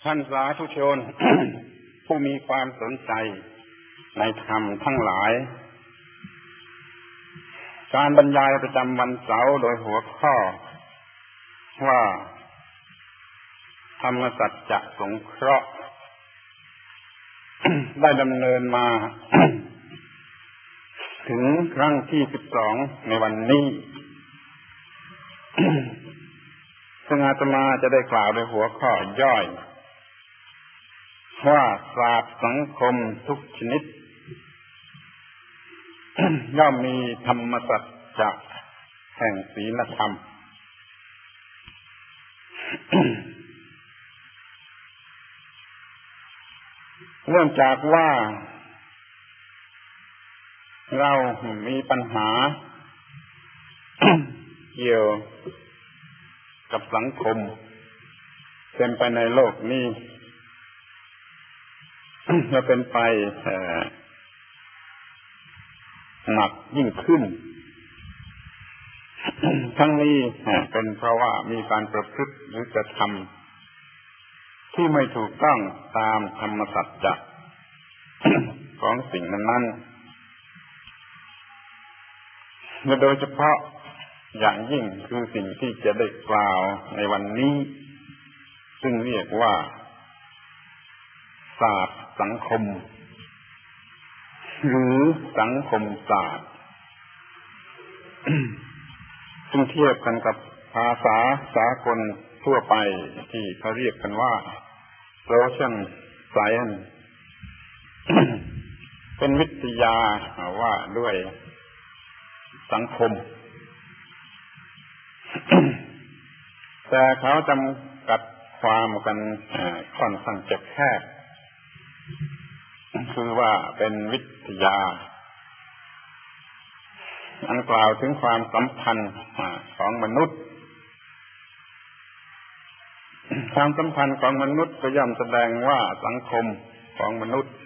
ท่านสาธุชน ผู้มีความสนใจในธรรมทั้งหลายการบรรยายประจำวันเสาร์โดยหัวข้อว่าธรรมสัจจะสงเคราะห์ ได้ดำเนินมา ถึงครั้งที่12ในวันนี้ ซึ่งอาตมาจะได้กล่าวโดยหัวข้อย่อยว่าศาสตร์สังคมทุกชนิด ย่อมมีธรรมสัจจะแห่งศีลธรรม เนื่องจากว่าเรามีปัญหา เกี่ยวกับสังคมเต็มไปในโลกนี้จะเป็นไปหนักยิ่งขึ้น ทั้งนี้เป็นเพราะว่ามีการประพฤติหรือกระทำที่ไม่ถูกต้องตามธรรมสัจจะ ของสิ่งนั้นๆและโดยเฉพาะอย่างยิ่งคือสิ่งที่จะได้กล่าวในวันนี้ซึ่งเรียกว่าศาสตร์สังคมหรือสังคมศาสตร์ ซึ่งเทียบกันกับภาษาสากลทั่วไปที่เขาเรียกกันว่า social science เป็นวิทยาว่าด้วยสังคม แต่เขาจำกัดความกันค่อนข้างจะแคบคือว่าเป็นวิทยาอันกล่าวถึงความสัมพันธ์ของมนุษย์ความสัมพันธ์ของมนุษย์ก็ย่อมแสดงว่าสังคมของมนุษย์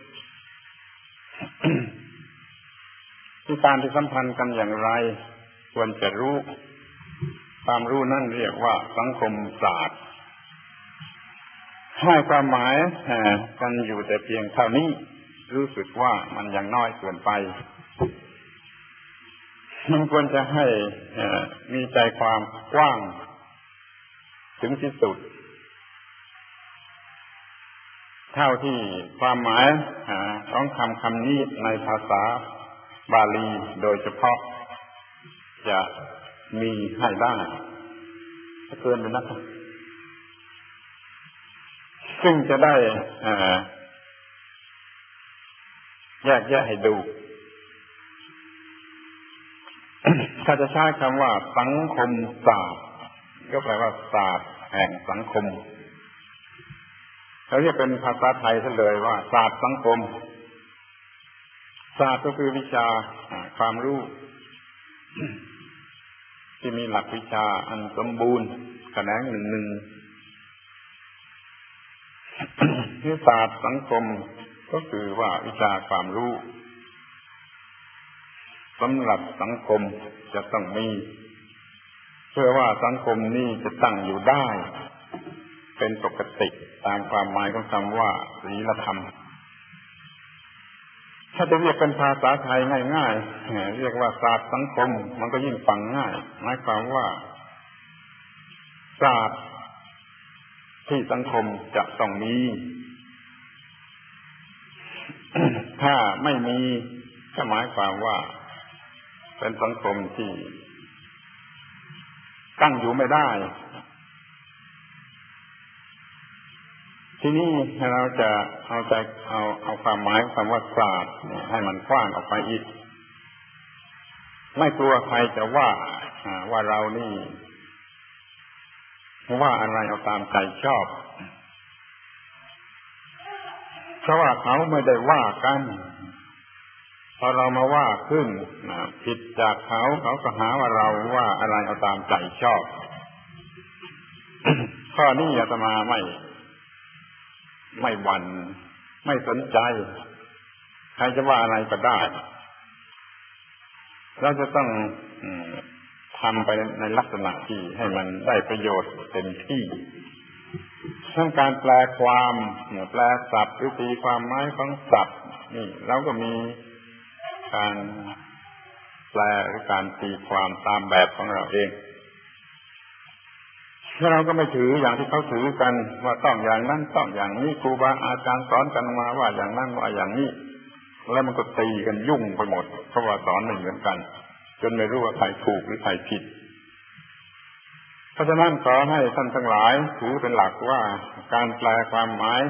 ที่การที่สัมพันธ์กันอย่างไรควรจะรู้ความรู้นั่นเรียกว่าสังคมศาสตร์ให้ความหมายกันอยู่แต่เพียงเท่านี้รู้สึกว่ามันยังน้อยเกินไปมันควรจะให้มีใจความกว้างถึงที่สุดเท่าที่ความหมายของคำนี้ในภาษาบาลีโดยเฉพาะจะมีให้ได้ถ้าเกินไปนักซึ่งจะได้แยกแยะให้ดู ถ้าจะใช้คำว่าสังคมศาสตร์ก็แปลว่าศาสตร์แห่งสังคมเราเรียกเป็นภาษาไทยซะเลยว่าศาสตร์สังคมศาสตร์ก็คือวิชาความรู้ที่มีหลักวิชาอันสมบูรณ์แขนงหนึ่งที่ศาสตร์สังคมก็คือว่าวิชาความรู้สำหรับสังคมจะต้องมีเพื่อว่าสังคมนี้จะตั้งอยู่ได้เป็นปกติตามความหมายของคำว่าศีลธรรมถ้าจะเรียกเป็นภาษาไทยง่ายๆเรียกว่าศาสตร์สังคมมันก็ยิ่งฟังง่ายหมายความว่าศาสตร์ที่สังคมจะต้องมี ถ้าไม่มีก็หมายความว่าเป็นสังคมที่ตั้งอยู่ไม่ได้ที่นี่เราจะเอาความหมายคำว่าศาสตร์ให้มันกว้างออกไปอีกไม่กลัวใครจะว่าเรานี่ว่าอะไรเอาตามใจชอบเพราะว่าเขาไม่ได้ว่ากันพอเรามาว่าขึ้นผิดจากเขาก็หาว่าเราว่าอะไรเอาตามใจชอบ ข้อนี้อาตมาไม่หวั่นไม่สนใจใครจะว่าอะไรก็ได้เราจะต้องทำไปในลักษณะที่ให้มันได้ประโยชน์เต็มที่ทั้งการแปลความแปลศัพท์หรือตีความหมายของศัพท์นี่เราก็มีการแปลหรือการตีความตามแบบของเราเองแล้วเราก็ไม่ถืออย่างที่เขาถือกันว่าต้องอย่างนั้นต้องอย่างนี้ครูบาอาจารย์สอนกันมาว่าอย่างนั้นว่าอย่างนี้แล้วมันก็ตีกันยุ่งไปหมดเพราะว่าสอนไม่เหมือนกันจนไม่รู้ว่าใครถูกหรือใครผิดเพราะฉะนั้นขอให้ท่านทั้งหลายถือเป็นหลักว่าการแปลความหมาย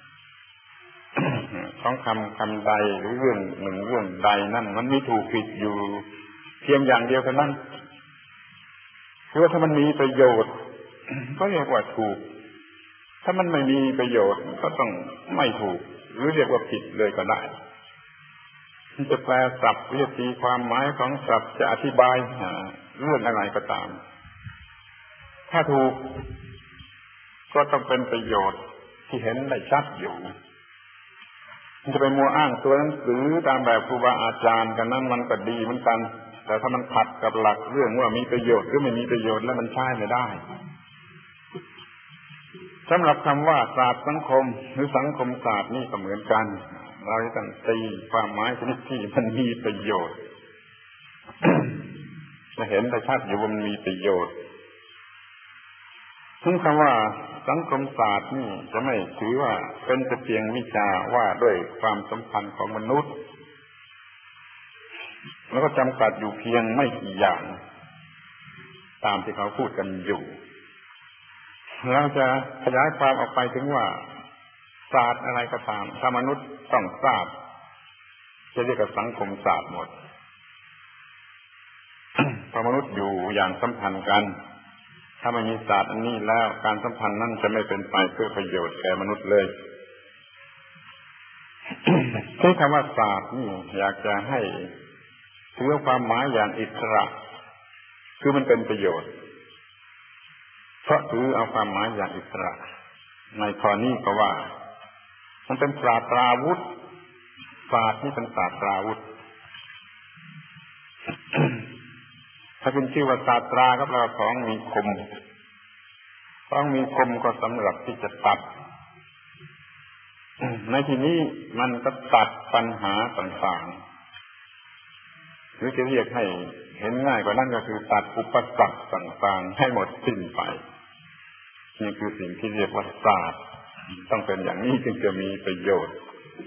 ของคำใดหรือเรื่องหนึ่งเรื่องใดนั่นมันมีถูกผิดอยู่เพียงอย่างเดียวเท่านั้นคือว่าถ้ามันมีประโยชน์ก็เรียกว่าถูกถ้ามันไม่มีประโยชน์ก็ต้องไม่ถูกหรือเรียกว่าผิดเลยก็ได้จะแปลศัพท์หรือตีความหมายของศัพท์จะอธิบายเรื่องอะไรก็ตามถ้าถูกก็ต้องเป็นประโยชน์ที่เห็นได้ชัดอยู่มันจะไปมัวอ้างตัวหนังสือตามแบบครูบาอาจารย์กันนั้นมันก็ดีเหมือนกันแต่ถ้ามันขัดกับหลักเรื่องว่ามีประโยชน์หรือไม่มีประโยชน์แล้วมันใช้ไม่ได้สำหรับคำว่าศาสตร์สังคมหรือสังคมศาสตร์นี่ก็เหมือนกันเราต้องตีความหมายชนิดที่มันมีประโยชน์ จะเห็นได้ชัดอยู่ว่ามันมีประโยชน์ซึ่งคำว่าสังคมศาสตร์นี่จะไม่ถือว่าเป็นแต่เพียงวิชาว่าด้วยความสัมพันธ์ของมนุษย์แล้วก็จำกัดอยู่เพียงไม่กี่อย่างตามที่เขาพูดกันอยู่เราจะขยายความออกไปถึงว่าศาสตร์อะไรก็ตามถ้ามนุษย์ต้องทราบจะเรียกว่าสังคมศาสตร์หมด เพราะมนุษย์อยู่อย่างสัมพันธ์กันถ้าไม่มีศาสตร์อันนี้แล้วการสัมพันธ์นั้นจะไม่เป็นไปเพื่อประโยชน์แก่มนุษย์เลย ที่คำว่าศาสตร์นี่อยากจะให้ถือความหมายอย่างอิสระคือมันเป็นประโยชน์เพราะถือเอาความหมายอย่างอิสระในข้อนี้ก็ว่ามันเป็นศาสตราวุธศาสตร์นี่เป็นศาสตราวุธ ถ้าเป็นชื่อว่าศาสตราก็แปลว่าของมีคมของมีคมก็สำหรับที่จะตัดในที่นี้มันก็ตัดปัญหาต่างๆหรือจะเรียกให้เห็นง่ายกว่านั้นก็คือตัดอุปสรรคต่างๆให้หมดสิ้นไปนี่คือสิ่งที่เรียกว่าศาสตร์ต้องเป็นอย่างนี้จึงจะมีประโยชน์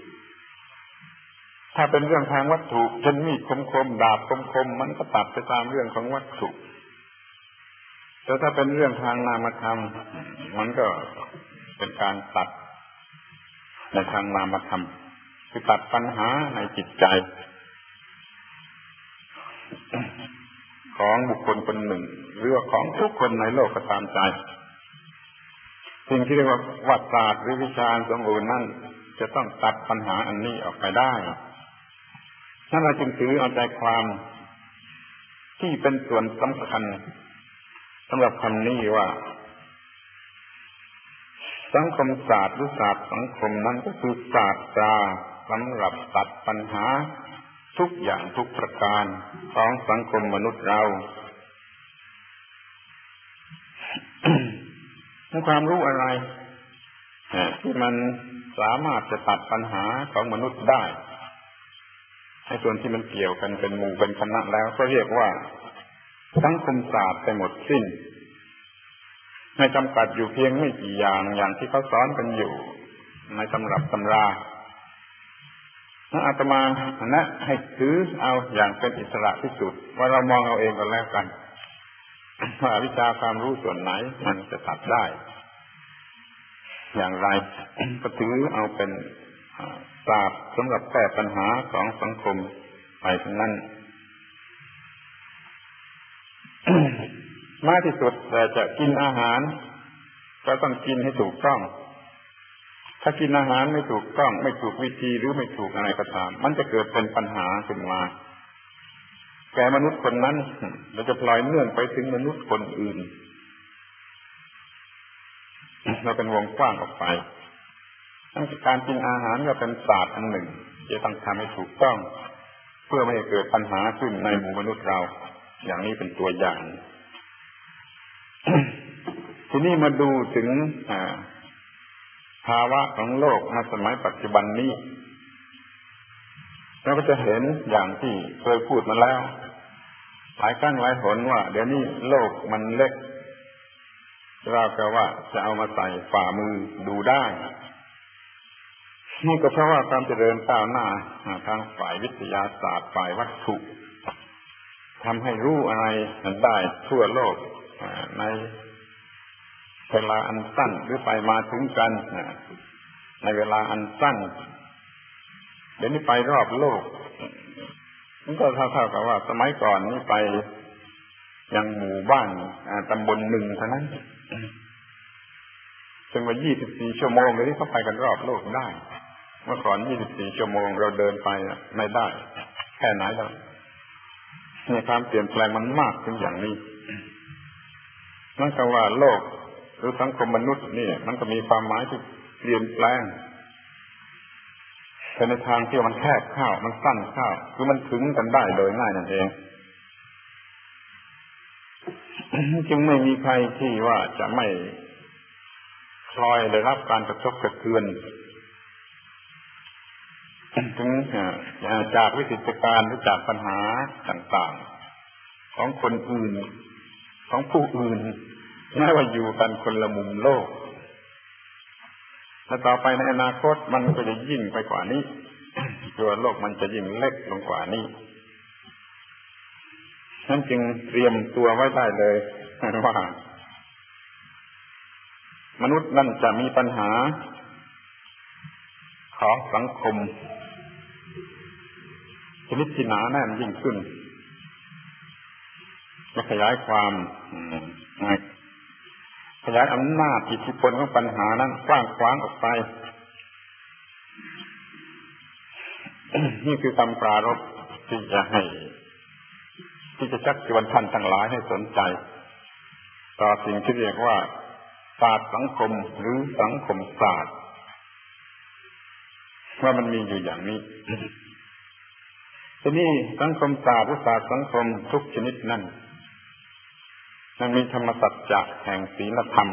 ถ้าเป็นเรื่องทางวัตถุเช่นมีดคมๆดาบคมๆมันก็ตัดไปตามเรื่องของวัตถุแต่ถ้าเป็นเรื่องทางนามธรรมมันก็เป็นการตัดในทางนามธรรมคือตัดปัญหาในจิตใจของบุคคลคนหนึ่งหรือว่าของทุกคนในโลกก็ตามใจสิ่งที่เรียกว่าศาสตร์หรือวิชาสมบูรณ์นั่นจะต้องตัดปัญหาอันนี้ออกไปได้นั่นเราจึงถือเอาใจความที่เป็นส่วนสำคัญสำหรับคำนี้ว่าสังคมศาสตร์หรือศาสตร์สังคมนั้นก็คือศาสตราสำหรับตัดปัญหาทุกอย่างทุกประการของสังคมมนุษย์เรามีความรู้อะไรที่มันสามารถจะตัดปัญหาของมนุษย์ได้ในส่วนที่มันเกี่ยวกันเป็นหมู่เป็นคณะแล้วก็เรียกว่าสังคมศาสตร์ไปหมดสิ้นไม่จำกัดอยู่เพียงไม่กี่อย่างที่เขาสอนกันอยู่ในตำรับตำราอาตมาแนะให้ถือเอาอย่างเป็นอิสระที่สุดว่าเรามองเอาเองก็แล้วกันว่าวิชาความรู้ส่วนไหนมันจะตัดได้อย่างไรก็ถือเอาเป็นศาสตร์สำหรับแก้ปัญหาของสังคมไปทั้งนั้น มากที่สุดแต่จะกินอาหารก็ต้องกินให้ถูกต้องถ้ากินอาหารไม่ถูกต้องไม่ถูกวิธีหรือไม่ถูกอะไรก็ตามมันจะเกิดเป็นปัญหาขึ้นมาแก่มนุษย์คนนั้นเราจะปล่อยเนื่องไปถึงมนุษย์คนอื่นเราเป็นวงกว้างออกไปการกินอาหารก็เป็นศาสตร์อันหนึ่งจะต้องทำให้ถูกต้องเพื่อไม่ให้เกิดปัญหาขึ้นในหมู่มนุษย์เราอย่างนี้เป็นตัวอย่าง ทีนี้มาดูถึงภาวะของโลกในสมัยปัจจุบันนี้เราก็จะเห็นอย่างที่เคยพูดมาแล้วหลายครั้งหลายหนว่าเดี๋ยวนี้โลกมันเล็กเราก็ว่าจะเอามาใส่ฝ่ามือดูได้นี่ก็เพราะว่าความเจริญก้าวหน้าทางฝ่ายวิทยาศาสตร์ฝ่ายวัตถุทำให้รู้อะไรได้ทั่วโลกในเวลาอันสั้นหรือไปมาถึงกันในเวลาอันสั้นเดี๋ยวนี้ไปรอบโลกมันก็เท่ากับว่าสมัยก่อนนี่ไปยังหมู่บ้านตำบลหนึ่งเท่านั้นจนว่า24 ชั่วโมงเลยที่เขาไปกันรอบโลกได้เมื่อก่อน24 ชั่วโมงเราเดินไปไม่ได้แค่ไหนแล้วเนี่ยความเปลี่ยนแปลงมันมากถึงอย่างนี้นั่นก็ว่าโลกหรือสังคมมนุษย์นี่มันก็มีความหมายที่เปลี่ยนแปลงแต่ในทางที่มันแคบเข้ามันสั้นเข้าคือมันถึงกันได้โดยง่ายนั่นเองจึงไม่มีใครที่ว่าจะไม่พลอยได้รับการกระทบกระเทือนถึงจากวิกฤตการณ์หรือจากปัญหาต่างๆของคนอื่นของผู้อื่นแม้ว่าอยู่กันคนละมุมโลกและต่อไปในอนาคตมันก็จะยิ่งไปกว่านี้ตัวโลกมันจะยิ่งเล็กลงกว่านี้ฉันจึงเตรียมตัวไว้ได้เลยว่ามนุษย์นั่นจะมีปัญหาของสังคมชนิดที่หนาแน่นยิ่งขึ้นและขยายความขยายอำนาจอิทธิพลของปัญหานั้นกว้างขวางออกไป นี่คือคำปรารภที่จะชักชวนท่านทั้งหลายให้สนใจต่อสิ่งที่เรียกว่าศาสตร์สังคมหรือสังคมศาสตร์ว่ามันมีอยู่อย่างนี้ ทีนี้สังคมศาสตร์หรือศาสตร์สังคมทุกชนิดนั้นมันมีธรรมสัจจะแห่งศีลธรรม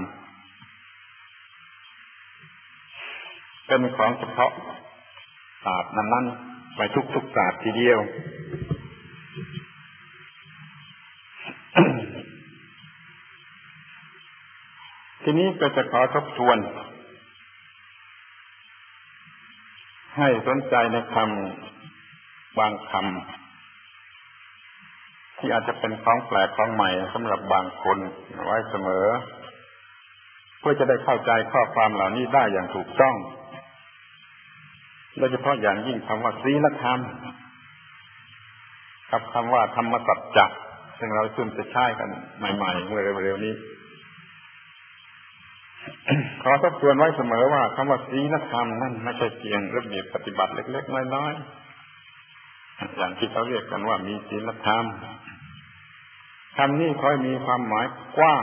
เป็นของเฉพาะศาสตร์นั้นๆไปทุกศาสตร์ทีเดียว ทีนี้ก็จะขอทบทวนให้สนใจในคำบางคำที่อาจจะเป็นของแปลกของใหม่สำหรับบางคนไว้เสมอเพื่อจะได้เข้าใจข้อความเหล่านี้ได้อย่างถูกต้องโดยเฉพาะอย่างยิ่งคำว่าศีลธรรมกับคำว่าธรรมสัจจะซึ่งเราซึ่งจะใช้กันใหม่ๆเมื่อเร็วๆนี้ ขอทบทวนไว้เสมอว่าคำว่าศีลธรรมนั่นไม่ใช่เพียงระเบียบปฏิบัติเล็กๆน้อยๆอย่างที่เขาเรียกกันว่ามีศีลธรรมคำนี้ค่อยมีความหมายกว้าง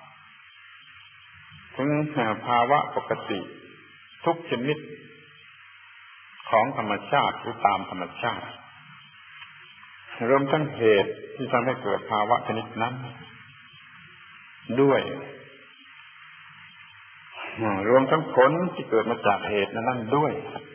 ถึงภาวะปกติทุกชนิดของธรรมชาติหรือตามธรรมชาติรวมทั้งเหตุที่ทำให้เกิดภาวะชนิดนั้นด้วยรวมทั้งผลที่เกิดมาจากเหตุนั้นด้วย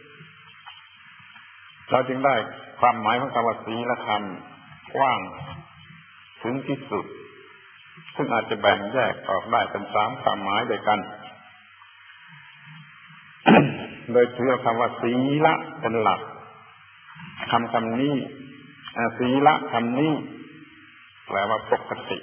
เราจึงได้ความหมายของคำว่าศีลธรรมกว้างถึงที่สุดซึ่งอาจจะแบ่งแยกออกได้เป็น3ความหมายด้วยกัน โดยถือคำว่าศีละเป็นหลักคำนี้ศีละคำนี้แปลว่าปกติ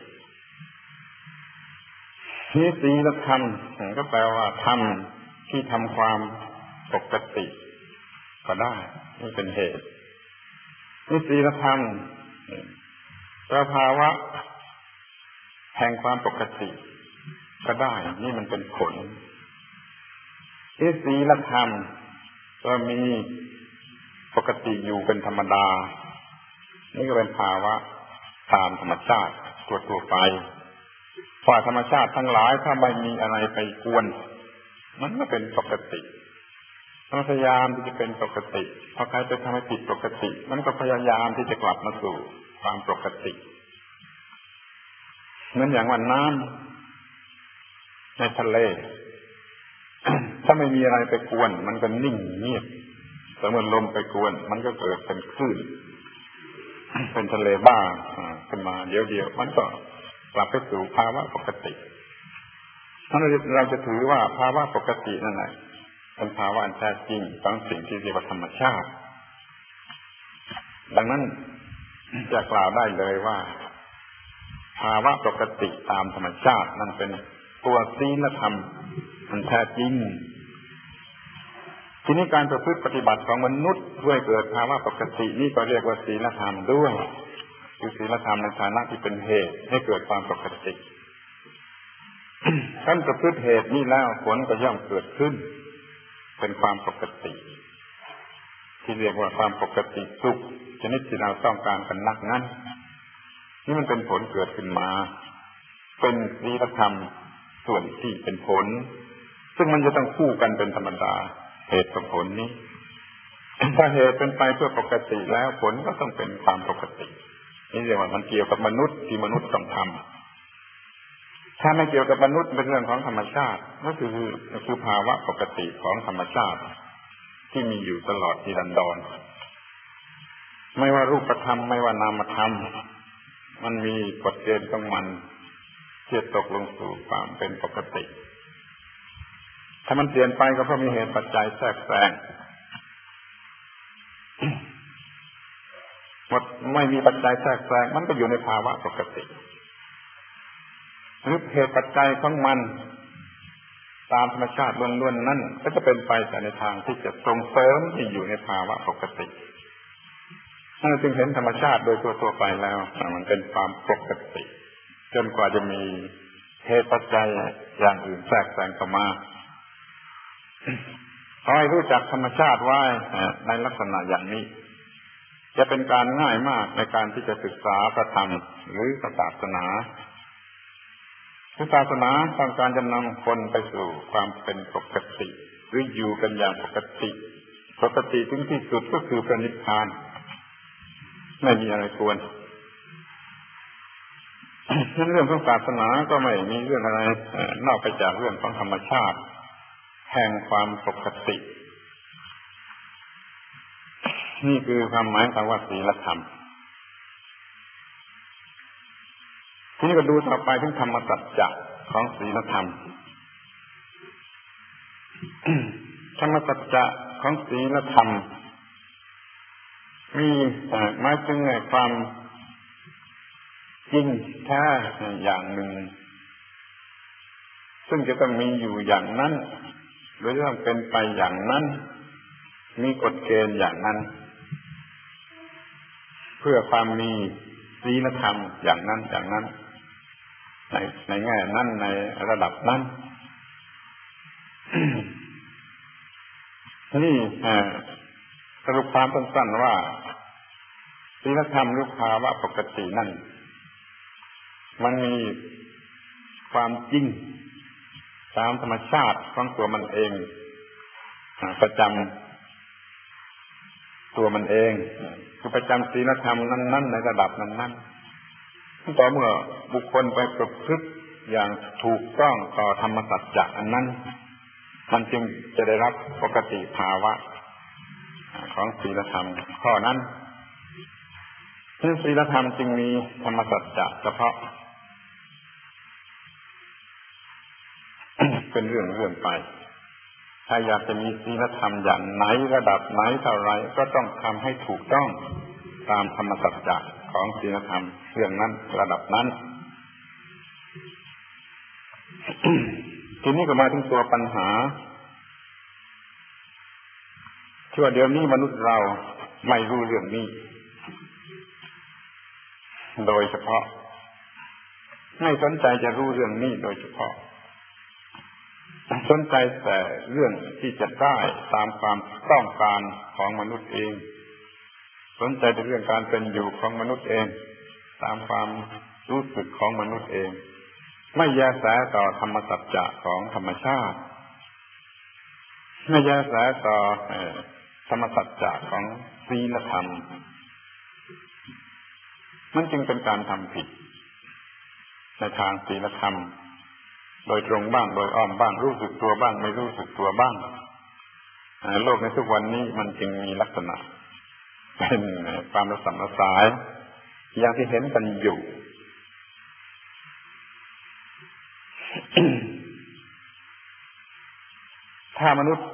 นี่ศีลธรรมก็แปลว่าธรรมที่ทำความปกติก็ได้นี่เป็นเหตุนี่ศีลธรรมสภาวะแห่งความปกติก็ได้นี่มันเป็นผลนี่ศีลธรรมก็มีปกติอยู่เป็นธรรมดานี่ก็เป็นภาวะตามธรรมชาติทั่วไปฝ่ายธรรมชาติทั้งหลายถ้าไม่มีอะไรไปกวนมันก็เป็นปกติพยายามที่จะเป็นปกติพอใครไปทำให้ผิดปกติมันก็พยายามที่จะกลับมาสู่ความปกติเหมือนอย่างว่าน้ำในทะเล ถ้าไม่มีอะไรไปกวนมันก็นิ่งเงียบแต่เมื่อลมไปกวนมันก็เกิดเป็นคลื่นเป็นทะเลบ้าขึ้นมาเดี๋ยวมันก็กลับไปสู่ภาวะปกติถ้าเราจะถือว่าภาวะปกตินั่นแหละเป็นภาวะแท้จริงของสิ่งที่เรียกว่าธรรมชาติดังนั้นจะกล่าวได้เลยว่าภาวะปกติตามธรรมชาตินั่นเป็นตัวศีลธรรมอันแท้จริงทีนี้การประพฤติปฏิบัติของมนุษย์เพื่อให้เกิดภาวะปกตินี่ก็เรียกว่าศีลธรรมด้วยคือศีลธรรมในฐานะที่เป็นเหตุให้เกิดความปกติท่านประพฤติเหตุนี้แล้วผลก็ย่อมเกิดขึ้นเป็นความปกติที่เรียกว่าความปกติสุขชนิดที่เราต้องการกันนักนั้นนี่มันเป็นผลเกิดขึ้นมาเป็นศีลธรรมส่วนที่เป็นผลซึ่งมันจะต้องคู่กันเป็นธรรมดาเหตุกับผลนี้ถ้าเหตุเป็นไปเพื่อปกติแล้วผลก็ต้องเป็นความปกตินี่เรียกว่ามันเกี่ยวกับมนุษย์ที่มนุษย์ต้องทำถ้าไม่เกี่ยวกับมนุษย์เป็นเรื่องของธรรมชาติก็คือภาวะปกติของธรรมชาติที่มีอยู่ตลอดนิรันดรไม่ว่ารูปธรรมไม่ว่านามธรรมมันมีกฎเกณฑ์ของมันที่ตกลงสู่ความเป็นปกติถ้ามันเปลี่ยนไปก็เพราะมีเหตุปัจจัยแทรกแซงไม่มีปัจจัยแทรกแซงมันก็อยู่ในภาวะปกติหรือเหตุปัจจัยของมันตามธรรมชาติล้วนๆนั่นก็จะเป็นไปแต่ในทางที่จะส่งเสริมที่อยู่ในภาวะปกตินั่นจึงเห็นธรรมชาติโดยทั่วๆไปแล้วมันเป็นความปกติจนกว่าจะมีเหตุปัจจัยอย่างอื่นแทรกแซงเข้ามาขอให้รู้จักธรรมชาติไว้ในลักษณะอย่างนี้จะเป็นการง่ายมากในการที่จะศึกษาพระธรรมหรือศาสนาศาสนาต้องการจะนำคนไปสู่ความเป็นปกติหรืออยู่กันอย่างปกติถึงที่สุดก็คือพระนิพพานไม่มีอะไรควรนั้นเรื่องของศาสนาก็ไม่มีเรื่องอะไรนอกไปจากเรื่องของธรรมชาติแห่งความปกตินี่คือความหมายของว่าศีลธรรมทีนี้ก็ดูต่อไปถึงธรรมสัจจะของศีลธรรมธรรมสัจจะของศีลธรรมมีหมายถึงความจริงแท้อย่างหนึ่งซึ่งจะต้องมีอยู่อย่างนั้นหรือต้องเป็นไปอย่างนั้นมีกฎเกณฑ์อย่างนั้นเพื่อความมีศีลธรรมอย่างนั้นในแง่นั้นในระดับนั้นนี่สรุปความสั้นๆว่าศีลธรรมหรือภาวะปกตินั่นมันมีความจริงตามธรรมชาติของตัวมันเองประจำตัวมันเองคือประจำศีลธรรมนั้นในระดับนั้นต่อเมื่อบุคคลไปประพฤติอย่างถูกต้องต่อธรรมสัจจะอันนั้นมันจึงจะได้รับปกติภาวะของศีลธรรมข้อนั้นศีลธรรมจึงมีธรรมสัจจะเฉพาะเป็นเรื่องไปถ้าอยากจะมีศีลธรรมอย่างไหนระดับไหนเท่าไรก็ต้องทำให้ถูกต้องตามธรรมสัจจะของศีลธรรมเรื่องนั้นระดับนั้น ทีนี้ก็มาถึงตัวปัญหาที่ว่าเดี๋ยวนี้มนุษย์เราไม่รู้เรื่องนี้โดยเฉพาะไม่สนใจจะรู้เรื่องนี้โดยเฉพาะสนใจแต่เรื่องที่จะได้ตามความต้องการของมนุษย์เองสนใจในเรื่องการเป็นอยู่ของมนุษย์เองตามความรู้สึกของมนุษย์เองไม่แยแสต่อธรรมสัจจะของธรรมชาติไม่แยแสต่อธรรมสัจจะของศีลธรรมมันจึงเป็นการทำผิดในทางศีลธรรมโดยตรงบ้างโดยอ้อมบ้างรู้สึกตัวบ้างไม่รู้สึกตัวบ้างโลกในทุกวันนี้มันจึงมีลักษณะเป็นความระสำระสายอย่างที่เห็นกันอยู่ ถ้ามนุษย์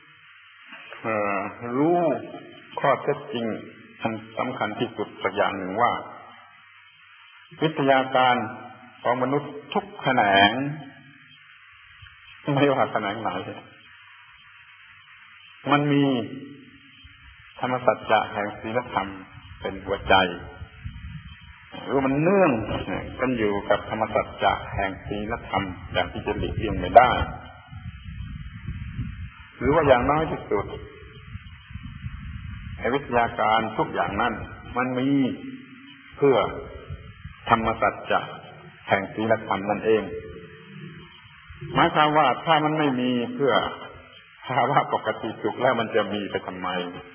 รู้ข้อเท็จจริงอันสำคัญที่สุดสักอย่างหนึ่งว่าวิทยาการของมนุษย์ทุกแขนงไม่ว่าแขนงไหนมันมีธรรมสัจจะแห่งศีลธรรมเป็นหัวใจหรือมันเนื่องกันอยู่กับธรรมสัจจะแห่งศีลธรรมอย่างที่จะหลีกเลี่ยงไม่ได้หรือว่าอย่างน้อยที่สุดวิทยาการทุกอย่างนั้นมันมีเพื่อธรรมสัจจะแห่งศีลธรรมนั่นเองหมายความว่าถ้ามันไม่มีเพื่อภาวะปกติสุขแล้วมันจะมีไปทำไม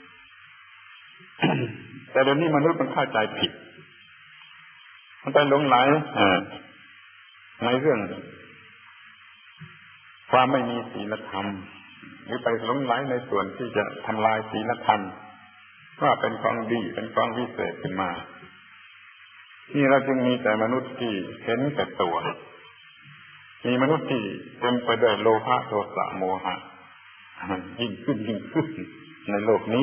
แต่เดี๋ยวนี้มนุษย์มันเข้าใจผิดมันไปหลงไหลในเรื่องความไม่มีศีลธรรมหรือไปหลงไหลในส่วนที่จะทำลายศีลธรรมว่าเป็นของดีเป็นของวิเศษขึ้นมานี่เราจึงมีแต่มนุษย์ที่เห็นแต่ตัวมีมนุษย์ที่เต็มไปด้วยโลภะโทสะโมหะยิ่งขึ้นในโลกนี้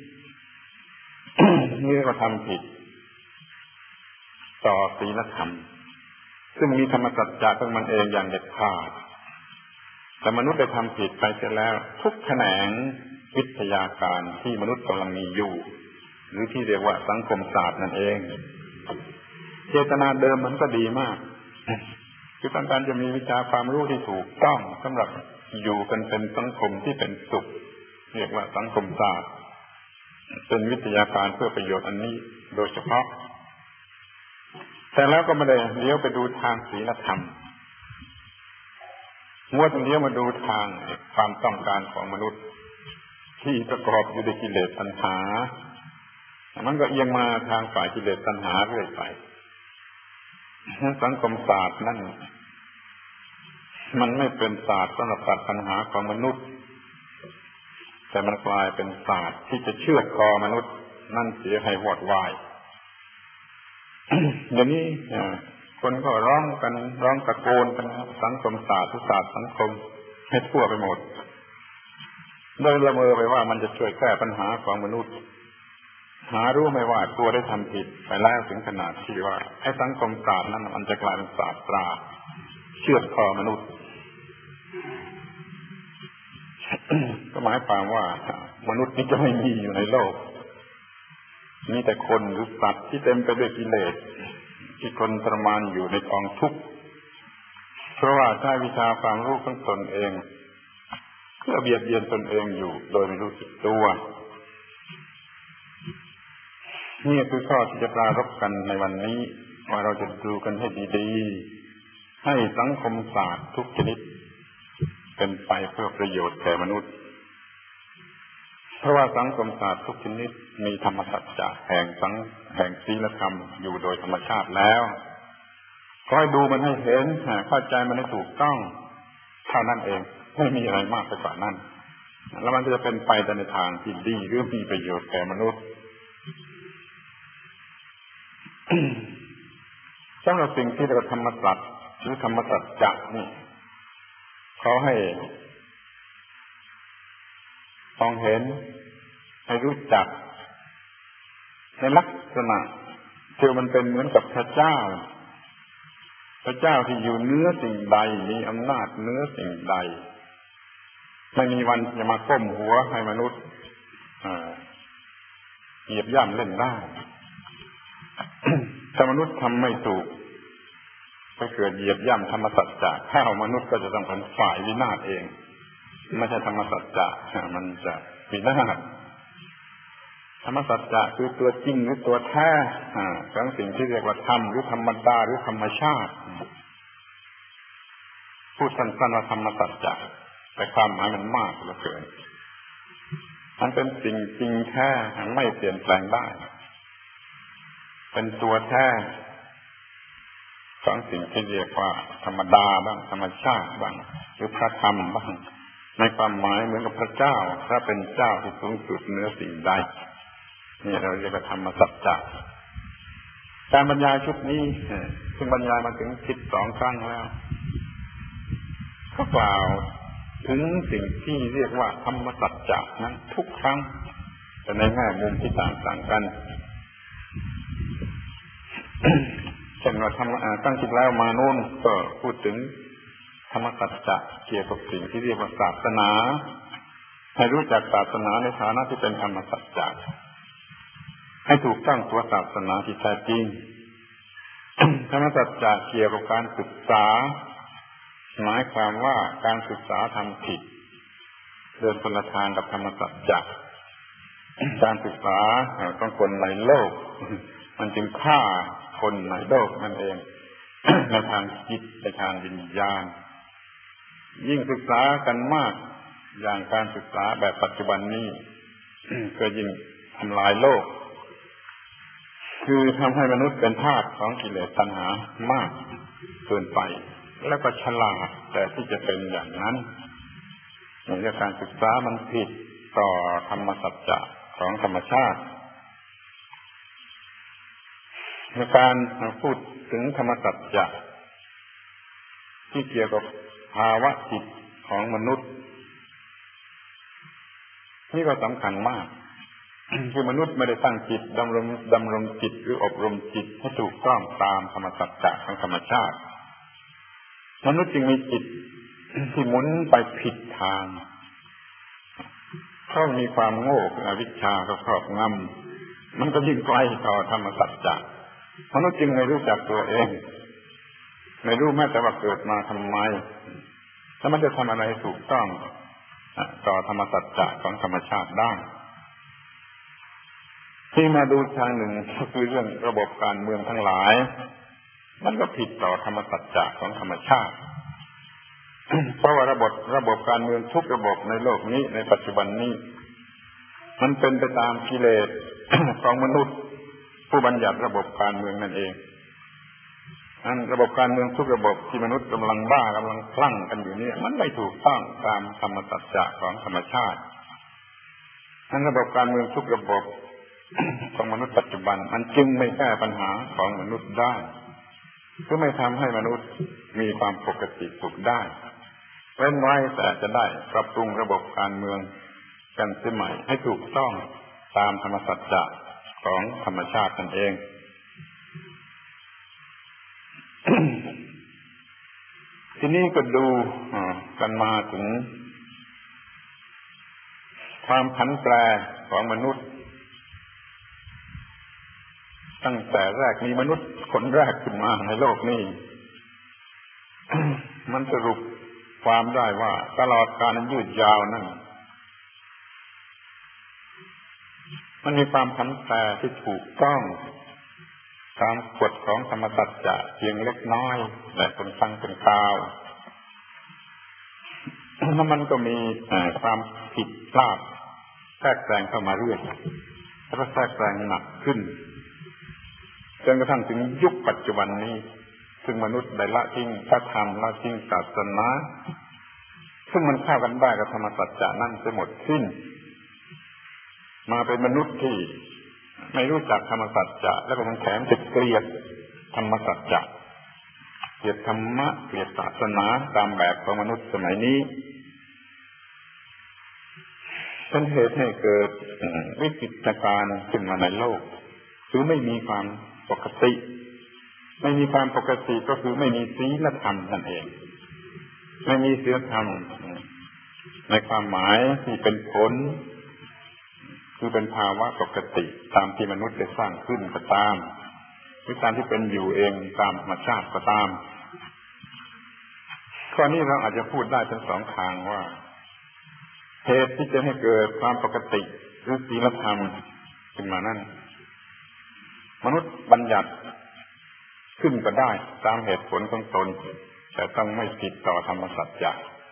นี่ก็ทำผิดต่อศีลธรรมซึ่งมีธรรมสัจจะของมันเองอย่างเด็ดขาดแต่มนุษย์ได้ทำผิดไปเสียแล้วทุกแขนงวิทยาการที่มนุษย์กำลังมีอยู่หรือที่เรียกว่าสังคมศาสตร์นั่นเองเจตนาเดิมมันก็ดีมากคือต้องการจะมีวิชาความรู้ที่ถูกต้องสำหรับอยู่กันเป็นสังคมที่เป็นสุขเรียกว่าสังคมศาสตร์เป็นวิทยาการเพื่อประโยชน์อันนี้โดยเฉพาะแต่แล้วก็ไม่ได้เลี้ยวไปดูทางศีลธรรมมัวแต่เลี้ยวมาดูทางความต้องการของมนุษย์ที่ประกอบอยู่ด้วยกิเลสตัณหามันก็เอียงมาทางฝ่ายกิเลสตัณหาเรื่อยไปสังคมศาสตร์นั่นมันไม่เป็นศาสตร์สำหรับตัดปัญหาของมนุษย์แต่มันกลายเป็นศาสตร์ที่จะเชือดคอมนุษย์นั่นเสียให้วอดวายเดี๋ยวนี้คนก็ร้องตะโกนกันสังคมศาสตร์ศาสตร์สังคมให้ทั่วไปหมดโดยละเมอไปว่ามันจะช่วยแก้ปัญหาของมนุษย์หารู้ไม่ว่าตัวได้ทำผิดไปแล้วถึงขนาดที่ว่าไอ้สังคมศาสตร์นั้นมันจะกลายเป็นศาสตราเชือดคอมนุษย์ ก็หมายความว่ามนุษย์นี้จะไม่มีอยู่ในโลกมีแต่คนหรือสัตว์ที่เต็มไปด้วยกิเลสที่ทนทรมานอยู่ในกองทุกข์เพราะว่าใช้วิชาความรู้ของตนเองเพื่อเบียดเบียนตนเองอยู่โดยไม่รู้สึกตัวนี่คือข้อที่จะปรารภกันในวันนี้ว่าเราจะดูกันให้ดีๆให้สังคมศาสตร์ทุกชนิดเป็นไปเพื่อประโยชน์แก่มนุษย์เพราะว่าสังคมศาสตร์ทุกชนิดมีธรรมสัจจะแห่งศีลธรรมอยู่โดยธรรมชาติแล้วขอให้ดูมันให้เห็นเข้าใจมันให้ถูกต้องเท่านั้นเองไม่มีอะไรมากไปกว่านั้นแล้วมันจะเป็นไปในทางที่ดีหรือมีประโยชน์แก่มนุษย์ สำหรับสิ่งที่เรียกว่าธรรมสัจหรือธรรมสัจจะนี่เขาให้มองเห็นให้รู้จักในลักษณะที่มันเป็นเหมือนกับพระเจ้าที่อยู่เหนือสิ่งใดมีอำนาจเหนือสิ่งใดไม่มีวันจะมาก้มหัวให้มนุษย์เหยียบย่ำเล่นได้ ถ้ามนุษย์ทำไม่ถูกไปเกิดเหยียบย่ำธรรมสัจจะถ้ามนุษย์ก็จะต้องเป็นฝ่ายวินาศเองไม่ใช่ธรรมสัจจะมันจะวินาศธรรมสัจจะคือตัวจริงหรือตัวแท้ของสิ่งที่เรียกว่าธรรมหรือธรรมดาหรือธรรมชาติพูดสั้นๆว่าธรรมสัจจะแต่ความหมายมันมากเหลือเกินมันเป็นสิ่งจริงแท้ไม่เปลี่ยนแปลงได้เป็นตัวแท้ของสิ่งที่เรียกว่าธรรมดาบ้างธรรมชาติบ้างหรือพระธรรมบ้างในความหมายเหมือนกับพระเจ้าถ้าเป็นเจ้าที่สูงสุดเหนือสิ่งใดนี่เราเรียกว่าธรรมสัจจะการบรรยายชุดนี้ซึ่งบรรยายมาถึง12 ครั้งแล้วก็กล่าวถึงสิ่งที่เรียกว่าธรรมสัจจะนั้นทุกครั้งแต่ในแง่มุมที่ต่างกัน เช่นว่าตั้งที่แล้วมาโน่นก็พูดถึงธรรมสัจจะเกี่ยวกับสิ่งที่เรียกว่าศาสนาให้รู้จักศาสนาในฐานะที่เป็นธรรมสัจจะให้ถูกต้องตัวศาสนาที่แท้จริง ธรรมสัจจะเกี่ยวกับการศึกษาหมายความว่าการศึกษาทำผิดเดินคนละทางกับธรรมสัจจะการศึกษาของคนในโลกมันจึงฆ่าคนในโลกนั่นเอง ในทางจิตในทางวิญญาณยิ่งศึกษากันมากอย่างการศึกษาแบบปัจจุบันนี้ ก็ยิ่งทำลายโลกคือทำให้มนุษย์เป็นทาสของกิเลสตัณหามากเกินไปแล้วก็ฉลาดแต่ที่จะเป็นอย่างนั้นในเรื่องการศึกษามันผิดต่อธรรมสัจจะของธรรมชาติในการพูดถึงธรรมสัจจะที่เกี่ยวกับภาวะจิตของมนุษย์นี่ก็สำคัญมากคือมนุษย์ไม่ได้ตั้งจิตดำรงจิตหรืออบรมจิตให้ถูกต้องตามธรรมสัจจะของธรรมชาติมนุษย์จึงมีจิตที่หมุนไปผิดทางเขามีความโง่คืออวิชชาครอบงำมันก็ยิ่งไกลต่อธรรมสัจจะมนุษย์จึงไม่รู้จักตัวเองไม่รู้แม้แต่ว่าเกิดมาทำไมแล้วมันจะทำอะไรถูกต้องต่อธรรมสัจจะของธรรมชาติได้ที่มาดูทางหนึ่งก็คือเรื่องระบบการเมืองทั้งหลายมันก็ผิดต่อธรรมสัจจะของธรรมชาติ เพราะว่าระบบการเมืองทุกระบบในโลกนี้ในปัจจุบันนี้มันเป็นไปตามกิเลส ของมนุษย์ผู้บัญญัติระบบการเมืองนั่นเองระบบการเมืองทุกระบบที่มนุษย์กำลังบ้ากำลังคลั่งกันอยู่นี่มันไม่ถูกต้องตามธรรมสัจจะของธรรมชาติระบบการเมืองทุกระบบ ของมนุษย์ปัจจุบันมันจึงไม่แก้ปัญหาของมนุษย์ได้ก็ไม่ทำให้มนุษย์มีความปกติสุขได้เว้นไว้แต่จะได้ปรับปรุงระบบการเมืองกันเสียใหม่ให้ถูกต้องตามธรรมสัจจะของธรรมชาตินั่นเอง ทีนี้ก็ดูกันมาถึงความผันแปรของมนุษย์ตั้งแต่แรกมีมนุษย์คนแรกขึ้นมาในโลกนี้ มันสรุปความได้ว่าตลอดกาลยืดยาวนั้นมันมีความผันแปรที่ถูกต้องตามกฎของธรรมสัจจะเพียงเล็กน้อยและเป็นครั้งเป็นคราวแล้วมันก็มีความผิดพลาดแทรกแซงเข้ามาเรื่อยแล้วก็แทรกแซงหนักขึ้นจนกระทั่งถึงยุคปัจจุบันนี้ซึ่งมนุษย์ได้ละทิ้งพระธรรมละทิ้งศาสนาซึ่งมันเข้ากันได้กับธรรมสัจจะนั่นจะหมดสิ้นมาเป็นมนุษย์ที่ไม่รู้จักธรรมสัจจะแล้วก็มันแถมจะเกลียดธรรมสัจจะเกลียดธรรมะเกลียดศาสนาตามแบบของมนุษย์สมัยนี้เป็นเหตุให้เกิดวิกฤตการณ์ขึ้นมาในโลกคือไม่มีความปกติไม่มีความปกติก็คือไม่มีศีลธรรมนั่นเองไม่มีศีลธรรมในความหมายที่เป็นผลคือเป็นภาวะปกติตามที่มนุษย์ได้สร้างขึ้นก็ตามหรือตามที่เป็นอยู่เองตามธรรมชาติก็ตามข้อนี้เราอาจจะพูดได้ทั้งสองทางว่าเหตุที่จะให้เกิดความปกติหรือศีลธรรมขึ้นมานั้นมนุษย์บัญญัติขึ้นก็ได้ตามเหตุผลของตนแต่ต้องไม่ผิดต่อธรรมสัจจะ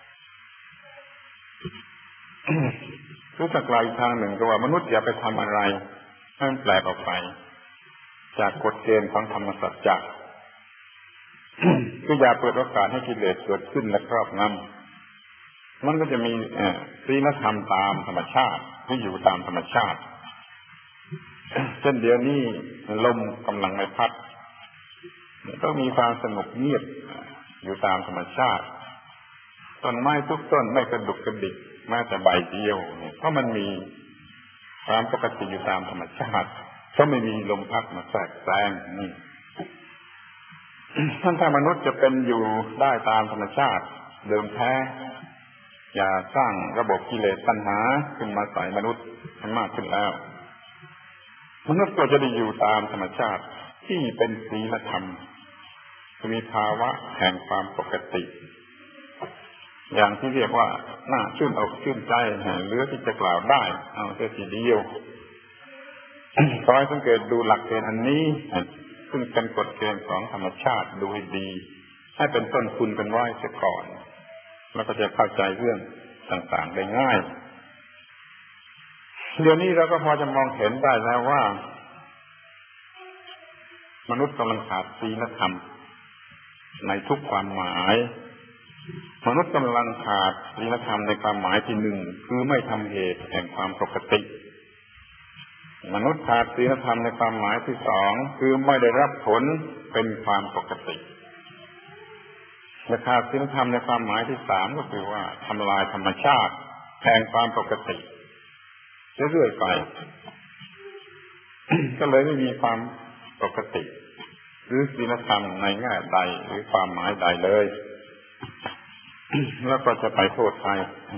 รู้จักลายทางหนึ่งก็ว่ามนุษย์อย่าไปทำอะไรให้มันแปลกออกไปจากกฎเกณฑ์ของธรรมสัจจะ คืออย่าเปิดโอกาสให้กิเลสเกิดขึ้นและครอบงำมันก็จะมีศีลธรรมตามธรรมชาติที่อยู่ตามธรรมชาติเช่นเดี๋ยวนี้ลมกำลังไม่พัดต้องมีความสงบเงียบอยู่ตามธรรมชาติต้นไม้ทุกต้นไม่กระดุกกระดิกแม้แต่ใบเดียวเพราะมันมีความปกติอยู่ตามธรรมชาติเพราะไม่มีลมพัดมาแทรกแซงนี่ถ้ามนุษย์จะเป็นอยู่ได้ตามธรรมชาติเดิมแท้อย่าสร้างระบบกิเลสตัณหาขึ้นมาใส่มนุษย์ให้มากขึ้นแล้วมนุษย์ก็จะได้อยู่ตามธรรมชาติที่เป็นศีลธรรมมีภาวะแห่งความปกติอย่างที่เรียกว่าน่าชื่นอกชื่นใจเหลือที่จะกล่าวได้เอาแต่ทีเดียวขอให้สังเกตดูหลักเกณฑ์อันนี้ซึ่งเป็นกฎเกณฑ์ของธรรมชาติดูให้ดีให้เป็นต้นคุณเป็นไว้เสียก่อนแล้วก็จะเข้าใจเรื่องต่างๆได้ง่ายเดี๋ยวนี้เราก็พอจะมองเห็นได้แล้วว่ามนุษย์กำลังขาดศีลธรรมในทุกความหมายมนุษย์กำลังขาดศีลธรรมในความหมายที่หนึ่งคือไม่ทำเหตุแห่งความปกติมนุษย์ขาดศีลธรรมในความหมายที่สองคือไม่ได้รับผลเป็นความปกติและขาดศีลธรรมในความหมายที่สามก็คือว่าทำลายธรรมชาติแห่งความปกติเรื่อยๆไปก็เลยไม่มีความปกติหรือศีลธรรมในแง่ใดหรือความหมายใดเลยแล้วก็จะไปโทษใคร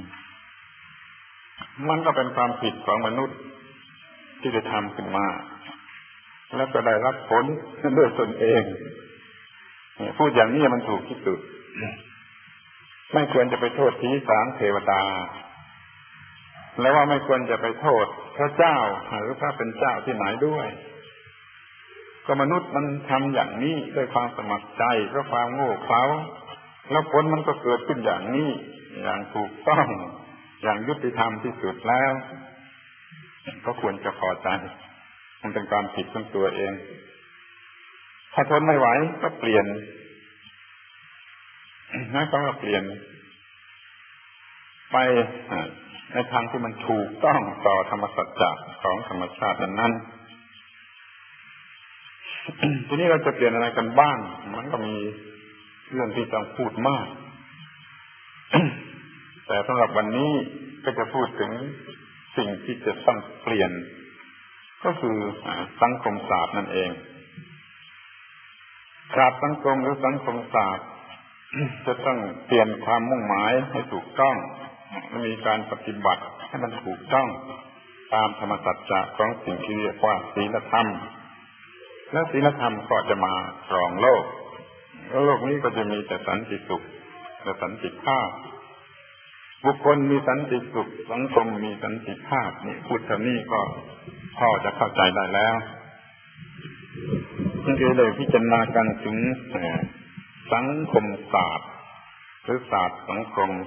มันก็เป็นความผิดของมนุษย์ที่ได้ทำขึ้นมาแล้วก็ได้รับผลด้วยตนเองพูดอย่างนี้มันถูกที่สุดไม่ควรจะไปโทษผีสางเทวดาแล้วว่าไม่ควรจะไปโทษพระเจ้าหรือพระเป็นเจ้าที่ไหนด้วยก็มนุษย์มันทำอย่างนี้ด้วยความสมัครใจเพราะความโง่เขลาแล้วผลมันก็เกิดขึ้นอย่างนี้อย่างถูกต้องอย่างยุติธรรมที่สุดแล้วก็ควรจะพอใจมันเป็นความผิดของตัวเองถ้าทนไม่ไหวก็เปลี่ยนนะก็เปลี่ยนไปในทางที่มันถูกต้องต่อธรรมสัจจะของธรรมชาตินั้นทีนี้เราจะเปลี่ยนอะไรกันบ้างมันก็มีเรื่องที่ต้องพูดมากแต่สำหรับวันนี้ก็จะพูดถึงสิ่งที่จะต้องเปลี่ยนก็คือสังคมศาสตร์นั่นเองศาสตร์สังคมหรือสังคมศาสตร์จะต้องเปลี่ยนความมุ่งหมายให้ถูกต้องมีการปฏิบัติให้มันถูกต้องตามธรรมสัจจะของสิ่งที่เรียกว่าศีลธรรมและศีลธรรมก็จะมาครองโลกแล้วโลกนี้ก็จะมีแต่สันติสุขและสันติภาพบุคคลมีสันติสุขสังคมมีสันติภาพนี่พูดเท่านี้ก็พอจะเข้าใจได้แล้วนี่คือเลยพิจารณากันถึงสังคมศาสตร์หรือศาสตร์สังคม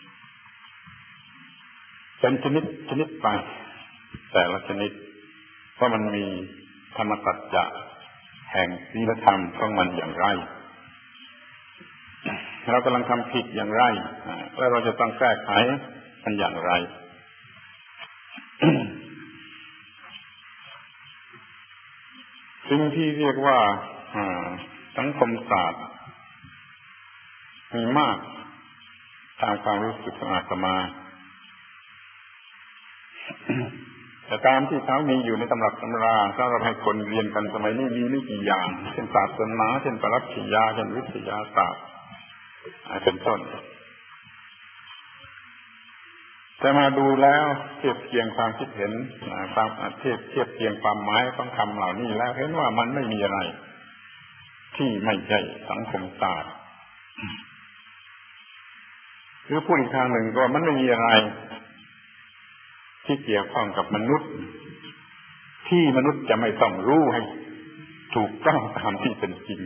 เป็นชนิดไปแต่ละชนิดเพราะมันมีธรรมสัจจะแห่งศีลธรรมของมันอย่างไรเรากำลังทำผิดอย่างไรแล้วเราจะต้องแก้ไขมันอย่างไรสิ่งที่เรียกว่าสังคมศาสตร์มีมากตามความรู้สึกของอาตมาแต่ตามที่เขามีอยู่ในตำรับตำราถ้าเราให้คนเรียนกันสมัยนี้มีไม่กี่อย่างเช่นศาสนาเช่นปรัชญาเช่นวิทยาศาสตร์เป็นต้นแต่มาดูแล้วเทียบเคียงความคิดเห็นความเทียบเคียงความหมายของคำเหล่านี้แล้วเห็นว่ามันไม่มีอะไรที่ไม่ใช่สังคมศาสตร์หรือพูดอีกทางหนึ่งก็มันไม่มีอะไรที่เกี่ยวข้องกับมนุษย์ที่มนุษย์จะไม่ต้องรู้ให้ถูกต้องตามที่เป็นจริง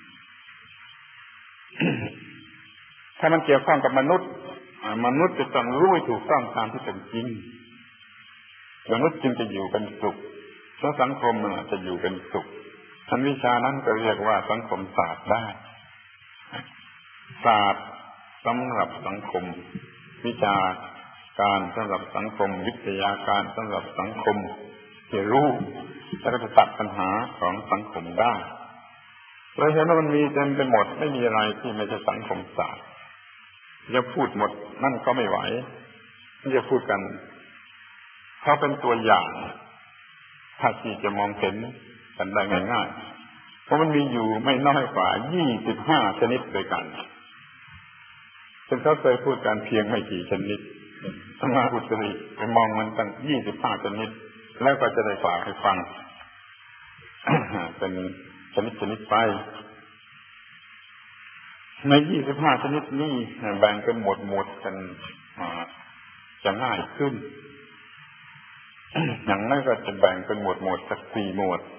ถ้ามันเกี่ยวข้องกับมนุษย์จะต้องรู้ให้ถูกต้องตามที่เป็นจริงมนุษย์จึงจะอยู่เป็นสุขแล้วสังคมจะอยู่เป็นสุขชั้นวิชานั้นก็เรียกว่าสังคมศาสตร์ได้ศาสตร์สำหรับสังคมวิชาการสำหรับสังคมวิทยาการสำหรับสังคมที่รู้และก็จะตัดปัญหาของสังคมได้เราเห็นว่ามันมีเต็มไปหมดไม่มีอะไรที่ไม่ใช่สังคมศาสตร์จะพูดหมดนั่นก็ไม่ไหวที่จะพูดกันเขาเป็นตัวอย่างถ้าที่จะมองเห็นกันได้ง่ายๆเพราะมันมีอยู่ไม่น้อยกว่า25ชนิดด้วยกันซึ่งเขาเคยพูดกันเพียงไม่กี่ชนิดถ้ามาอุตริไปมองมันตั้ง25ชนิดแล้วก็จะได้กล่าวให้ฟัง เป็นชนิดไปใน25ชนิดนี้แบ่งเป็นหมวดกันจะง่ายขึ้น อย่างนั้นก็จะแบ่งเป็นหมวดสัก4หมวด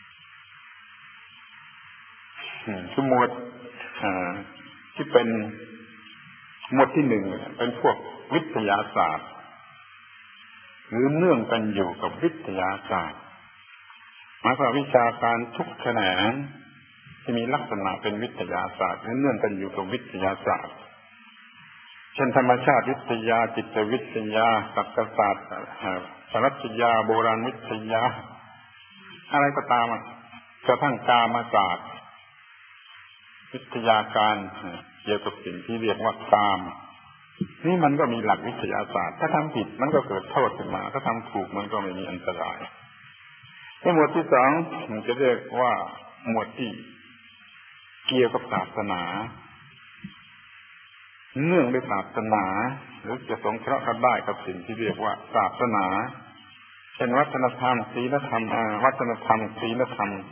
คือหมวดที่เป็นหมวดที่1เป็นพวกวิทยาศาสตร์หรือเนื่องกันอยู่กับวิทยาศาสตร์หมายความวิชาการทุกแขนงที่มีลักษณะเป็นวิทยาศาสตร์หรือเนื่องกันอยู่กับวิทยาศาสตร์เช่นธรรมชาติวิทยาจิตวิทยาสัตวศาสตร์สารวิทยาโบราณวิทยาอะไรก็ตามกระทั่งกามศาสตร์วิทยาการเกี่ยวกับสิ่งที่เรียกว่ากามนี่มันก็มีหลักวิทยาศาสตร์ถ้าทำผิดมันก็เกิดโทษขึ้นมาถ้าทำถูกมันก็ไม่มีอันตรายในหมวดที่2มันจะเรียกว่าหมวดที่เกี่ยวกับศาสนาเนื่องด้วยศาสนาหรือจะสงเคราะห์กันได้กับสิ่งที่เรียกว่าศาสนาเช่นวัฒนธรรมศีลธรรมวัฒนธรรมศีลธรรม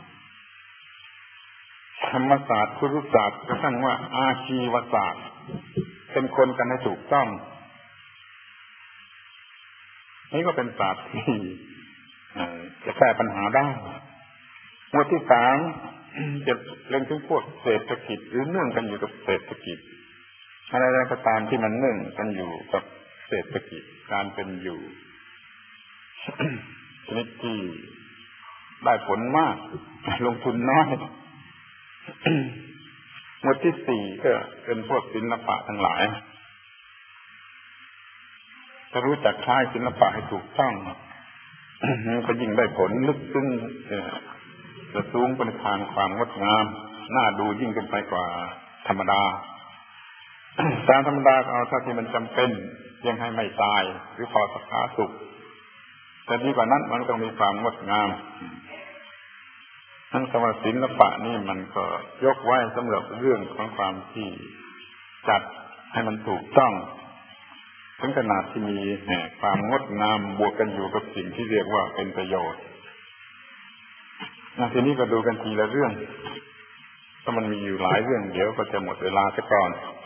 ธรรมศาสตร์ครุศาสตร์กระทั่งว่าอาชีวศาสตร์เป็นคนกันให้ถูกต้องนี่ก็เป็นศาสตร์ที่จะแก้ปัญหาได้หมวดที่3จะเรื่องถึงพวกเศรษฐกิจหรือเนื่องกันอยู่กับเศรษฐกิจอะไรก็ตามที่มันเนื่องกันอยู่กับเศรษฐกิจการเป็นอยู่ ชนิดที่ได้ผลมากลงทุนน้อย หมวดที่4ก็เป็นพวกศิลปะทั้งหลายถ้ารู้จักใช้ศิลปะให้ถูกต้อง ก็ยิ่งได้ผลลึกซึ้งจะสูงไปในทางความงดงามน่าดูยิ่งขึ้นไปกว่าธรรมดา ตามธรรมดาเอาเท่าที่มันจำเป็นยังให้ไม่ตายหรือพอสักขาสุขแต่ดีกว่านั้นมันต้องมีความงดงามนั่นคำว่าศิลปะนี่มันก็ยกไว้สำหรับเรื่องของความที่จัดให้มันถูกต้องถึงขนาดที่มีความงดงามบวกกันอยู่กับสิ่งที่เรียกว่าเป็นประโยชน์ทีนี้ก็ดูกันทีละเรื่องถ้ามันมีอยู่หลายเรื่องเดี๋ยวก็จะหมดเวลาซะก่อน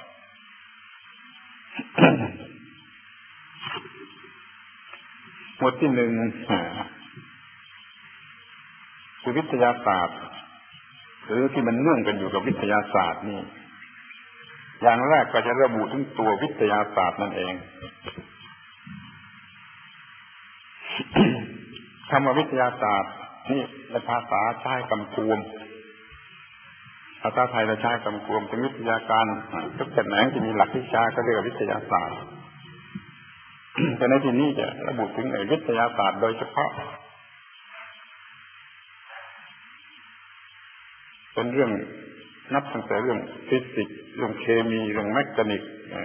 หมวดที่1คือวิทยาศาสตร์หรือที่มันเนื่องกันอยู่กับวิทยาศาสตร์นี่อย่างแรกก็จะระบุถึงตัววิทยาศาสตร์นั่นเอง คำว่าวิทยาศาสตร์นี่ในภาษาใช้กำกวมภาษาไทยเราใช้กำกวมเป็นวิทยาการทุกแขนงที่มีหลักวิชาก็เรียกว่าวิทยาศาสตร์ แต่ในที่นี้จะระบุถึงวิทยาศาสตร์โดยเฉพาะเป็นเรื่องนับตั้งแต่เรื่องฟิสิกส์เรื่องเคมีเรื่องแมคานิก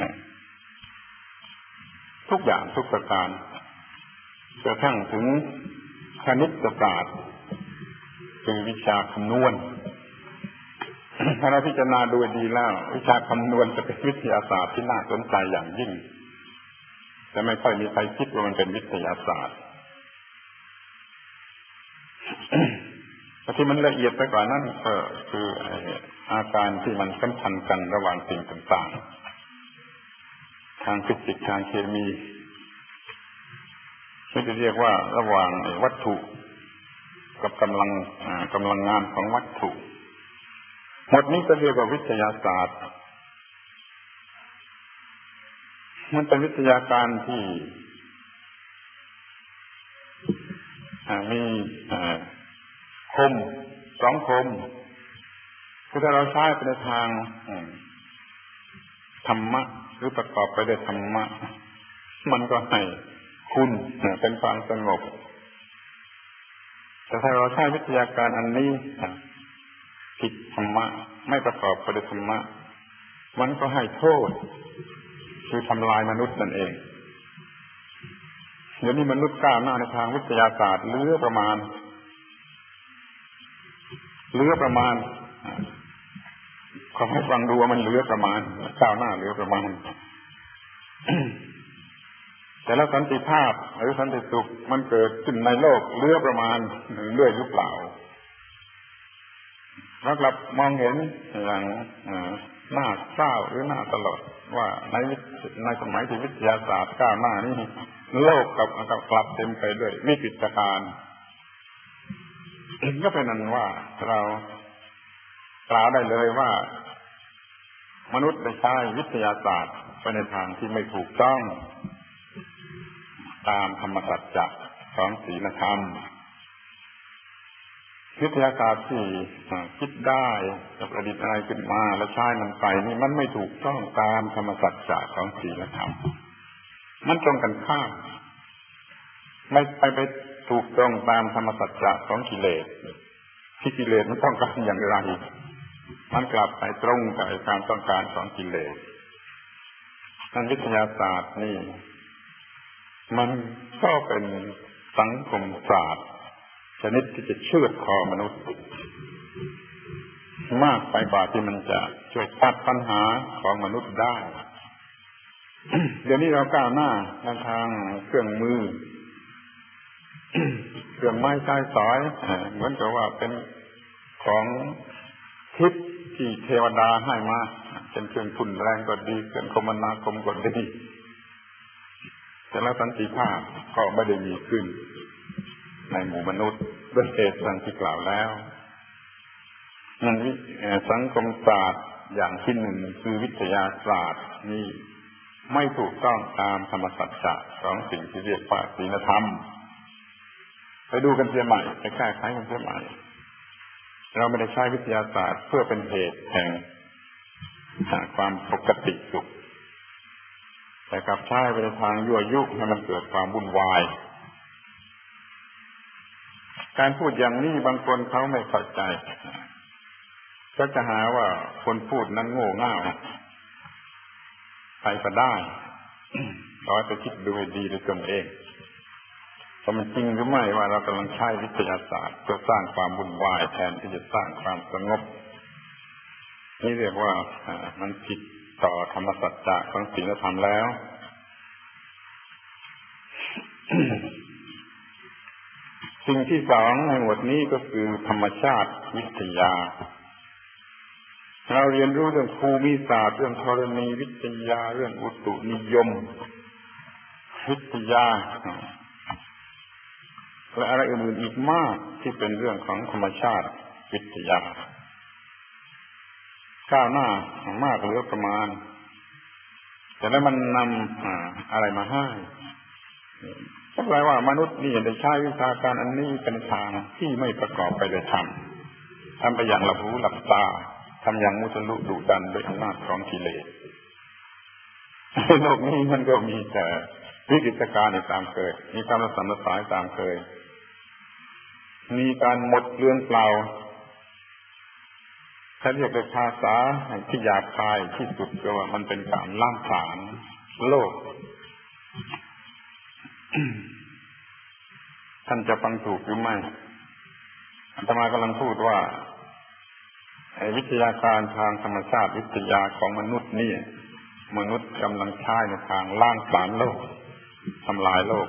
ทุกอย่างทุกประการกระทั่งถึงคณิตศาสตร์คือวิชาคำนวณถ้าเราพิจารณาดูดีแล้ววิชาคำนวณจะเป็นวิทยาศาสตร์ที่น่าสนใจอย่างยิ่งแต่ไม่ค่อยมีใครคิดว่ามันเป็นวิทยาศาสตร์แต่ที่มันละเอียดไปกว่านั้นก็คืออาการที่มันสัมพันธ์กันระหว่างสิ่งต่างๆทางฟิสิกส์ทางเคมีที่จะเรียกว่าระหว่างวัตถุกับกำลังงานของวัตถุหมดนี้ก็เรียกว่าวิทยาศาสตร์มันเป็นวิทยาการที่มีคม2คมคือถ้าเราใช้ไปในทางธรรมะหรือประกอบไปด้วยธรรมะมันก็ให้คุณเป็นความสงบแต่ถ้าเราใช้วิทยาการอันนี้ผิดธรรมะไม่ประกอบไปด้วยธรรมะมันก็ให้โทษคือทำลายมนุษย์นั่นเองเดี๋ยวนี้มนุษย์ก้าวหน้าในทางวิทยาศาสตร์เหลือประมาณขอให้ฟังดูว่ามันเหลือประมาณก้าวหน้าเหลือประมาณ แต่แล้วสันติภาพหรือสันติสุขมันเกิดขึ้นในโลกเหลือประมาณเรื่อยหรือเปล่าเรากลับมองเห็นอย่างน่าเศร้าหรือน่าตลกว่าในสมัยที่วิทยาศาสตร์ก้าวหน้านี้โลกกลับเต็มไปด้วยวิกฤตการณ์ก็เป็นนั้นว่าเรากล่าวได้เลยว่ามนุษย์ได้ใช้วิทยาศาสตร์ไปในทางที่ไม่ถูกต้องตามธรรมสัจจะของศีลธรรมวิทยาศาสตร์ที่คิดได้จะประดิษฐ์อะไรขึ้นมาแล้วใช้มันไปนี่มันไม่ถูกต้องตามธรรมสัจจะของศีลธรรมมันตรงกันข้ามไม่ไปถูกต้องตามธรรมสัจจะของกิเลสที่กิเลสมันต้องการอย่างไรมันกลับไปตรงกับการต้องการของกิเลสนั่นวิทยาศาสตร์นี่มันก็เป็นสังคมศาสตร์ชนิดที่จะเชือดคอมนุษย์มากไปกว่าที่มันจะช่วยตัดปัญหาของมนุษย์ได้ เดี๋ยวนี้เราก้าวหน้าในทางเครื่องมือ เครื่องไม้ใช้สอยเหมือนกับว่าเป็นของทิพย์ที่เทวดาให้มาเป็นเครื่องทุนแรงก็ดีเครื่องคมนาคมก็ดีแต่แล้วสันติภาพก็ไม่ได้มีขึ้นในหมู่มนุษย์ด้วยเหตุดังที่กล่าวแล้วนั่นสังคมศาสตร์อย่างที่หนึ่งคือวิทยาศาสตร์นี่ไม่ถูกต้องตามธรรมสัจจะของสิ่งที่เรียกว่าศีลธรรมไปดูกันเสียใหม่ไปแก้ไขกันเสียใหม่เราไม่ได้ใช้วิทยาศาสตร์เพื่อเป็นเหตุแห่งความปกติสุขแต่กลับใช้ไปในทางยั่วยุให้มันเกิดความวุ่นวายการพูดอย่างนี้บางคนเขาไม่เข้าใจก็จะหาว่าคนพูดนั้นโง่เง่าไปก็ได้เราจะคิดดูให้ดีด้วยตนเองว่ามันจริงหรือไม่ว่าเรากำลังใช้วิทยาศาสตร์เพื่อสร้างความวุ่นวายแทนที่จะสร้างความสงบนี่เรียกว่ามันผิดต่อธรรมสัจจะของศีลธรรมแล้ว สิ่งที่สองในหมวดนี้ก็คือธรรมชาติวิทยาเราเรียนรู้เรื่องภูมิศาสตร์เรื่องธรณีวิทยาเรื่องอุตุนิยมวิทยาและอะไรอื่นๆอีกมากที่เป็นเรื่องของธรรมชาติวิทยาก้าวหน้ามากเหลือประมาณแต่แล้วมันนำอะไรมาให้ก็แปลว่ามนุษย์นี่ได้ใช้วิชาการอันนี้เป็นทางที่ไม่ประกอบไปด้วยธรรมทำไปอย่างหลับหูหลับตาทำอย่างมุสลุดุดันด้วยอำนาจของกิเลสโลกนี้มันก็มีแต่วิกฤตการณ์ตามเคยมีการระสำระสายตามเคยมีการหมดเรื่องเปล่าถ้าเรียกเป็นภาษาที่หยาบคายที่สุดก็ว่ามันเป็นการล้างผลาญโลก ท่านจะฟังถูกหรือไม่อาตมากำลังพูดว่าวิทยาการทางธรรมชาติวิทยาของมนุษย์นี่มนุษย์กำลังใช้ในทางล้างผลาญโลกทำลายโลก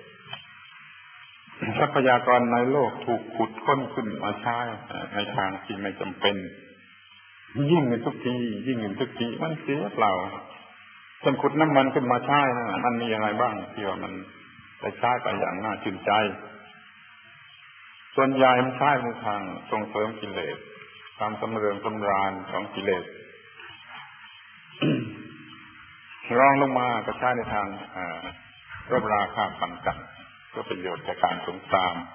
ทรัพยากรในโลกถูกขุดค้นขึ้นมาใช้ในทางที่ไม่จำเป็นยิ่งขึ้นทุกทีมันเสียเปล่าจนขุดน้ำมันขึ้นมาใช้นะมันมีอะไรบ้างที่ว่ามันได้ใช้ไปอย่างน่าชื่นใจส่วนใหญ่มันใช้ในทางส่งเสริมกิเลสความสำเริงสำราญของกิเลส รองลงมาก็ใช้ในทางรบราฆ่าฟันกันเพื่อประโยชน์จากการสงคราม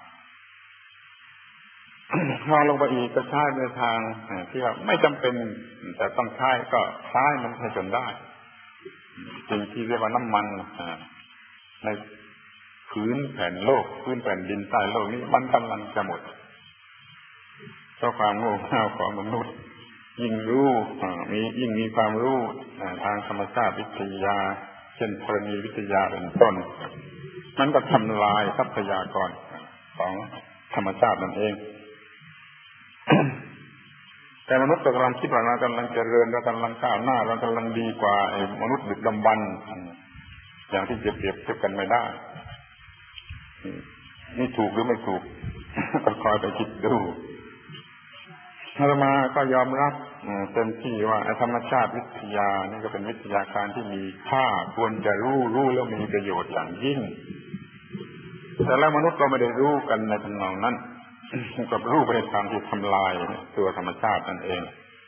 รองลงไปอีกก็ใช้ในทางที่ว่าไม่จำเป็นแต่ต้องใช้ก็ใช้มันให้จนได้สิ่งที่เรียกว่าน้ำมันในพื้นแผ่นโลกพื้นแผ่นดินใต้โลกนี้มันกำลังจะหมดเพราะความโง่เขลาของมนุษย์ยิ่งรู้ยิ่งมีความรู้ทางธรรมชาติวิทยาเช่นธรณีวิทยาเป็นต้นมันก็ทำลายทรัพยากรของธรรมชาตินั่นเอง แต่มนุษย์กำลังคิดว่าเรากำลังเจริญเรากำลังก้าวหน้าเรากำลังดีกว่าไอ้มนุษย์ดึกดำบรรพ์อย่างที่จะเปรียบเทียบกันไม่ได้นี่ถูกหรือไม่ถูก ก็คอยไปคิดดูอาตมาก็ยอมรับเต็มที่ว่าธรรมชาติวิทยานี่ก็เป็นวิทยาการที่มีค่าควรจะรู้แล้วมีประโยชน์อย่างยิ่งแต่แล้วมนุษย์ก็ไม่ได้รู้กันในทำนองนั้นกับรู้ไปในทางที่ทำลายตัวธรรมชาตินั่นเอง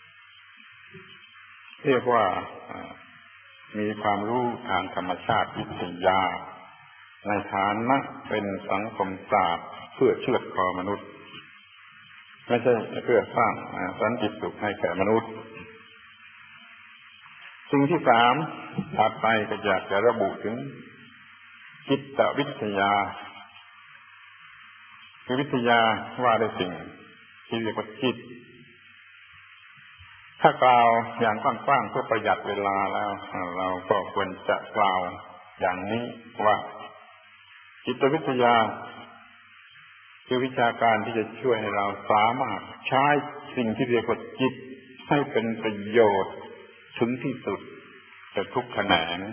เรียกว่ามีความรู้ทางธรรมชาติวิทยาในฐานะเป็นสังคมศาสตร์เพื่อเชือดคอมนุษย์ไม่ใช่เพื่อสร้างสันติสุขให้แก่มนุษย์สิ่งที่สามถัดไปก็อยากจะระบุถึงจิตวิทยาคือวิทยาว่าด้วยสิ่งที่เรียกว่าจิตถ้ากล่าวอย่างกว้างๆเพื่อประหยัดเวลาแล้วเราก็ควรจะกล่าวอย่างนี้ว่าจิตวิทยาคือวิชาการที่จะช่วยให้เราสามารถใช้สิ่งที่เรียกว่าจิตให้เป็นประโยชน์ถึงที่สุดแต่ทุกแขนง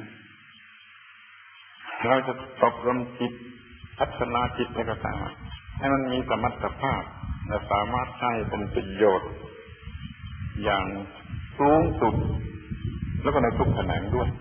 เราจะอบรมจิตพัฒนาจิตในกระตามให้มันมีสมรรถภาพและสามารถใช้เป็นประโยชน์อย่างสูงสุดแล้วก็ในทุกแขนงด้วย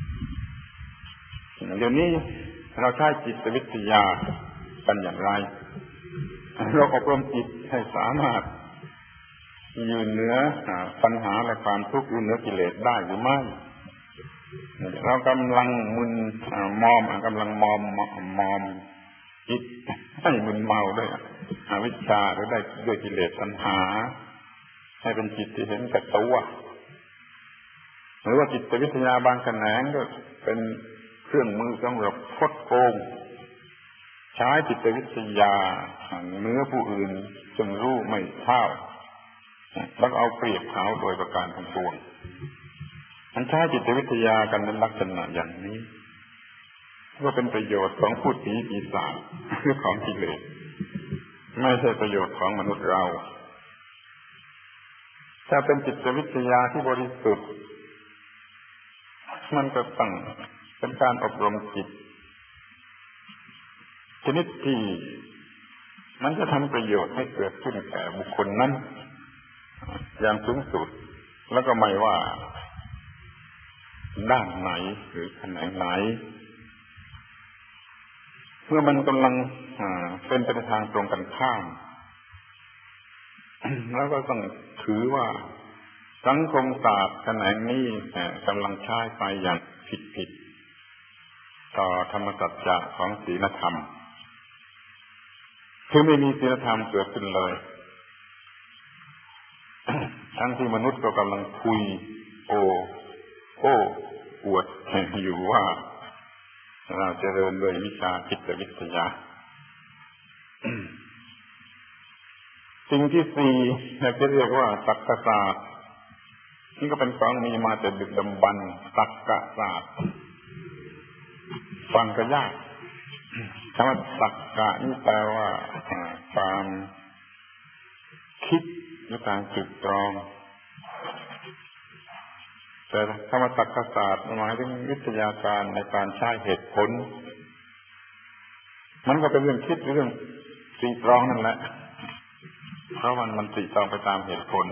เดี๋ยวนี้เราใช้จิตวิทยากันอย่างไรเราอบรมจิตให้สามารถยืนเหนือปัญหาและความทุกข์ยืนเหนือกิเลสได้หรือไม่เรากำลังมึนมอมกำลังมอมจิตให้มึนเมาด้วยอวิชชาหรือได้ด้วยกิเลสตัณหาให้เป็นจิตที่เห็นแก่ตัวหรือว่าจิตวิทยาบางแขนงก็เป็นเครื่องมือสำหรับคดโกงใช้จิตวิทยาเหนือผู้อื่นจนรู้ไม่เท่าแล้วเอาเปรียบเขาโดยประการทั้งปวงมันใช้จิตวิทยากันในลักษณะอย่างนี้ก็เป็นประโยชน์ของผู้ผีปีศาจหรือของกิเลสไม่ใช่ประโยชน์ของมนุษย์เราถ้าเป็นจิตวิทยาที่บริสุทธิ์มันก็ต้องเป็นการอบรมจิตชนิดที่มันจะทำประโยชน์ให้เกิดขึ้นแก่บุคคลนั้นอย่างสูงสุดแล้วก็ไม่ว่าด้านไหนหรือแขนงไหนเมื่อมันกำลังเป็นไปในทางตรงกันข้ามแล้วก็ต้องถือว่าสังคมศาสตร์แขนงนี้กำลังใช้ไปอย่างผิดต่อธรรมสัจจะของศีลธรรมคือไม่มีศีลธรรมเกิดขึ้นเลยทั้งที่มนุษย์ก็กำลังคุยโอ้อวดอยู่ว่าเราเจริญด้วยวิชาจิตวิทยาสิ่งที่สี่จะเรียกว่าตรรกศาสตร์นี่ก็เป็นของมีมาแต่ดึกดำบรรพ์ตรรกศาสตร์ฟังก็ยากคำว่าตรรกะนี่แปลว่าความคิดหรือการตรึกตรองแต่คำว่าตรรกศาสตร์หมายถึงวิทยาการในการใช้เหตุผลมันก็เป็นเรื่องคิดเรื่องตรึกตรองนั่นแหละเพราะมันตรึกตรองไปตามเหตุผล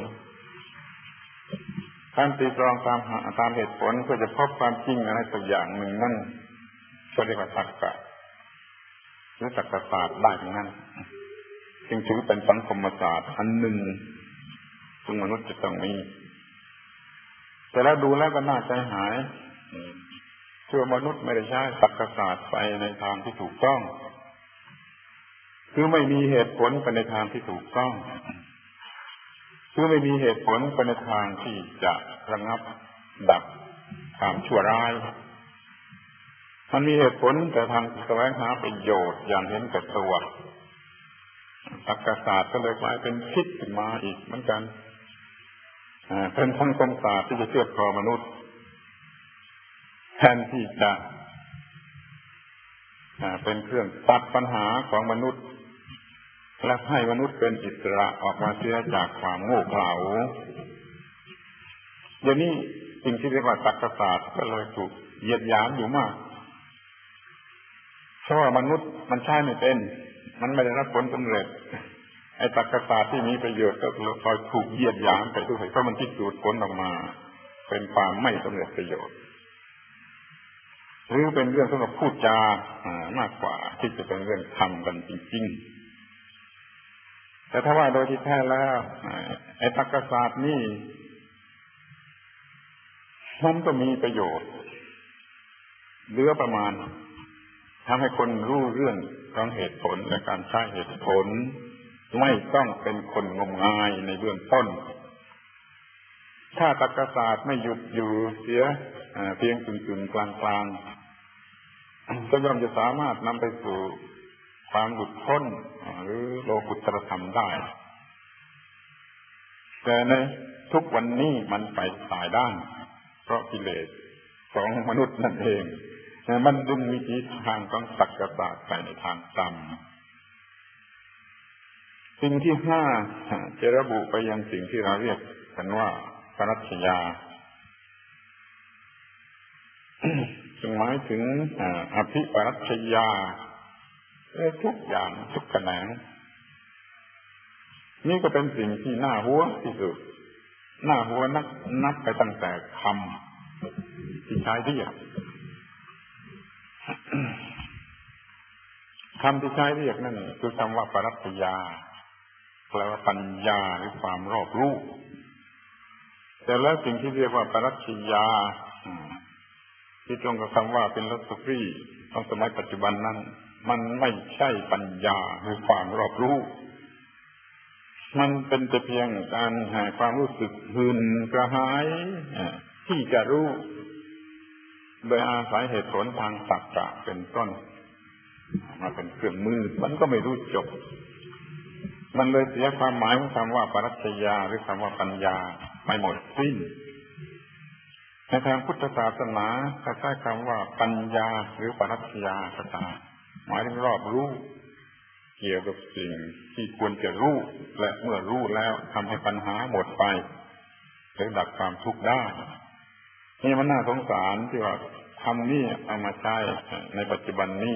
การตรึกตรองตามเหตุผลเพื่อจะพบความจริงอะไรสักอย่างหนึ่งนั่นก็เรียกว่าตรรกะหรือตรรกศาสตร์ได้ทั้งนั้นจึงถือเป็นสังคมศาสตร์อันหนึ่งซึ่งมนุษย์จะต้องมีแต่แล้วดูแล้วก็น่าใจหายตัวมนุษย์ไม่ได้ใช้ตรรกศาสตร์ไปในทางที่ถูกต้องคือไม่มีเหตุผลไปในทางที่ถูกต้องคือไม่มีเหตุผลไปในทางที่จะระงับดับคความชั่วร้ายมันมีเหตุผลแต่ทางแสวงหาประโยชน์อย่างเห็นแก่ตัวตรรกศาสตร์ก็เลยกลายเป็นพิษขึ้นมาอีกเหมือนกันเป็นสังคมศาสตร์ที่จะเชื่อดคอมนุษย์แทนที่จะเป็นเครื่องตัดปัญหาของมนุษย์และให้มนุษย์เป็นอิสระออกมาเสียจากความโง่เขลาเดี๋ยวนี้สิ่งที่เรียกว่าตรรกศาสตร์ก็เลยถูกเหยียดหยามอยู่มากเพราะว่ามนุษย์มันใช้ไม่เป็นมันไม่ได้รับผลสำเร็จไอ้ตรรกศาสตร์ที่มีประโยชน์ก็คอยถูกเหยียดหยามไปด้วยเพราะมันพิสูจน์ผลออกมาเป็นความไม่สำเร็จประโยชน์หรือเป็นเรื่องสำหรับพูดจามากกว่าที่จะเป็นเรื่องทำกันจริงๆแต่ถ้าว่าโดยที่แท้แล้วไอ้ตรรกศาสตร์นี่มันก็มีประโยชน์เหลือประมาณทำให้คนรู้เรื่องของเหตุผลและการใช้เหตุผลไม่ต้องเป็นคนงมงายในเบื้องต้นถ้าตรรกศาสตร์ไม่หยุดอยู่เสียเพียงกึ่งๆกลางๆก็ย่อมจะสามารถนำไปสู่ความหลุดพ้นหรือโลกุตตรธรรมได้แต่ในทุกวันนี้มันไปสายด้านเพราะกิเลสของมนุษย์นั่นเองมันดึงวิธีทางของตรรกศาสตร์ไปในทางต่ำสิ่งที่ห้าจะระบุไปยังสิ่งที่เราเรียกกันว่าปรัชญาซึ่งหมายถึงอภิปรัชญาทุกอย่างทุกแขนงนี่ก็เป็นสิ่งที่น่าหัวที่สุดน่าหัวนับไปตั้งแต่คำที่ใช้เรียกคำที่ใช้เรียกนั่นคือคำว่าปรัชญาแปลว่าปัญญาหรือความรอบรู้แต่แล้วสิ่งที่เรียกว่าปรัชญาที่ตรงกับคำว่าเป็นฟิโลโซฟีของสมัยปัจจุบันนั้นมันไม่ใช่ปัญญาหรือความรอบรู้มันเป็นแต่เพียงการหาความรู้สึกหื่นกระหายที่จะรู้โดยอาศัยเหตุผลทางตรรกะเป็นต้นมาเป็นเครื่องมือมันก็ไม่รู้จบมันเลยเสียความหมายของคำว่าปรัชญาหรือคำว่าปัญญาไปหมดสิ้นในทางพุทธศาสนาก็ใช้คำว่าปัญญาหรือปรัชญาก็ตามหมายถึงรอบรู้เกี่ยวกับสิ่งที่ควรจะรู้และเมื่อรู้แล้วทำให้ปัญหาหมดไปหรือดับความทุกข์ได้นี่มันน่าสงสารที่ว่าคำนี้เอามาใช้ในปัจจุบันนี้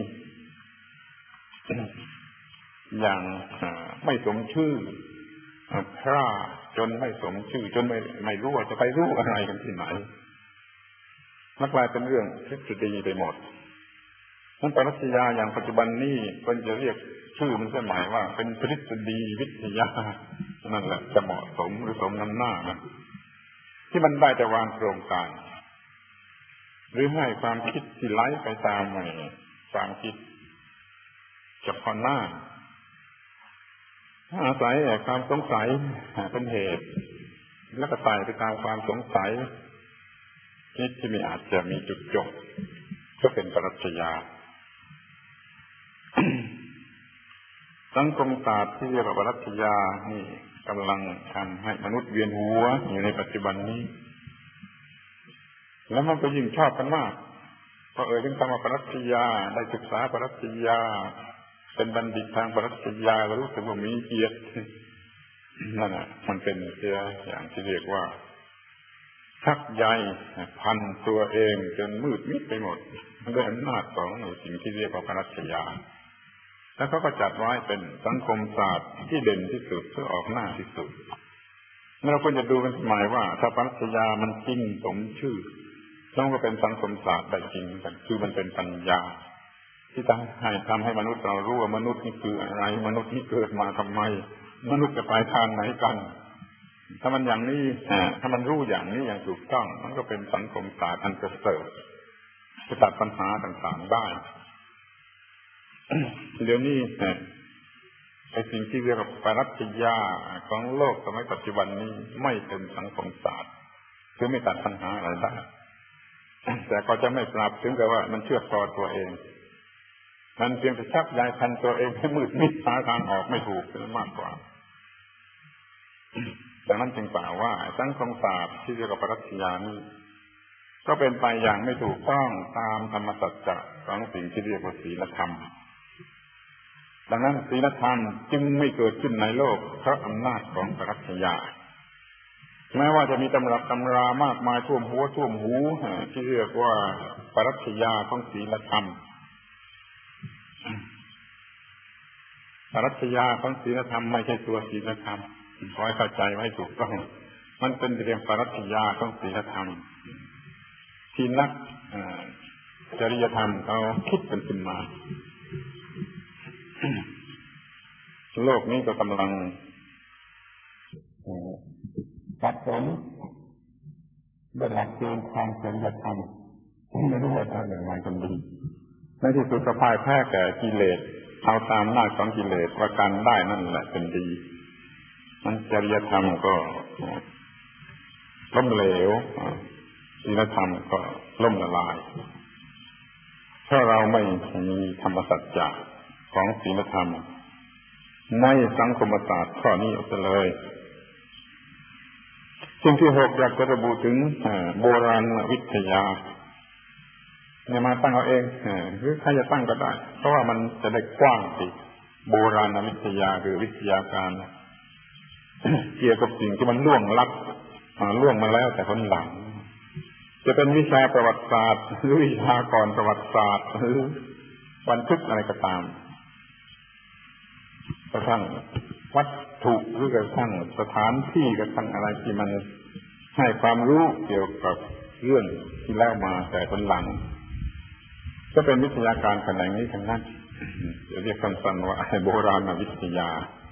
อย่างไม่สมชื่อพร่าจนไม่สมชื่อจนไม่รู้ว่าจะไปรู้อะไรกันที่ไหนมันกลายเป็นเรื่องทฤษฎีไปหมดนั้นปรัชญาอย่างปัจจุบันนี้คนจะเรียกชื่อมันหมายว่าเป็นทฤษฎีวิทยานั่นแหละจะเหมาะสมหรือสมน้ำหน้านะที่มันได้แต่วางโครงการหรือให้ความคิดที่ไหลไปตามความคิดเฉพาะหน้าอาศัยความสงสัยเป็นเหตุแล้วก็ไต่ไปตามความสงสัยคิดที่ไม่อาจจะมีจุดจบก็เป็นปรัชญา สังคมศาสตร์ที่เรียกว่าปรัชญานี่กำลังทำให้มนุษย์เวียนหัวอยู่ในปัจจุบันนี้แล้วมันก็ยิ่งชอบกันมากพอถึงคำว่าปรัชญาได้ศึกษาปรัชญาเป็นบัณฑิตทางปรัชญาแล้วรู้สึกว่ามีเกียรตินั่นน่ะมันเป็นเสียอย่างที่เรียกว่าชักใยพันตัวเองจนมืดมิดไปหมดด้วยอำนาจของสิ่งที่เรียกว่าปรัชญาแล้วเขาก็จัดไว้เป็นสังคมศาสตร์ที่เด่นที่สุดเพื่อออกหน้าที่สุดเราควรจะดูเป็นหมายว่าถ้าปรัชญามันจริงสมชื่อต้องก็เป็นสังคมศาสตร์ได้จริงกันคือมันเป็นปัญญาที่ทำให้มนุษย์เรารู้ว่ามนุษย์นี่คืออะไรมนุษย์นี่เกิดมาทำไมมนุษย์จะไปทางไหนกันถ้ามันอย่างนี้ถ้ามันรู้อย่างนี้อย่างถูกต้องมันก็เป็นสังคมศาสตร์อันประเสริฐจะตัดปัญหาต่างๆได้ เดี๋ยวนี้ไอ้สิ่งที่เรียกว่าปรัชญาของโลกสมัยปัจจุบันนี้ไม่เป็นสังคมศาสตร์คือไม่ตัดปัญหาอะไรได้แต่ก็จะไม่ปรับถึงกับว่ามันเชื่อต่อตัวเองมันเพียงแต่ชักใยพันตัวเองให้มืดมิดหาทางออกไม่ถูกนั่นมากกว่าดังนั้นจึงกล่าวว่าสังคมศาสตร์ที่เรียกว่าปรัชญานี้ก็เป็นไปอย่างไม่ถูกต้องตามธรรมสัจจะของสิ่งที่เรียกว่าศีลธรรมดังนั้นศีลธรรมจึงไม่เกิดขึ้นในโลกเพราะอำนาจของปรัชญาแม้ว่าจะมีตำรับตำรามากมายท่วมหัวท่วมหูที่เรียกว่าปรัชญาของศีลธรรมปรัชญาของศีลธรรมไม่ใช่ตัวศีลธรรมขอให้เข้าใจไว้ถูกต้องมันเป็นเรื่องปรัชญาของศีลธรรมที่นักจริยธรรมเขาคิดกันขึ้นมาโลกนี้ก็กำลังสับสนด้วยหลักเกณฑ์ทางจริยธรรมไม่รู้ว่าทำอย่างไรกันดีในที่สุดก็พ่ายแพ้แก่กิเลสเอาตามหน้าของกิเลสว่าการได้นั่นแหละเป็นดีมันจริยธรรมก็ล้มเหลวศีลธรรมก็ล่มละลายถ้าเราไม่มีธรรมสัจจะของศีลธรรมในสังคมศาสตร์ข้อนี้เอาเลยสิ่งที่6อยากจะระบุถึงโบราณวิทยาเนี่ยมาตั้งเอาเองหรือใครจะตั้งก็ได้เพราะว่ามันจะได้กว้างสิโบราณวิทยาคือวิทยาการเกี่ยวกับสิ่งที่มันล่วงลับล่วงมาแล้วแต่คนหลังจะเป็นวิชาประวัติศาสตร์หรือวิชาก่อนประวัติศาสตร์หรือบันทึกอะไรก็ตามกระทั่งวัตถุหรือกระทั่งสถานที่กระทั่งอะไรที่มันให้ความรู้เกี่ยวกับเรื่องที่แล้วมาแต่คนหลังก็เป็นวิทยาการแขนงนี้ทั้งนั้นจะเรียกสั้นๆว่าโบราณวิทยา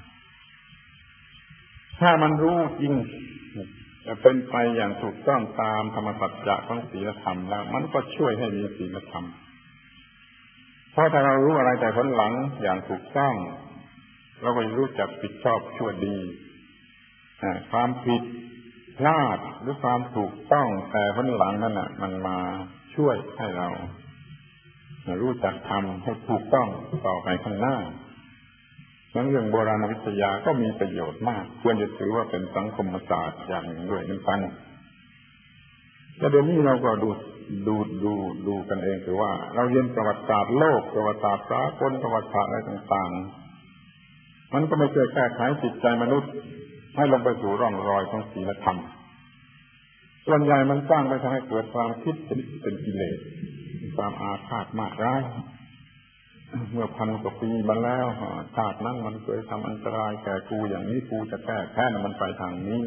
ถ้ามันรู้จริงจะเป็นไปอย่างถูกต้องตามธรรมสัจจะของศีลธรรมแล้วมันก็ช่วยให้มีศีลธรรมเพราะถ้าเรารู้อะไรแต่คนหลังอย่างถูกต้องเราก็รู้จักผิดชอบชั่วดีความผิดพลาดหรือความถูกต้องแต่คนหลังนั่นน่ะมันมาช่วยให้เรารู้จักทำให้ถูกต้องต่อไปข้างหน้านั้นเรื่องโบราณวิทยาก็มีประโยชน์มากควรจะถือว่าเป็นสังคมศาสตร์อย่างหนึ่งด้วยนั่นกันแต่เดี๋ยวนี้เราก็ดูกันเองคือว่าเราเรียนประวัติศาสตร์โลกประวัติศาสตร์สากลประวัติศาสตร์อะไรต่างๆมันก็ไม่ช่วยแก้ไขจิตใจมนุษย์ให้ลงไปสู่ร่องรอยของศีลธรรมส่วนใหญ่มันสร้างไปทำให้เกิดความคิดเป็นกิเลสความอาฆาตมาร้ายเมื่อพันกว่าปีมาแล้วชาตินั้นมันเคยทำอันตรายแก่กูอย่างนี้กูจะแก้แค้นมันไปทางนี้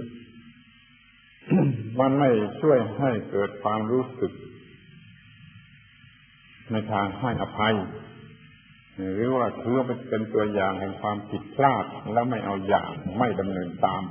มันไม่ช่วยให้เกิดความรู้สึกในทางให้อภัยหรือว่าถือว่าเป็นตัวอย่างแห่งความผิดพลาดแล้วไม่เอาอย่างไม่ดำเนินตาม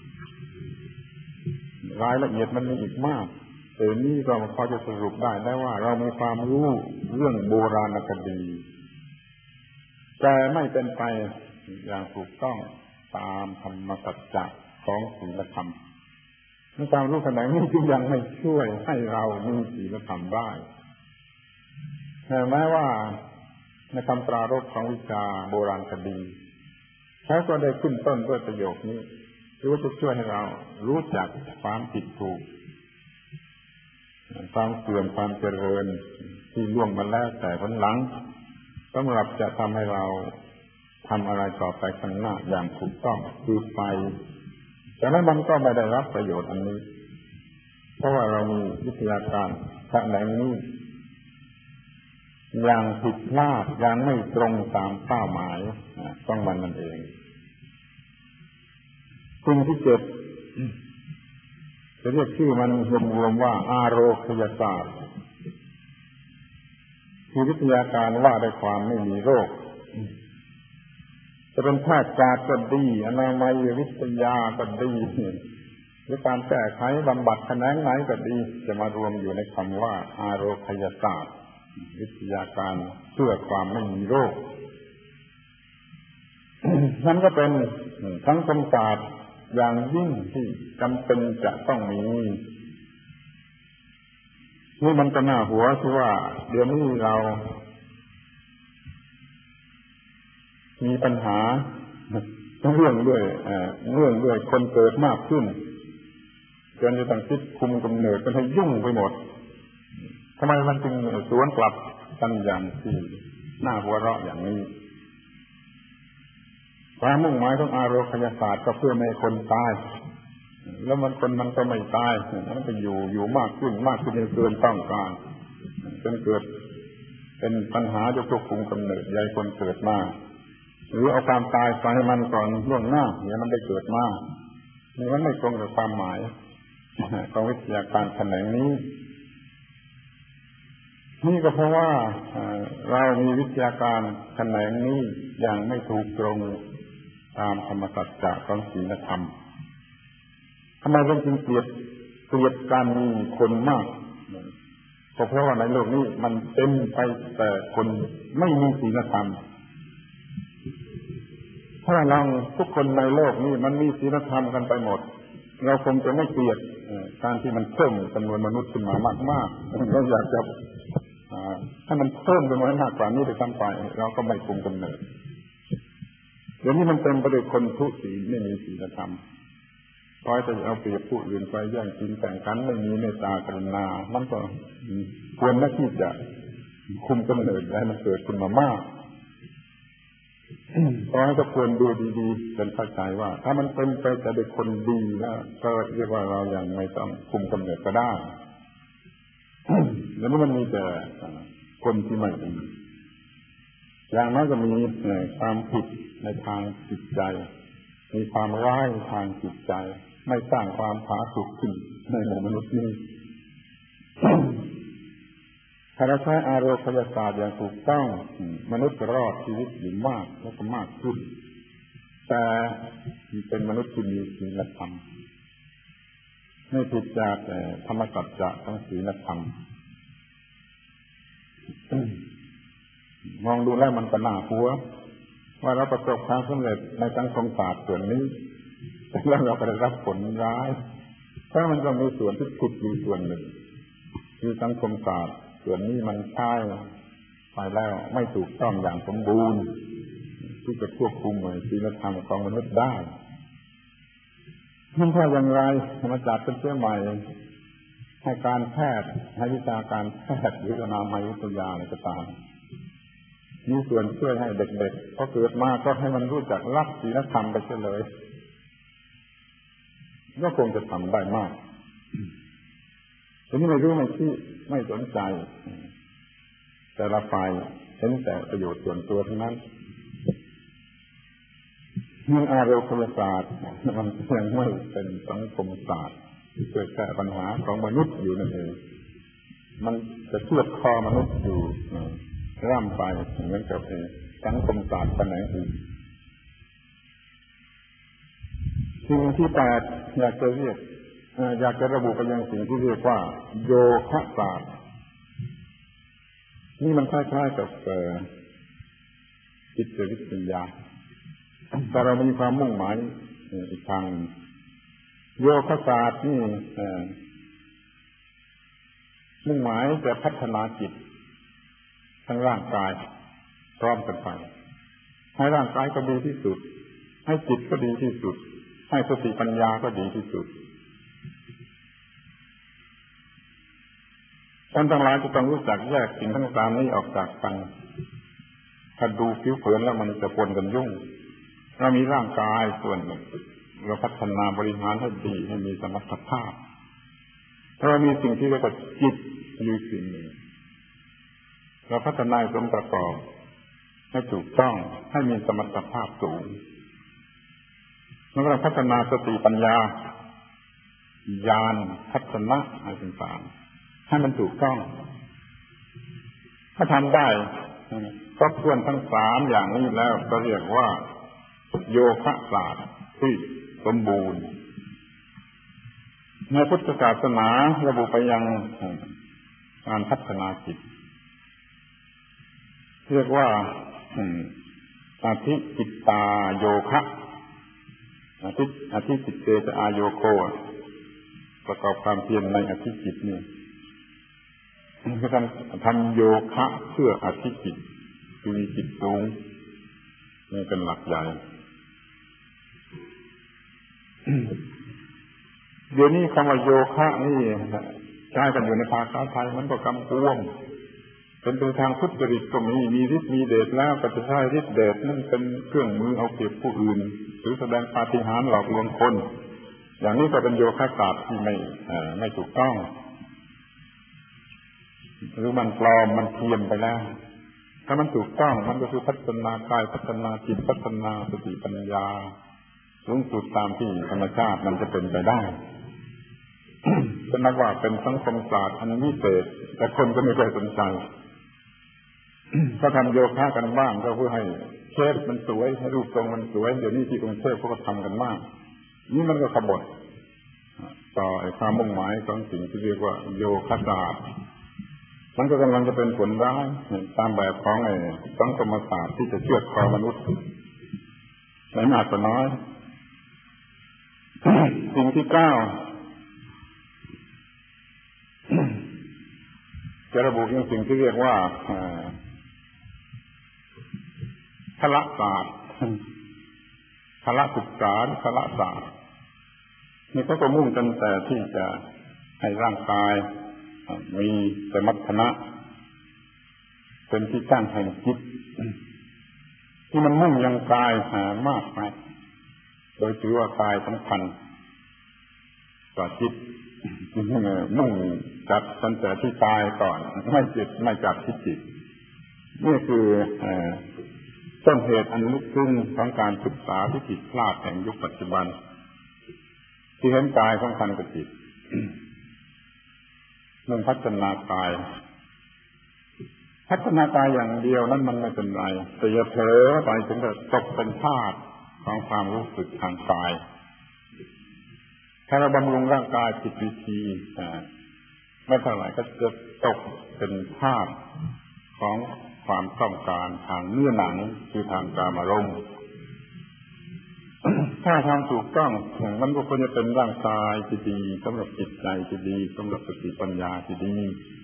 รายละเอียดมันมีอีกมากแต่นี่ก็พอจะสรุปได้ว่าเรามีความรู้เรื่องโบราณคดีแต่ไม่เป็นไปอย่างถูกต้องตามธรรมสัจจะของศีลธรรมความรู้ขนาดนี้จึงยังไม่ช่วยให้เรามีศีลธรรมได้แม้ว่าในคำปรารภของวิชาโบราณคดีเขาก็ได้ขึ้นต้นด้วยประโยคนี้ที่ว่าจะช่วยให้เรารู้จักความผิดถูกความเสื่อมความเจริญที่ล่วงมาแล้วแต่ผลหลังสำหรับจะทำให้เราทำอะไรต่อไปข้างหน้าอย่างถูกต้องคือไปแต่นั้นมันก็ไม่ได้รับประโยชน์อันนี้เพราะว่าเรามีวิทยาการแขนงนี้อย่างผิดพลาดอย่างไม่ตรงตามเป้าหมายต้องมันนั่นเองสิ่งที่7จะเรียกชื่อมันรวมๆว่าอาโรคยศาสตร์คือวิทยาการว่าด้วยความไม่มีโรคจะเป็นแพทย์ศาสตร์ก็ดีอนามัยวิทยาก็ดีหรือการแก้ไขบำบัดแขนงไหนก็ดีจะมารวมอยู่ในคำว่าอาโรคยศาสตร์วิทยาการเพื่อความไม่มีโรค นั่นก็เป็นทั้งสังคมศาสตร์อย่างยิ่งที่จำเป็นจะต้องมีนี่มันก็น่าหัวที่ว่าเดี๋ยวนี้เรามีปัญหาเรื่องด้วยคนเกิดมากขึ้นจนจะต้องคิดคุมกำเนิดกันให้ยุ่งไปหมดทำไมมันจึงสวนกลับกันอย่างที่น่าหัวเราะอย่างนี้ความมุ่งหมายของอารมณ์ศาสตร์ก็เพื่อไม่ให้คนตายแล้วมันก็ไม่ตายมันก็อยู่มากขึ้นจนเกินต้องการจนเกิดเป็นปัญหาจะควบคุมกำเนิดใหญ่คนเกิดมาหรือเอาความตายไปให้มันก่อนล่วงหน้าอย่ามันได้เกิดมานี่มันไม่ตรงกับความหมายของวิทยาการแขนงนี้นี่ก็เพราะว่าเรามีวิทยาการแขนงนี้อย่างไม่ถูกตรงตามธรรมสัจจะของศีลธรรมทำไมเราจึงเกลียดการมีคนมากก็เพราะว่าในโลกนี้มันเต็มไปแต่คนไม่มีศีลธรรมถ้าเราทุกคนในโลกนี้มันมีศีลธรรมกันไปหมดเราคงจะไม่เกลียดการที่มันเพิ่มจำนวนมนุษย์ขึ้นมามากๆเราอยากจะให้มันเพิ่มจำนวนมากกว่านี้ไปซ้ำไปเราก็ไม่คุมกำเนิดเดี๋ยวนี้มันเต็มไปด้วยคนทุศีลไม่มีศีลธรรมคอยจะเอาเปรียบผู้อื่นไปแย่งชิงแข่งขันไม่มีเมตตากรุณามันก็ควรนะที่จะคุมกำเนิดให้มันเกิดขึ้นมามากตอนนี้ก็ควรดูดีๆเป็นเข้าใจว่าถ้ามันเป็นไปแต่เด็กคนดีแล้วก็เรียกว่าเรายังไม่ต้องคุมกำเนิดก็ได้แล้วมันมีแต่คนที่ไม่ดีอย่างน้อยก็มีความผิดในทางจิตใจมีความร้ายในทางจิตใจไม่สร้างความผาสุกขึ้นในหมู่มนุษย์นี้ถ้าเราใช้อารมณ์ศาสตร์อย่างถูกต้องมนุษย์จะรอดชีวิตอยู่มากและก็มากขึ้นแต่เป็นมนุษย์ที่มีศีลธรรมไม่ผิดจากธรรมสัจจะของศีลธรรมมองดูแล้วมันก็น่าหัวว่าเราประสบความสำเร็จในสังคมศาสตร์ส่วนนี้แล้วเราก็ได้รับผลร้ายเพราะมันก็มีส่วนที่ผิดอยู่ส่วนหนึ่งคือสังคมศาสตร์ส่วนนี้มันใช้ไปแล้วไม่ถูกต้องอย่างสมบูรณ์ที่จะควบคุมศีลธรรมของมนุษย์ได้นั่นถ้าอย่างไรมาจากเป็นเชื้อใหม่ให้การแพทย์ให้วิชาการแพทย์หรือนามัยวิทยาอะไรก็ตามมีส่วนช่วยให้เด็กๆพอเกิดมาก็ให้มันรู้จักรักศีลธรรมไปเสียเลยก็คงจะทำได้มากทีนี้ไม่รู้ไม่ชี้ไม่สนใจแต่ละฝ่ายเห็นแต่ประโยชน์ส่วนตัวเท่านั้นเรื่องอารมณ์ศาสตร์มันยังไม่เป็นสังคมศาสตร์ที่ช่วยแก้ปัญหาของมนุษย์อยู่นั่นเองมันจะเชือดคอมนุษย์อยู่ร่ำไปเหมือนกับสังคมศาสตร์แขนงอื่นสิ่งที่แปดอยากจะระบุไปยังสิ่งที่เรียกว่าโยคะศาสตร์นี่มันคล้ายๆกับจิตวิทยาแต่เรามีความมุ่งหมายอีกทางโยคะศาสตร์นี่มุ่งหมายจะพัฒนาจิตทั้งร่างกายพร้อมกันไปให้ร่างกายก็ดีที่สุดให้จิตก็ดีที่สุดให้สติปัญญาก็ดีที่สุดท่านทั้งหลายจะต้องรู้จักแยกสิ่งทั้งสามนี้ออกจากกันถ้าดูผิวเผินแล้วมันจะปนกันยุ่งเรามีร่างกายส่วนหนึ่งเราพัฒนาบริหารให้ดีให้มีสมรรถภาพถ้าเรามีสิ่งที่เรียกว่าจิตอยู่สิ่งหนึ่งเราพัฒนาสมประกอบให้ถูกต้องให้มีสมรรถภาพสูงแล้วเราพัฒนาสติปัญญาญาณทัศนะอะไรต่างๆให้มันถูกต้องถ้าทำได้ครบถ้วนทั้งสามอย่างนี้แล้วก็เรียกว่าโยคะศาสตร์ที่สมบูรณ์ในพุทธศาสนาระบุไปยังการพัฒนาจิตเรียกว่าอธิจิตตาโยคะอธิจิตเตจะอาโยโคประกอบความเพียรในอธิจิตนี่คือทำโยคะเพื่ออธิจิตคือมีจิตสูงนี่เป็นหลักใหญ่เดี๋ยวนี้คำว่าโยคะนี่ใช้กันอยู่ในภาษาไทยมันก็กำกวมเป็นทางทุจริตก็มีฤทธิ์มีเดชแล้วก็จะใช้ฤทธิ์เดชนั่นเป็นเครื่องมือเอาเปรียบผู้อื่นหรือแสดงปาฏิหาริย์หลอกลวงคนอย่างนี้ก็เป็นโยคะศาสตร์ที่ไม่ถูกต้องหรือมันปลอมมันเทียมไปแล้วถ้ามันถูกต้องมันก็คือพัฒนากายพัฒนาจิตพัฒนาสติปัญญาสูงสุดตามที่ธรรมชาติมันจะเป็นไปได้ก็นับว่าเป็นสังคมศาสตร์อันวิเศษแต่คนก็ไม่ค่อยสนใจก็ทำโยคะกันบ้างก็เพื่อให้เชฟมันสวยให้รูปทรงมันสวยเดี๋ยวนี้ที่กรุงเทพเขาก็ทำกันมากนี่มันก็ขบฏต่อความมุ่งหมายของสิ่งที่เรียกว่าโยคะศาสตร์มันก็กำลังจะเป็นผลร้ายตามแบบของสังคมศาสตร์ที่จะเชือดคอมนุษย์ไม่มากก็น้อยสิ่งที่9จะระบุอย่างสิ่งที่เรียกว่าพละศาสตร์พละศึกษาพละศาสตร์นี่ก็มุ่งกันแต่ที่จะให้ร่างกายมีสมรรถนะเป็นที่ตั้งแห่งจิตที่มันมุ่งยังกายมากไปโดยถือว่ากายสำคัญกว่าจิตมุ่งจัดตั้งแต่ที่กายก่อนไม่จัดที่จิตนี่คือต้นเหตุอันลึกซึ้งของการศึกษาที่ผิดพลาดแห่งยุคปัจจุบันที่เห็นกายสำคัญกว่าจิตมุ่งพัฒนากายอย่างเดียวนั้นมันไม่เป็นไรแต่อย่าเผลอไปถึงกับตกเป็นทาสของความรู้สึกทางกายถ้าเราบำรุงร่างกายผิดวิธีไม่เท่าไหร่ก็จะตกเป็นทาสของความต้องการทางเนื้อหนังคือทางกามารมณ์ถ้าทำถูกต้องมันก็ควรจะเป็นร่างกายที่ดีสำหรับจิตใจที่ดีสำหรับสติปัญญาที่ดี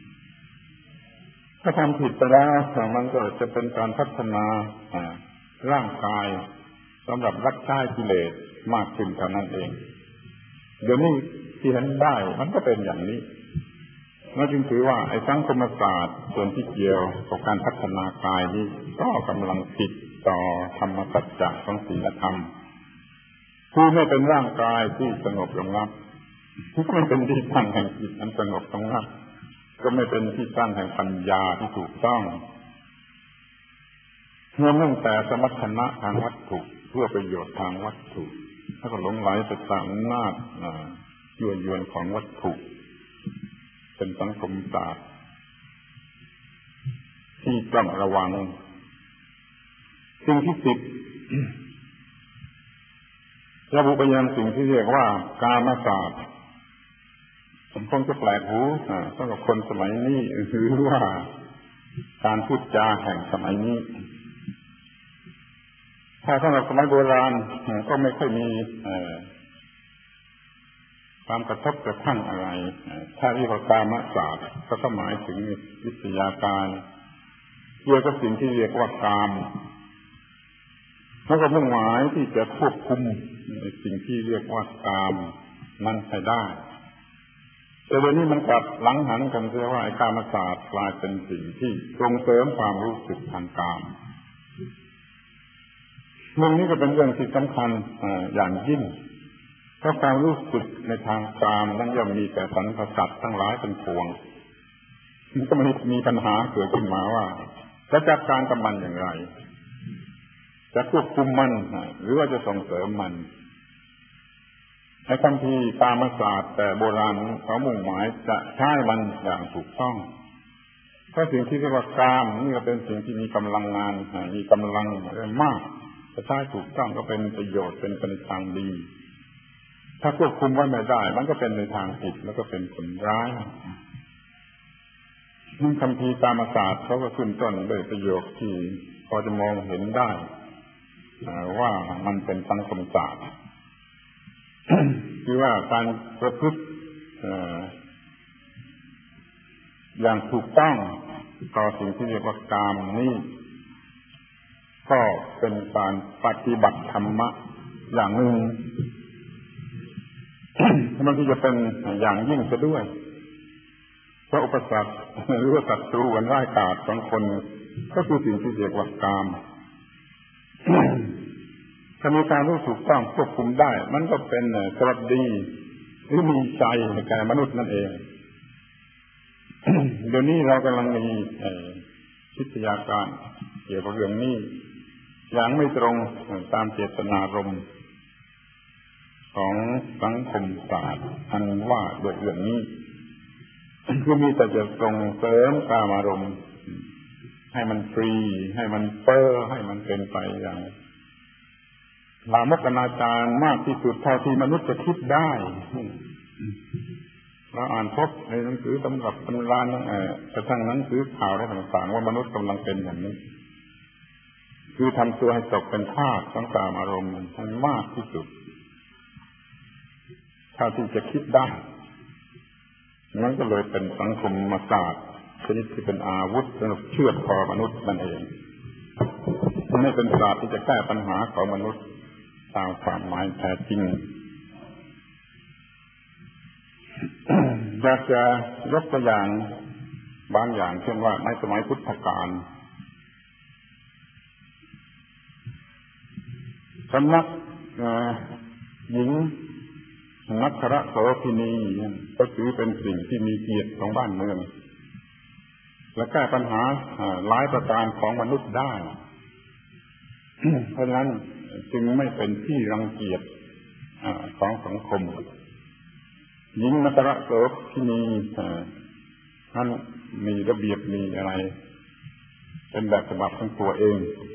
ถ้าทำผิดไปแล้วมันก็จะเป็นการพัฒนาร่างกายสำหรับรักษากิเลสมากขึ้นเท่านั้นเองเดี๋ยวนี้ที่เห็นได้มันก็เป็นอย่างนี้นั่นจึงถือว่าไอ้สังคมศาสตร์ส่วนที่เกี่ยวกับการพัฒนากายนี้ก็กำลังผิดต่อธรรมสัจจะของศีลธรรมคือไม่เป็นร่างกายที่สงบระงับก็ไม่เป็นที่ตั้งแห่งจิตอันสงบระงับก็ไม่เป็นที่ตั้งแห่งปัญญาที่ถูกต้องเมื่อมุ่งแต่สมรรถนะทางวัตถุเพื่อประโยชน์ทางวัตถุถ้าก็หลงไหลไปตามอำนาจยั่วยวนของวัตถุเป็นสังคมศาสตร์ที่ต้องระวังสิ่งที่10ระบุไปยังสิ่งที่เรียกว่ากามศาสตร์ผมคงจะแปลกหูสำหรับคนสมัยนี้หรือว่าการพูดจาแห่งสมัยนี้ถ้าสำหรับสมัยโบราณก็ไม่ค่อยมีความกระทบกระทั่งอะไรถ้าเรียกว่ากามศาสตร์ก็หมายถึงวิทยาการเกี่ยวกับสิ่งที่เรียกว่ากามแล้วก็มุ่งหมายที่จะควบคุมสิ่งที่เรียกว่ากามนั้นให้ได้แต่เดี๋ยวนี้มันกลับหลังหันกันเสียว่าไอ้กามศาสตร์กลายเป็นสิ่งที่ส่งเสริมความรู้สึกทางกามเรื่องนี้ก็เป็นเรื่องที่สำคัญอย่างยิ่งเพราะความรู้สึกในทางกามนั้นย่อมมีแต่สรรพสัตว์ทั้งหลายเป็นพวงมันก็มีปัญหาเกิดขึ้นมาว่าจะจัดการกับมันอย่างไรจะควบคุมมันหรือว่าจะส่งเสริมมันในคำพีกามศาสตร์แต่โบราณเขามุ่งหมายจะใช้มันอย่างถูกต้องเพราะสิ่งที่เรียกว่ากามนี่ก็เป็นสิ่งที่มีกำลังงานมีกำลังมากจะใช้ถูกต้องก็เป็นประโยชน์เป็นไปในทางดีถ้าควบคุมไว้ไม่ได้มันก็เป็นในทางผิดแล้วก็เป็นผลร้ายนี่คำพีกามศาสตร์เขาก็ขึ้นต้นด้วยประโยคที่พอจะมองเห็นได้ว่ามันเป็นสังคมศาสตร์คือว่าการประพฤติอย่างถูกต้องต่อสิ่งที่เรียกว่ากามนี้ก็เป็นการปฏิบัติธรรมะอย่างหนึ่ง มันที่จะเป็นอย่างยิ่งซะด้วยเพราะอุปสรรคหรือว่าศัตรูอันร้ายกาจของคนก็คือสิ่งที่เรียกว่ากาม ถ้ามีการรู้ถูกต้องควบคุมได้มันก็เป็นสวัสดีหรือมีใจในแก่มนุษย์นั่นเอง เดี๋ยวนี้เรากำลังมีวิทยาการเกี่ยวกับเรื่องนี้อย่างไม่ตรงตามเจตนารมณ์ของสังคมศาสตร์อันว่าโดยเรื่องนี้คือมีแต่จะส่งเสริมกามารมณ์ให้มันฟรีให้มันเป้อให้มันเป็นไปอย่างลามกอนาจารมากที่สุดเท่าที่มนุษย์จะคิดได้เราอ่านพบในหนังสือตำรับตำรากระทั่งหนังสือข่าวอะไรต่างๆว่ามนุษย์กำลังเป็นอย่างนี้คือทำตัวให้ตกเป็นทาสของกามอารมณ์มันมากที่สุดเท่าที่จะคิดได้นั้นก็เลยเป็นสังคมศาสตร์ชนิดที่เป็นอาวุธสำหรับเชือดคอมนุษย์นั่นเองมันไม่เป็นศาสตร์ที่จะแก้ปัญหาของมนุษย์ตามความหมายแท้จริง อยากจะยกตัวอย่างบางอย่างเช่นว่าในสมัยพุทธกาลสำนักหญิงนักขรโสภิณีก็ถือเป็นสิ่งที่มีเกียรติของบ้านเมืองและแก้ปัญหาหลายประการของมนุษย์ได้ เพราะฉะนั้นจึงไม่เป็นที่รังเกียจของสังคมหญิงนักขรโสภิณีท่านมีระเบียบมีอะไรเป็นแบบฉบับของตัวเอง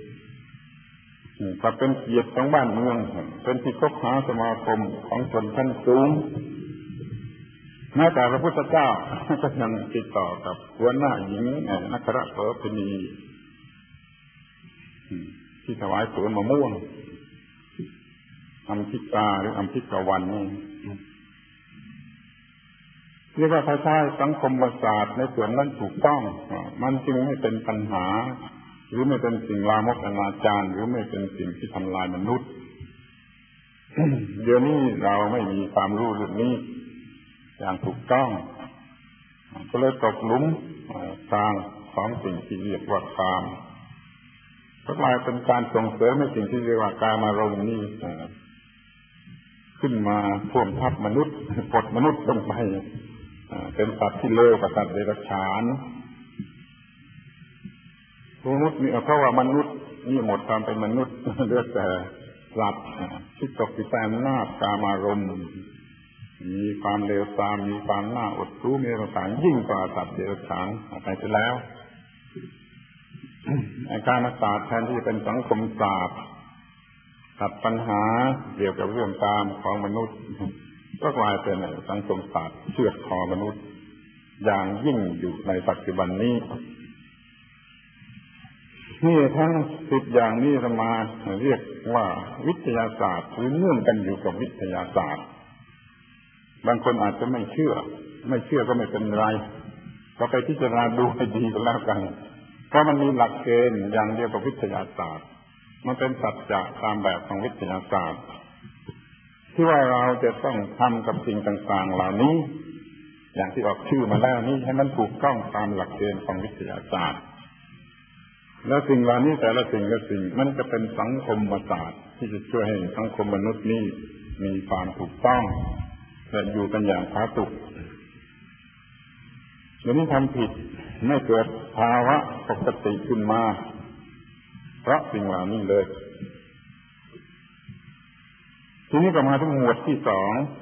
ถ้าเป็นเกียรติของบ้านเมืองเป็นที่คบหาสมาคมของชนชั้นสูงแม้แต่พระพุทธเจ้าก็ยังติดต่อกับหัวหน้าหญิงนักขรโสภิณีที่ถวายสวนมะม่วงอัมพิกาหรืออัมพิกาวันนี่เรียกว่าภาษาสังคมศาสตร์ในส่วนนั้นถูกต้องมันจึงไม่เป็นปัญหาหรือไม่เป็นสิ่งลามกอนาจารหรือไม่เป็นสิ่งที่ทำลายมนุษย์ เดี๋ยวนี้เราไม่มีความรู้เรื่องนี้อย่างถูกต้องก็เลยตกหลุมทางของสิ่งที่เรียกว่ากามก็กลายเป็นการส่งเสริมให้สิ่งที่เรียกว่ากามารมณ์นี้ขึ้นมาท่วมทับมนุษย์กดมนุษย์ลงไปเป็นสัตว์ที่เลวกว่าสัตว์เดรัจฉานมนุษย์นี่เพราะว่ามนุษย์นี่หมดความเป็นมนุษย์เหลือแต่สัตว์ที่ตกอยู่ใต้อำนาจกามารมณ์มีความเลวทรามมีความน่าอดรู้มีต่างๆยิ่งกว่าสัตว์เดรัจฉานไปเสียแล้วการศาสตร์แทนที่จะเป็นสังคมศาสตร์ตัดปัญหาเกี่ยวกับเรื่องกามของมนุษย์ก็กลายเป็นสังคมศาสตร์เชือดคอมนุษย์อย่างยิ่งอยู่ในปัจจุบันนี้นี่ทั้ง10อย่างนี้เรามาเรียกว่าวิทยาศาสตร์หรือเนื่องกันอยู่กับวิทยาศาสตร์บางคนอาจจะไม่เชื่อก็ไม่เป็นไรก็ไปพิจารณาดูให้ดีก็แล้วกันเพราะมันมีหลักเกณฑ์อย่างเดียวกับวิทยาศาสตร์มันเป็นสัจจะตามแบบของวิทยาศาสตร์ที่ว่าเราจะต้องทำกับสิ่งต่างๆเหล่านี้อย่างที่ออกชื่อมาแล้วนี้ให้มันถูกต้องตามหลักเกณฑ์ของวิทยาศาสตร์แล้วสิ่งเหล่านี้แต่ละสิ่งมันจะเป็นสังคมศาสตร์ที่จะช่วยให้สังคมมนุษย์นี้มีความถูกต้องและอยู่กันอย่างผาสุกเดี๋ยวนี้ทำผิดไม่เกิดภาวะปกติขึ้นมาเพราะสิ่งเหล่านี้เลยทีนี้ก็มาถึงหมวดที่2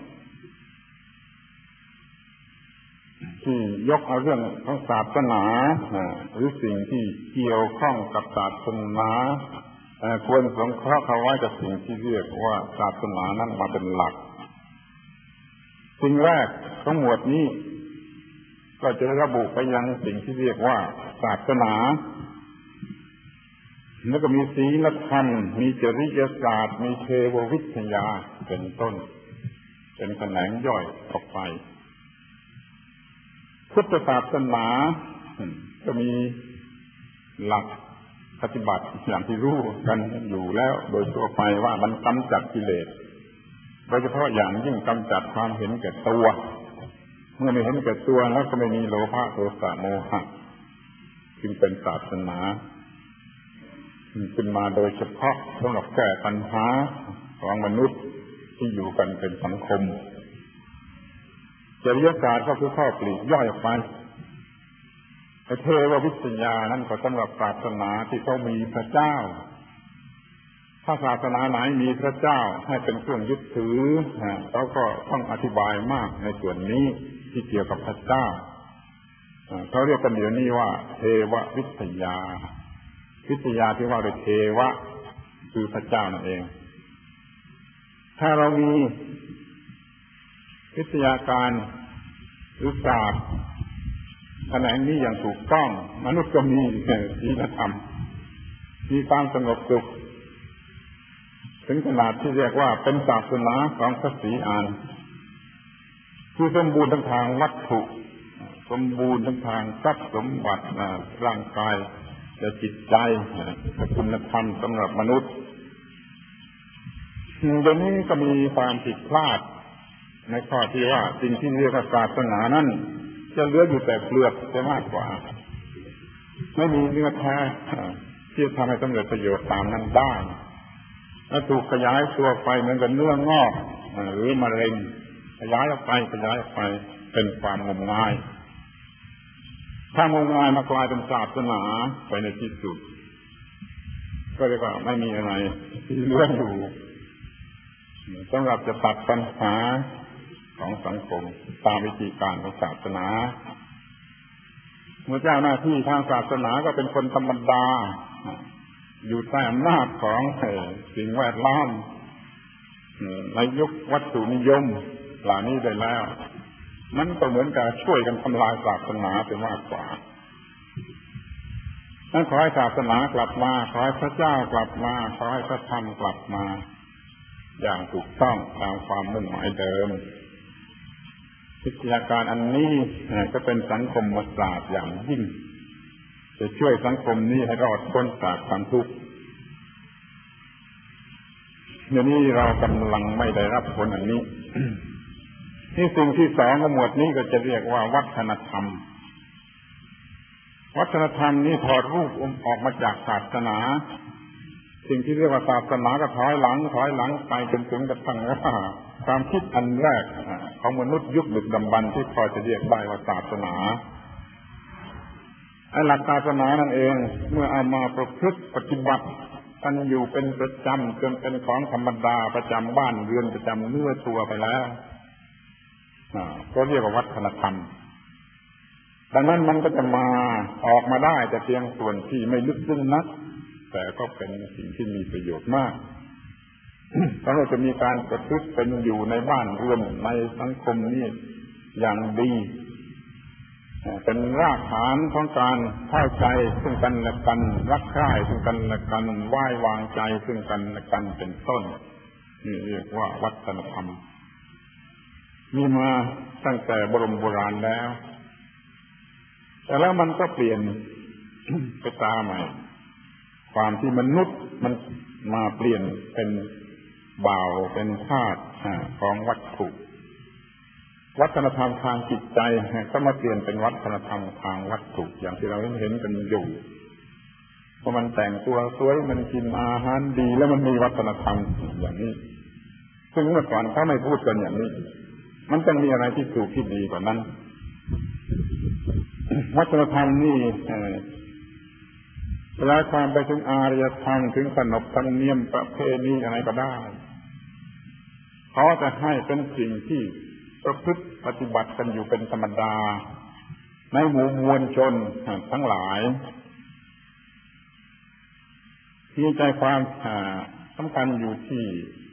ที่ยกเอาเรื่องของศาสนาหรือสิ่งที่เกี่ยวข้องกับศาสนาควรสงเคราะห์เข้าไว้กับสิ่งที่เรียกว่าศาสนานั้นมาเป็นหลักสิ่งแรกของหมวดนี้ก็จะระบุไปยังสิ่งที่เรียกว่าศาสนาแล้วก็มีศีลธรรมมีจริยศาสตร์มีเทววิทยาเป็นต้นเป็นแขนงย่อยออกไปพุทธศาสนาก็มีหลักปฏิบัติอย่างที่รู้กันอยู่แล้วโดยทั่วไปว่ามันกำจัดกิเลสโดยเฉพาะอย่างยิ่งกำจัดความเห็นแก่ตัวเมื่อไม่เห็นแก่ตัวแล้วก็ไม่มีโลภะโทสะโมหะจึงเป็นศาสนาขึ้นมาโดยเฉพาะสำหรับแก้ปัญหาของมนุษย์ที่อยู่กันเป็นสังคมจริยศาสตร์ก็คือข้อปลีกย่อยออกไปเทววิทยานั่นก็สำหรับศาสนาที่เขามีพระเจ้าถ้าศาสนาไหนมีพระเจ้าให้เป็นเครื่องยึดถือเขาก็ต้องอธิบายมากในส่วนนี้ที่เกี่ยวกับพระเจ้าเขาเรียกกันเดี๋ยวนี้ว่าเทววิทยาวิทยาที่ว่าโดยเทวะคือพระเจ้านั่นเองถ้าเรามีวิทยาการหรือศาสตร์แขนงนี้อย่างถูกต้องมนุษย์ก็มีศีลธรรมมีความสงบสุขถึงขนาดที่เรียกว่าเป็นศาสนาของพระศรีอานคือสมบูรณ์ทั้งทางวัตถุสมบูรณ์ทั้งทางทรัพย์สมบัติร่างกายและจิตใจคุณธรรมสำหรับมนุษย์เดี๋ยวนี้ก็มีความผิดพลาดในข้อที่ว่าสิ่งที่เรียกว่าศาสนานั้นจะเหลืออยู่แต่เปลือกจะมากกว่าไม่มีเนื้อแท้ที่จะทำให้สำเร็จประโยชน์ตามนั้นได้และถูกขยายตัวไปเหมือนกับเนื้องอกหรือมะเร็งขยายออกไปเป็นความงมงายถ้างมงายมากลายเป็นศาสนาไปในที่สุดก็เรียกว่าไม่มีอะไรที่เหลืออยู่สำหรับจะตัดปัญหาของสังคมตามวิธีการของศาสนาเมื่อเจ้าหน้าที่ทางศาสนาก็เป็นคนธรรมดาอยู่ใต้อำนาจของสิ่งแวดล้อมในยุควัตถุนิยมเหล่านี้ได้แล้วมันก็เหมือนกับช่วยกันทำลายศาสนาไปมากกว่าขอให้ศาสนากลับมาขอให้พระเจ้ากลับมาขอให้พระธรรมกลับมาอย่างถูกต้องตามความมุ่งหมายเดิมวิทยาการอันนี้ก็เป็นสังคมศาสตร์อย่างยิ่งจะช่วยสังคมนี้ให้รอดพ้นจากความทุกข์เดี๋ยวนี้เรากำลังไม่ได้รับผลอันนี้ ที่สิ่งที่สองของหมวดนี้ก็จะเรียกว่าวัฒนธรรมวัฒนธรรมนี้ถอดรูปออกมาจากศาสนาสิ่งที่เรียกว่าศาสนาก็ถอยหลังไปจนถึงกระทั่งว่าความคิดอันแรกของมนุษย์ยุคดึกดำบรรพ์ที่พอจะเรียกได้ว่าศาสนาไอ้หลักศาสนานั่นเองเมื่อเอามาประพฤติปฏิบัติกันอยู่เป็นประจำจนเป็นของธรรมดาประจำบ้านเรือนประจำเนื้อตัวไปแล้วก็เรียกว่าวัฒนธรรมดังนั้นมันก็จะมาออกมาได้แต่เพียงส่วนที่ไม่ลึกซึ้งนักแต่ก็เป็นสิ่งที่มีประโยชน์มากถ้าเราจะมีการประพฤติเป็นอยู่ในบ้านเรือนในสังคมนี้อย่างดีเป็นรากฐานของการเข้าใจซึ่งกันและกันรักใคร่ซึ่งกันและกันไว้วางใจซึ่งกันและกันเป็นต้นนี่เรียกว่าวัฒนธรรมมีมาตั้งแต่โบราณแล้วแต่แล้วมันก็เปลี่ยนไปตามใหม่ความที่มนุษย์มันมาเปลี่ยนเป็นบ่าวเป็นทาสของวัตถุวัฒนธรรมทางจิตใจก็มาเปลี่ยนเป็นวัฒนธรรมทางวัตถุอย่างที่เราเห็นกันอยู่เพราะมันแต่งตัวสวยมันกินอาหารดีแล้วมันมีวัฒนธรรมอย่างนี้ซึ่งเมื่อก่อนเขาไม่พูดกันอย่างนี้มันต้องมีอะไรที่ถูกที่ดีกว่านั้นวัฒนธรรมนี่เวลาความไปถึงอารยธรรมถึงขนบธรรมเนียมประเพณีอะไรก็ได้เขาจะให้เป็นสิ่งที่ประพฤติปฏิบัติกันอยู่เป็นธรรมดาในหมู่มวลชนทั้งหลายที่ใจความสำคัญอยู่ที่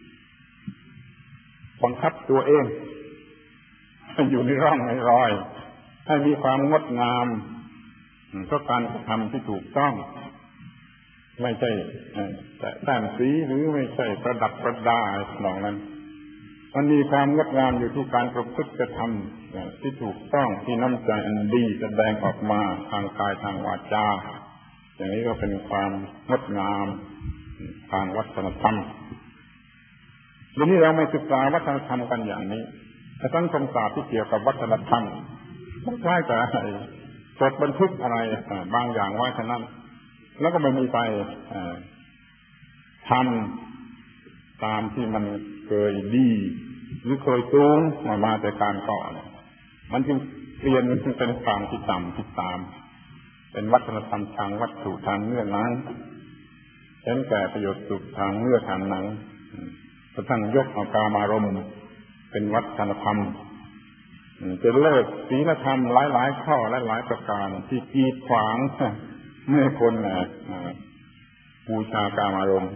บังคับตัวเองให้อยู่ในร่องในรอยให้มีความงดงามก็การกระทำที่ถูกต้องไม่ใช่แต่แต้มสีหรือไม่ใช่ประดับประดาหนองนั้นมันมีความงดงามอยู่ที่การประพฤติกระทำที่ถูกต้องที่น้ำใจอันดีแสดงออกมาทางกายทางวาจาอย่างนี้ก็เป็นความงดงามทางวัฒนธรรมวันนี้เราไม่ศึกษาวัฒนธรรมกันอย่างนี้แต่สังคมศาสตร์ที่เกี่ยวกับวัฒนธรรมมันคล้ายกับจดบันทึกอะไรบางอย่างไว้เท่านั้นแล้วก็ไม่มีใครทำตามที่มันเคยดีหรือเคยสูงมาแต่การก่อนมันจึงเปลี่ยนเป็นทางที่ต่ำที่ตามเป็นวัฒนธรรมทางวัตถุทางเนื้อหนังเห็นแก่ประโยชน์สุขทางเนื้อทางหนังกระทั่งยกเอากามารมณ์เป็นวัฒนธรรมจะเลิกศีลธรรมหลายๆข้อหลายๆประการที่กีดขวางไม่ให้คนบูชากามารมณ์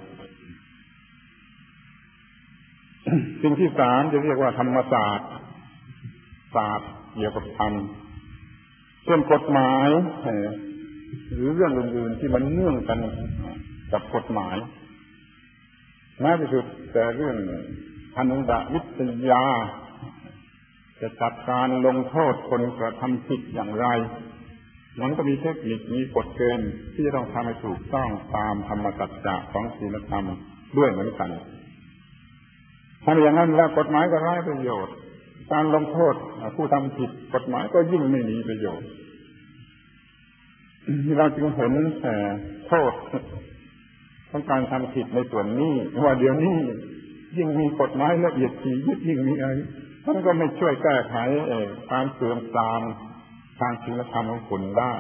สิ่งที่สามจะเรียกว่าธรรมศาสตร์ศาสตร์เกี่ยวกับธรรมเรื่องกฎหมายหรือเรื่องอื่นๆที่มันเนื่องกันกับกฎหมายน่าที่สุดแต่เรื่องอนุดวิทยาจะจัดการลงโทษคนกระทำผิดอย่างไรมันก็มีเทคนิคมีกฎเกณฑ์ที่จะต้องทำให้ถูกต้องตามธรรมสัจจะของศีลธรรมด้วยเหมือนกันถ้าอย่างนั้นแล้วกฎหมายก็ไร้ประโยชน์การลงโทษผู้ทำผิดกฎหมายก็ยิ่งไม่มีประโยชน์เราจึงเห็นแต่โทษของการทำผิดในส่วนนี้ว่าเดี๋ยวนี้ยิ่งมีกฎหมายละเอียดถี่ยิ่งมีอะไรมันก็ไม่ช่วยแก้ไขการเสื่อมทรามทางศีลธรรมของคนได้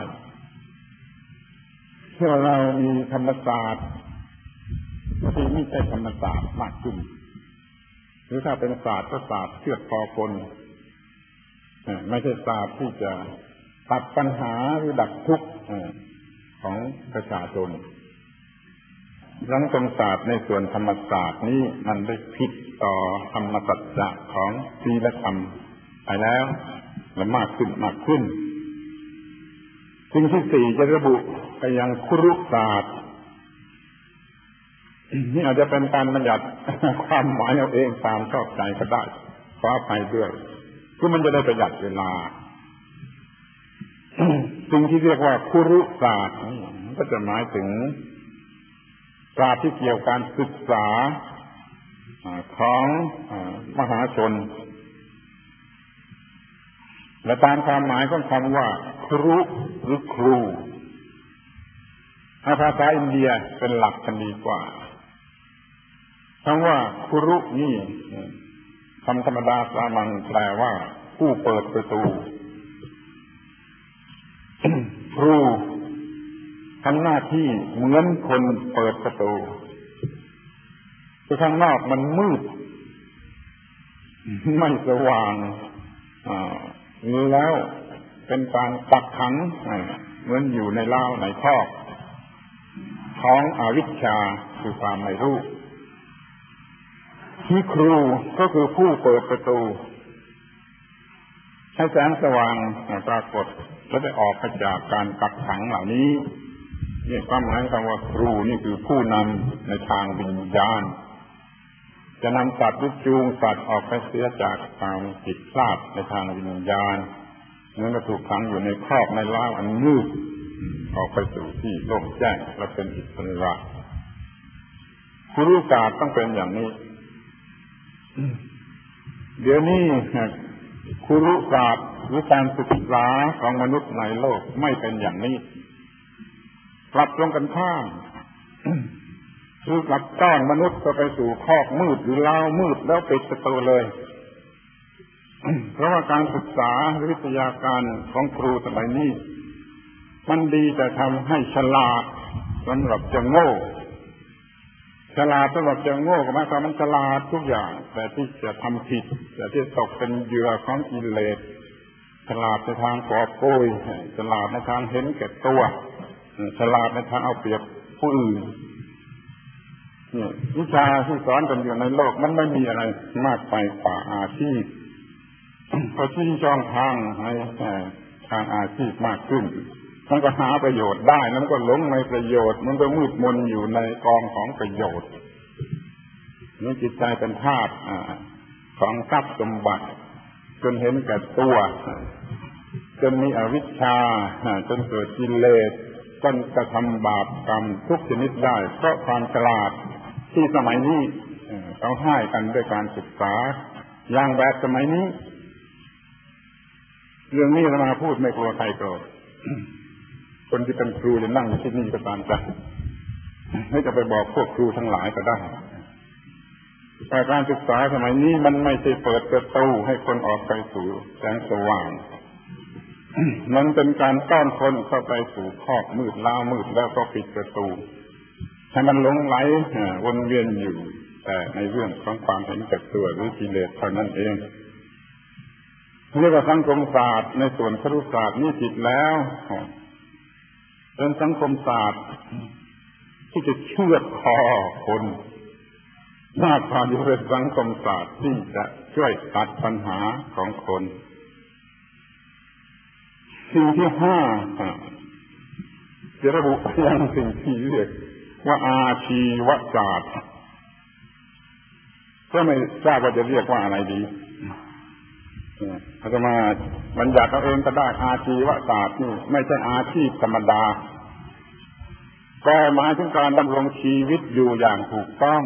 เมื่อเรามีธรรมศาสตร์ที่ไม่ใช่ธรรมศาสตร์มากขึ้นหรือถ้าเป็นศาสตร์ก็ศาสตร์เชือดคอคนไม่ใช่ศาสตร์ที่จะตัดปัญหาหรือดับทุกข์ของประชาชนสังคมศาสตร์ในส่วนธรรมศาสตร์นี้มันได้ผิดต่อธรรมสัจจะของศีลธรรมไปแล้วและมากขึ้นสิ่งที่สี่จะระบุไปยังครุศาสตร์นี่อาจจะเป็นการบัญญัติความหมายเอาเองตามชอบใจก็ได้ขออภัยด้วยคือมันจะได้ประหยัดเวลาสิ่งที่เรียกว่าครุศาสตร์ก็จะหมายถึงศาสตร์ที่เกี่ยวกับการศึกษาของมหาชนและตามความหมายของคำว่าครุหรือครูภาษาอินเดียเป็นหลักกันดีกว่าคำว่าครุนี่คำธรรมดาสามัญแปลว่าผู้เปิดประตูครูทำหน้าที่เหมือนคนเปิดประตูคือข้างนอกมันมืดไม่สว่างแล้วเป็นการกักขังเหมือนอยู่ในเล้าในคอกของอวิชชาคือความไม่รู้ที่ครูก็คือผู้เปิดประตูให้แสงสว่างปรากฏและได้ออกจากการกักขังเหล่านี้นี่ความหมายคำว่าครูนี่คือผู้นำในทางวิญญาณจะนำสัตว์หรือจูงสัตว์ออกไปเสียจากความผิดพลาดในทางวิญญาณเหมือนกับถูกขังอยู่ในคอกในเล้าอันมืดออกไปสู่ที่โล่งแจ้งและเป็นอิสระครุศาสตร์ต้องเป็นอย่างนี้เดี๋ยวนี้ครุศาสตร์หรือการศึกษาของมนุษย์ในโลกไม่เป็นอย่างนี้กลับตรงกันข้ามคือกลับต้อนมนุษย์ก็ไปสู่คอกมืดหรือเล้ามืดแล้วปิดประตูเลยเพราะว่าการศึกษาวิทยาการของครูสมัยนี้มันดีแต่ทำให้ฉลาดสำหรับจะโง่ฉลาดสำหรับจะโง่ก็หมายความมันฉลาดทุกอย่างแต่ที่จะทำผิดแต่ที่ตกเป็นเหยื่อของกิเลสฉลาดในทางกอบโกยฉลาดในทางเห็นแก่ตัวฉลาดในทางเอาเปรียบผู้อื่นนี่วิชาที่สอนกันอยู่ในโลกมันไม่มีอะไรมากไปกว่าอาชีพพอชี้ช่องทางให้ทางอาชีพมากขึ้นมันก็หาประโยชน์ได้แล้วมันก็หลงในประโยชน์มันก็มืดมนอยู่ในกองของประโยชน์นี่จิตใจเป็นธาตุของทรัพย์สมบัติจนเห็นแก่ตัวจนมีอวิชชาจนเกิดกิเลสจนกระทำบาปกรรมทุกชนิดได้เพราะความฉลาดที่สมัยนี้เขาให้กันด้วยการศึกษาอย่างแบบสมัยนี้เรื่องนี้อาตมาพูดไม่กลัวใครโกรธคนที่เป็นครูจะนั่งอยู่ที่นี่ก็ตามใจไม่จะไปบอกพวกครูทั้งหลายก็ได้แต่การศึกษาสมัยนี้มันไม่ใช่เปิดประตูให้คนออกไปสู่แสงสว่างมันเป็นการต้อนคนเข้าไปสู่คอกมืดล้ามืดแล้วก็ปิดประตูให้มันหลงไหลวนเวียนอยู่แต่ในเรื่องของความเห็นแก่ตัวหรือกิเลสเท่านั้นเองเรียกว่าสังคมศาสตร์ในส่วนครุศาสตร์นี่ผิดแล้วเป็นสังคมศาสตร์ที่จะเชือดคอคนมากกว่าที่เป็นสังคมศาสตร์ที่จะช่วยตัดปัญหาของคนสิ่งที่ห้าจะระบุอย่างสิ่งที่เรียกว่าอาชีวศาสตร์ก็ไม่ทราบว่าจะเรียกว่าอะไรดีอาตมาบัญญัติเอาเองก็ได้อาชีวศาสตร์นี่ไม่ใช่อาชีพธรรมดาแต่หมายถึงการดำรงชีวิตอยู่อย่างถูกต้อง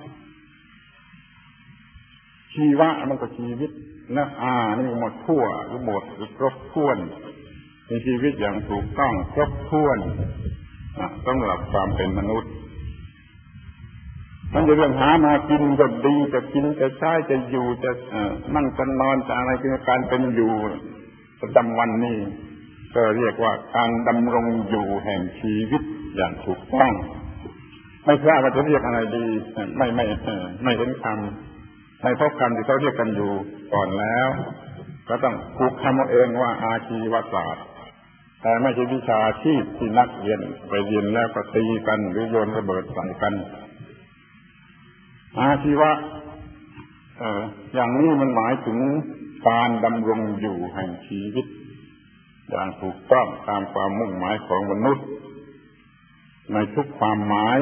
ชีวะมันก็ชีวิตนะนี่หมดทั่วหรือหมดหรือครบถ้วนมีชีวิตอย่างถูกต้องครบถ้วนสำหรับความเป็นมนุษย์มันจะเรื่องหามากินก็ดีจะกินจะใช้จะอยู่จะนั่งจะนอนจะอะไรคือการเป็นอยู่ประจำวันนี้ก็เรียกว่าการดำรงอยู่แห่งชีวิตอย่างถูกต้องไม่ทราบว่าจะเรียกอะไรดีไม่เห็นคำในพบคำที่เขาเรียกกันอยู่ก่อนแล้วก็ต้องผูกคำเอาเองว่าอาชีวศาสตร์แต่ไม่ใช่วิชาชีพที่นักเรียนไปเรียนแล้วก็ตีกันหรือโยนระเบิดใส่กันอาชีวะอย่างนี้มันหมายถึงการดำรงอยู่แห่งชีวิตอย่างถูกต้องตามความมุ่งหมายของมนุษย์ในทุกความหมาย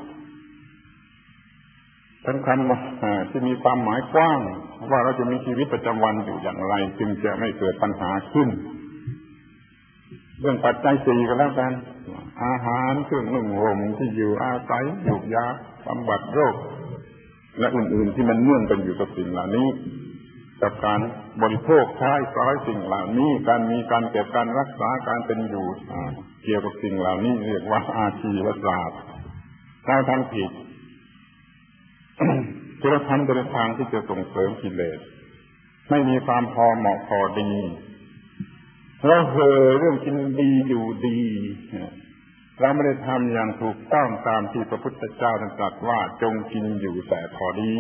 ทั้งคำที่มีความหมายกว้างว่าเราจะมีชีวิตประจำวันอยู่อย่างไรจึงจะไม่เกิดปัญหาขึ้นเรื่องปัจจัยสี่ก็แล้วกันอาหารเครื่องนุ่งห่มที่อยู่อาศัยยูกยาบำบัดโรคและอื่นๆที่มันเนื่องกันอยู่กับสิ่งเหล่านี้กับการบริโภคใช้สอยสิ่งเหล่านี้การมีการเก็บการรักษาการเป็นอยู่เกี่ยวกับสิ่งเหล่านี้เรียกว่าอาชีวศาสตร์เราทำผิดเราทำในทางที่จะส่งเสริมกิเลสไม่มีความพอเหมาะพอดีเราเรื่องกินดีอยู่ดีเราไม่ได้ทำอย่างถูกต้องตามที่พระพุทธเจ้าตรัสว่าจงกินอยู่แต่พอดี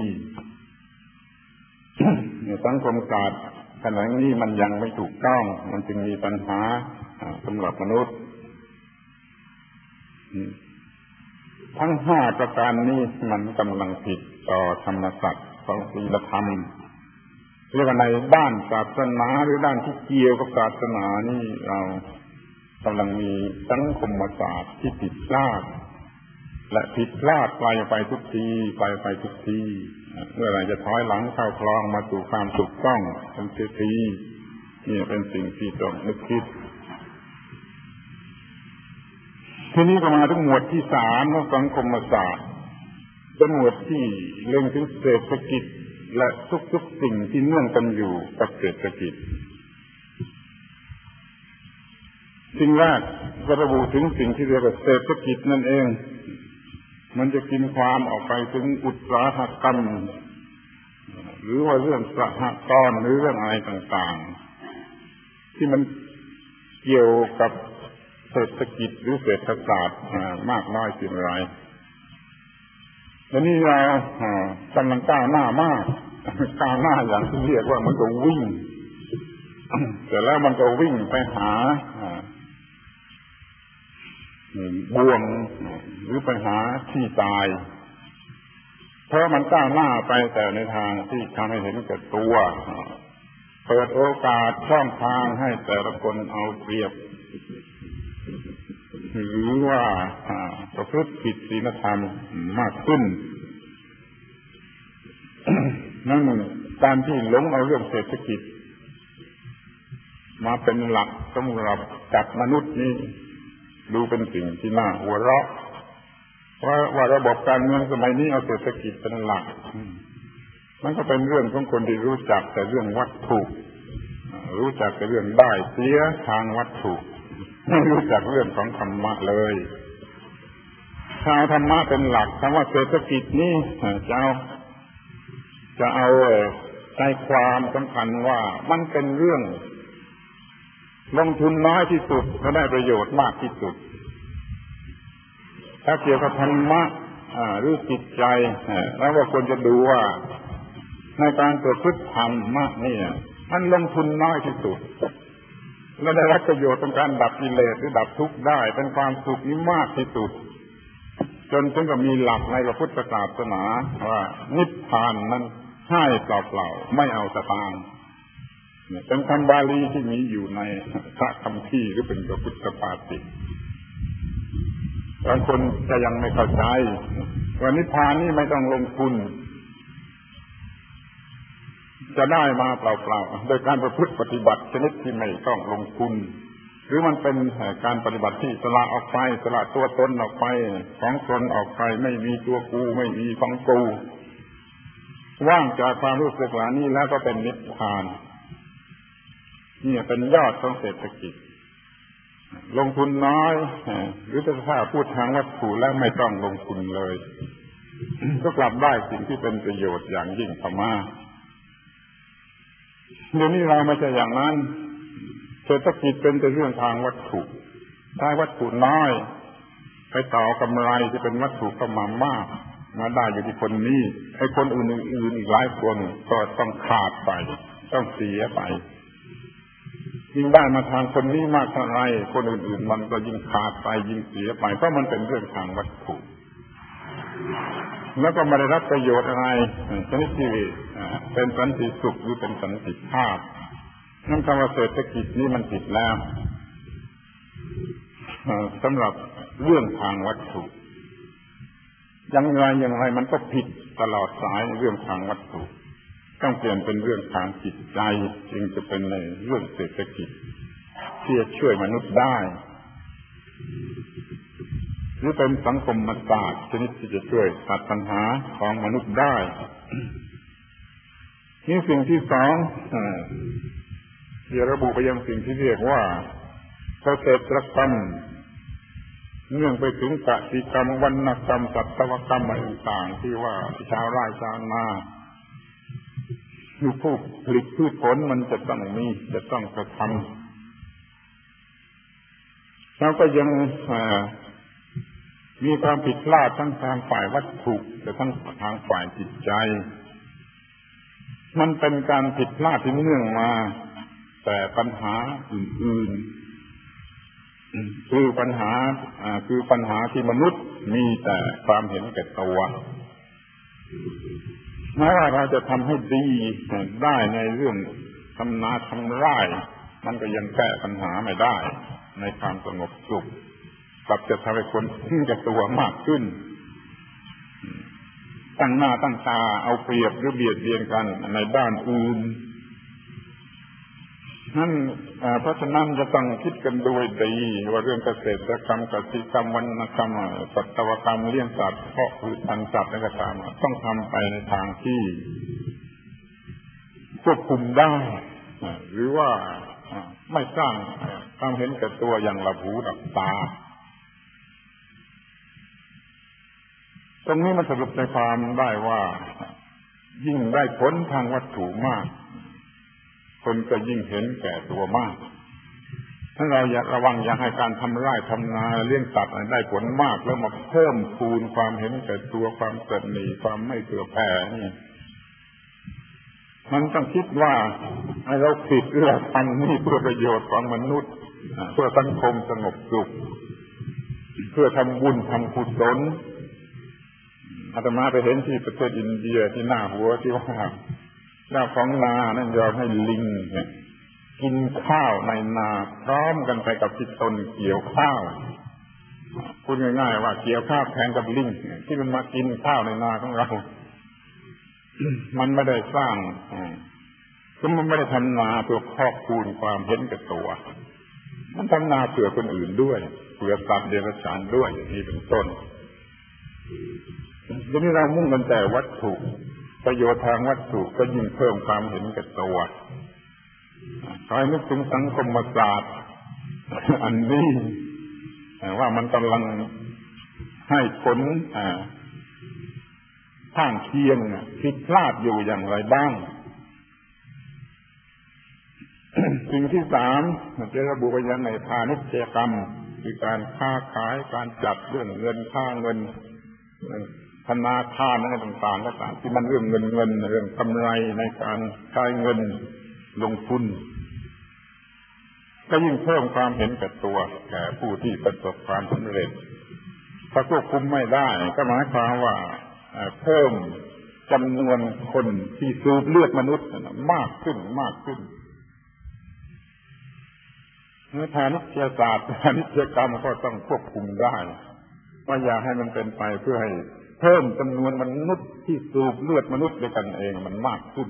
สังคมศาสตร์ขณะนี้มันยังไม่ถูกต้องมันจึงมีปัญหาสำหรับมนุษย์ทั้งห้าประการนี้มันกำลังผิดต่อธรรมศักดิ์ของศีลธรรมเรียกว่าในด้านศาสนาหรือด้านที่เกี่ยวกับศาสนานี่เรากำลังมีสังคมศาสตร์ที่ผิดพลาดและผิดพลาดไปทุกทีไปทุกทีเมื่อไหร่จะถอยหลังเข้าคลองมาสู่ความถูกต้องทันทีนี่เป็นสิ่งที่ต้องนึกคิดทีนี้ก็มาถึงหมวดที่สามของสังคมศาสตร์เป็นหมวดที่เล็งถึงเศรษฐกิจและทุกๆสิ่งที่เนื่องกันอยู่กับเศรษฐกิจสิ่งแรกก็ระบุถึงสิ่งที่เรียกว่าเศรษฐกิจนั่นเองมันจะกินความออกไปถึงอุตสาหกรรมหรือว่าเรื่องสหกรณ์หรือเรื่องอะไรต่างๆที่มันเกี่ยวกับเศรษฐกิจหรือเศรษฐศาสตร์มากน้อยเพียงไรแล้วนี่เรากำลังก้าวหน้ามากก้าวหน้าอย่างที่เรียกว่ามันก็วิ่งแต่แล้วมันก็วิ่งไปหาบ่วงหรือไปหาที่ตายเพราะมันก้าวหน้าไปแต่ในทางที่ทำให้เห็นแก่ตัวเปิดโอกาสช่องทางให้แต่ละคนเอาเปรียบหรือว่าประพฤติผิดศีลธรรมมากขึ้นนั่นการที่หลงเอาเรื่องเศรษฐกิจมาเป็นหลักสำหรับจัดมนุษย์นี้ดูเป็นสิ่งที่น่าหัวเราะว่าระบบการเมืองสมัยนี้เอาเศรษฐกิจเป็นหลักมันก็เป็นเรื่องของคนที่รู้จักแต่เรื่องวัตถุรู้จักแต่เรื่องได้เสียทางวัตถุไม่รู้จักเรื่องของธรรมะเลยถ้าเอาธรรมะเป็นหลักคำว่าเศรษฐกิจนี่จะเอาใจความสำคัญว่ามันเป็นเรื่องลงทุนน้อยที่สุดก็ได้ประโยชน์มากที่สุดถ้าเกี่ยวกับธรรมะหรือจิตใจแล้วก็ควรจะดูว่าในการประพฤติธรรมะนี่มันลงทุนน้อยที่สุดและได้รับประโยชน์จากการดับกิเลสหรือดับทุกข์ได้เป็นความสุขนี้มากที่สุดจนถึงกับมีหลักในพระพุทธศาสนาว่านิพพานนั้นให้เปล่าๆไม่เอาสตางค์เป็นคำบาลีที่มีอยู่ในพระคัมภีร์หรือเป็นพระพุทธภาษิตบางคนจะยังไม่เข้าใจว่านิพพานนี่ไม่ต้องลงทุนจะได้มาเปล่าๆโดยการประพฤติปฏิบัติชนิดที่ไม่ต้องลงทุนหรือมันเป็นการปฏิบัติที่สละออกไปสละตัวตนออกไปของตนออกไปไม่มีตัวกูไม่มีของกูว่างจากความรู้สึกเหล่านี้แล้วก็เป็นนิพพานนี่เป็นยอดของเศรษฐกิจลงทุนน้อยหรือถ้าพูดทางวัตถุแล้วไม่ต้องลงทุนเลยก็กลับได้สิ่งที่เป็นประโยชน์อย่างยิ่งเข้ามาเดี๋ยวนี้เราไม่ใช่อย่างนั้นเศรษฐกิจเป็นแต่เรื่องทางวัตถุถ้าวัตถุน้อยไปต่อกำไรที่เป็นวัตถุก็มามากมาได้อยู่ที่คนนี้ไอ้คนอื่นอีกหลายคนก็ต้องขาดไปต้องเสียไปยิ่งได้มาทางคนนี้มากเท่าไรคนอื่นๆมันก็ยิ่งขาดไปยิ่งเสียไปเพราะมันเป็นเรื่องทางวัตถุแล้วก็ไม่ได้รับประโยชน์อะไรชนิดที่เป็นสันติสุขหรือเป็นสันติภาพนั่นคำว่าเศรษฐกิจนี้มันผิดแล้วสำหรับเรื่องทางวัตถุอย่างไรมันก็ผิดตลอดสายเรื่องทางวัตถุต้องเปลี่ยนเป็นเรื่องทางจิตใจจึงจะเป็นในเรื่องเศรษฐกิจที่จะช่วยมนุษย์ได้หรือเป็นสังคมศาสตร์ชนิดที่จะช่วยตัดปัญหาของมนุษย์ได้นี่สิ่งที่สองที่ระบุไปยังสิ่งที่เรียกว่าเกษตรกรรมเนื่องไปถึงกสิกรรมวรรณกรรมสัตวกรรมอะไรต่างๆที่ว่าชาวไร่ชาวนาคือผู้ผลิตพืชผลมันจะต้องกระทำแล้วก็ยังมีความผิดพลาดทั้งทางฝ่ายวัตถุแต่ทั้งทางฝ่ายจิตใจมันเป็นการผิดพลาดที่เนื่องมาแต่ปัญหาอื่นๆคือปัญหาที่มนุษย์มีแต่ความเห็นแก่ตัวแม้ว่าเราจะทำให้ดีได้ในเรื่องทำนาทำไร่มันก็ยังแก้ปัญหาไม่ได้ในความสงบสุขกลับจะทำให้คนเห็นแก่ตัวมากขึ้นตั้งหน้าตั้งตาเอาเปรียบหรือเบียดเบียนกันในด้านอื่นนั่นเพราะฉะนั้นจะต้องคิดกันด้วยดีว่าเรื่องเกษตรกรรมกสิกรรมวรรณกรรมสัตวกรรมเลี้ยงสัตว์เพาะพืชพันธุ์สัตว์อะไรก็ตามต้องทำไปในทางที่ควบคุมได้หรือว่าไม่สร้างความเห็นแก่ตัวอย่างหลับหูหลับตาตรงนี้มันสรุปใจความได้ว่ายิ่งได้ผลทางวัตถุมากคนก็ยิ่งเห็นแก่ตัวมากถ้าเราอยากระวังอย่าให้การทำไร่ทำนาเลี้ยงสัตว์ได้ผลมากแล้วมาเพิ่มพูนความเห็นแก่ตัวความตนีความไม่เผื่อแผ่นี่มันต้องคิดว่าเราผิดหรือเราทำนี่เพื่อประโยชน์ของมนุษย์เพื่อสังคมสงบสุขเพื่อทำบุญทำกุศลอาตมาไปเห็นที่ประเทศอินเดียที่หน้าหัวที่ว่าเจ้าของนานั่นยอมให้ลิงเนี่ยกินข้าวในนาพร้อมกันไปกับที่ตนเกี่ยวข้าวพูดง่ายๆว่าเกี่ยวข้าวแทนกับลิงที่มันมากินข้าวในนาของเรามันไม่ได้สร้างก็มันไม่ได้ทำนาเพื่อครอบคูณความเห็นแก่ตัวมันทำนาเผื่อคนอื่นด้วยเผื่อสัตว์เดรัจฉานด้วยอย่างนี้เป็นต้นทีนี้เรามุ่งกันแต่วัตถุประโยชน์ทางวัตถุก็ยิ่งเพิ่มความเห็นแก่ตัวขอให้นึกถึงสังคมศาสตร์อันนี้ว่ามันกำลังให้ผลข้างเคียงผิดพลาดอยู่อย่างไรบ้าง สิ่งที่สามมันจะระบุไว้ในพาณิชยกรรมคือการค้าขายการจัดเรื่องเงินค่าเงินธนาคารอะไรต่างๆต่างๆที่มันเรื่องเงินเรื่องกำไรในการใช้เงินลงทุนก็ยิ่งเพิ่มความเห็นแก่ตัวแก่ผู้ที่ประสบความสำเร็จถ้าควบคุมไม่ได้ก็หมายความว่าเพิ่มจำนวนคนที่สูบเลือดมนุษย์มากขึ้นเมื่อทางนิติศาสตร์นิติกรรมก็ต้องควบคุมได้ว่าอย่าให้มันเป็นไปเพื่อให้เพิ่มจำนวนมนุษย์ที่สูบเลือดมนุษย์ด้วยกันเองมันมากขึ้น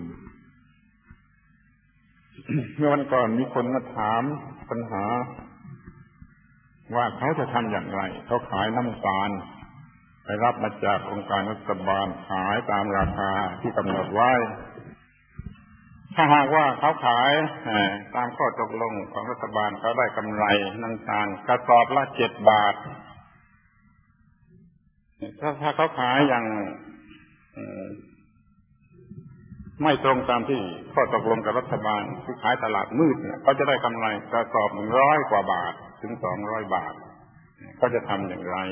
เมื่อวันก่อนมีคนมาถามปัญหาว่าเขาจะทำอย่างไรเขาขายน้ำตาลไปรับมาจากองค์การรัฐบาลขายตามราคาที่กำหนดไว้ถ้าหากว่าเขาขายตามข้อตกลงของรัฐบาลเขาได้กำไรน้ำตาลกระสอบละ7 บาทถ้าเขาขายอย่างไม่ตรงตามที่ข้อตกลงกับรัฐบาลคือขายตลาดมืดเนี่ยเขาจะได้กำไรกระสอบ100 กว่าบาทถึง200 บาทเขาจะทำอย่างไร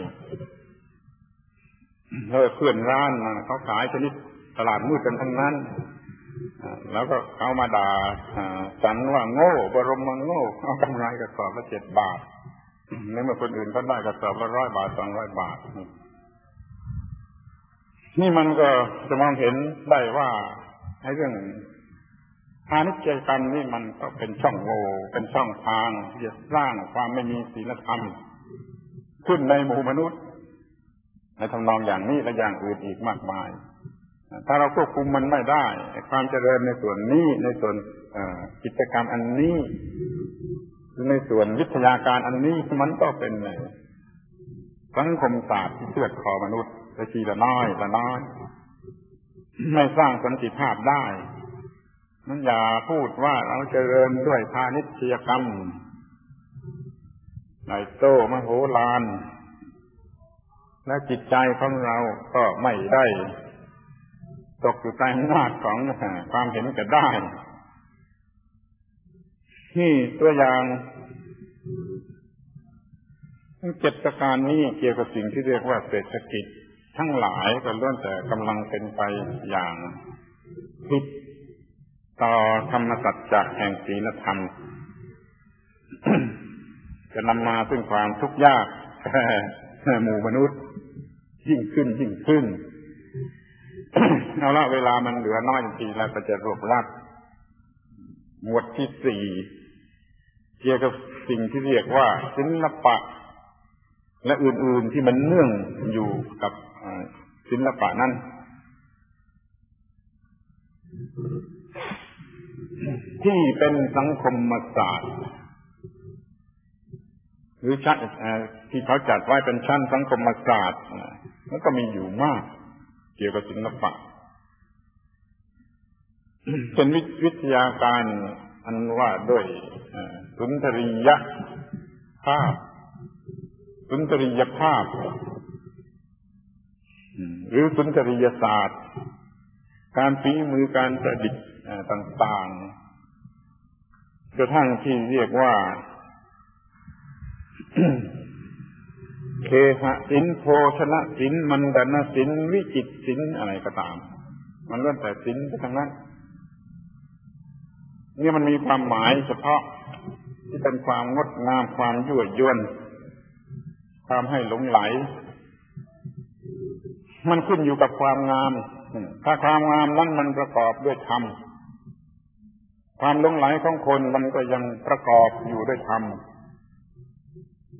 เพื่อนร้านเขาขายชนิดตลาดมืดกันทั้งนั้นแล้วก็เขามาด่าฉันว่าโง่บรมโง่เอากำไรกระสอบละ7 บาทในเมื่อคนอื่นเขาได้กระสอบละ100 บาท200 บาทนี่มันก็จะมองเห็นได้ว่าให้เรื่องพาณิชยกรรมนี่มันก็เป็นช่องโหว่เป็นช่องทางที่จะสร้างความไม่มีศีลธรรมขึ้นในหมู่มนุษย์ในทำนองอย่างนี้และอย่างอื่นอีกมากมายถ้าเราควบคุมมันไม่ได้ความเจริญในส่วนนี้ในส่วนกิจกรรมอันนี้ในส่วนวิทยาการอันนี้มันก็เป็นสังคมศาสตร์ที่เชือดคอมนุษย์ไปทีละน้อยไม่สร้างสันติภาพได้มันอย่าพูดว่าเราเจริญด้วยพาณิชยกรรมในโตมโหฬารและจิตใจของเราก็ไม่ได้ตกอยู่ใต้อำนาจของความเห็นแก่ได้ที่ตัวอย่าง7 ประการนี้เกี่ยวกับสิ่งที่เรียกว่าเศรษฐกิจทั้งหลายก็ล้วนแต่กำลังเป็นไปอย่างผิดต่อธรรมสัจจะแห่งศีลธรรม จะนำมาซึ่งความทุกข์ยากแก่หมู่มนุษย์ยิ่งขึ้น เอาละเวลามันเหลือน้อยจริงๆแล้วก็จะรวบรัดหมวดที่4เกี่ยวกับสิ่งที่เรียกว่าศิลปะและอื่นๆที่มันเนื่องอยู่กับศิลปะนั้นที่เป็นสังคมศาสตร์หรือชั้นที่เขาจัดไว้เป็นชั้นสังคมศาสตร์มันก็มีอยู่มากเกี่ยวกับศิลปะเป็นวิทยาการอันว่าด้วยสุนทรียภาพหรือสุนทรียศาสตร์การฝีมือการประดิษฐ์ต่างๆกระทั่งที่เรียกว่า เคหศิลป์โภชนศิลป์มันดนศิลป์วิจิตรศิลป์อะไรก็ตามมันล้วนแต่ศิลป์ทั้งนั้นนี่มันมีความหมายเฉพาะที่เป็นความงดงามความยั่วยวนความให้หลงไหลมันขึ้นอยู่กับความงามถ้าความงามนั้นมันประกอบด้วยธรรมความหลงไหลของคนมันก็ยังประกอบอยู่ด้วยธรรม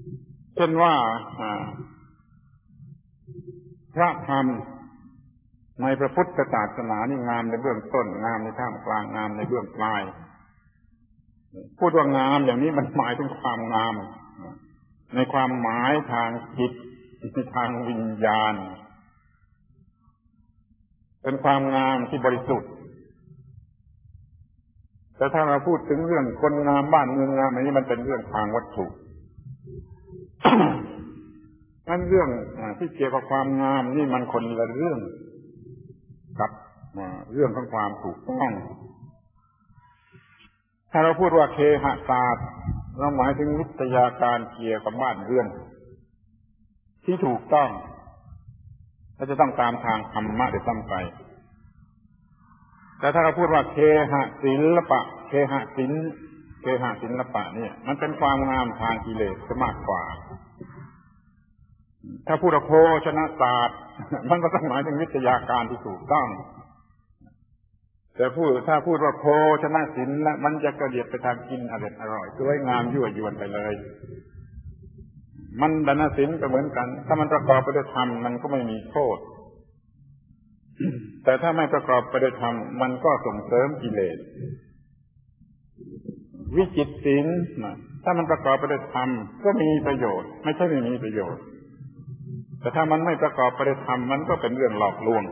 เช่นว่าพระธรรมในพระพุทธศาสนานี่งามในเบื้องต้นงามในท่ามกลางงามในเบื้องปลายพูดว่างามอย่างนี้มันหมายถึงความงามในความหมายทางจิตทางวิญญาณเป็นความงามที่บริสุทธิ์แต่ถ้าเราพูดถึงเรื่องคนงามบ้านเมืองงามอันนี้มันเป็นเรื่องทางวัตถุ นั่นเรื่องที่เกี่ยวกับความงามนี่มันคนละเรื่องกับเรื่องของความถูกต้องถ้าเราพูดว่าเคหศาสตร์เราหมายถึงวิทยาการเกี่ยวกับบ้านเรือนที่ถูกต้องเราจะต้องตามทางธรรมะโดยซ้ำไปแต่ถ้าเราพูดว่าเคหศิลปะเคหศิลปะเนี่ยมันเป็นความงามทางกิเลสจะมากกว่าถ้าพูดว่าโภชนาศาสตร์มันก็ต้องหมายถึงวิทยาการที่ถูกต้องแต่ถ้าพูดว่าโภชนาศิลป์แล้วมันจะกระเดียดไปทางกินอร่อยสวยงามยั่วยวนไปเลยมันดนศิลป์ก็เหมือนกันถ้ามันประกอบไปด้วยธรรมมันก็ไม่มีโทษแต่ถ้าไม่ประกอบไปด้วยธรรมมันก็ส่งเสริมกิเลสวิจิตรศิลป์ถ้ามันประกอบไปด้วยธรรมก็มีประโยชน์ไม่ใช่ไม่มีประโยชน์แต่ถ้ามันไม่ประกอบไปด้วยธรรมมันก็เป็นเรื่องหลอกลวง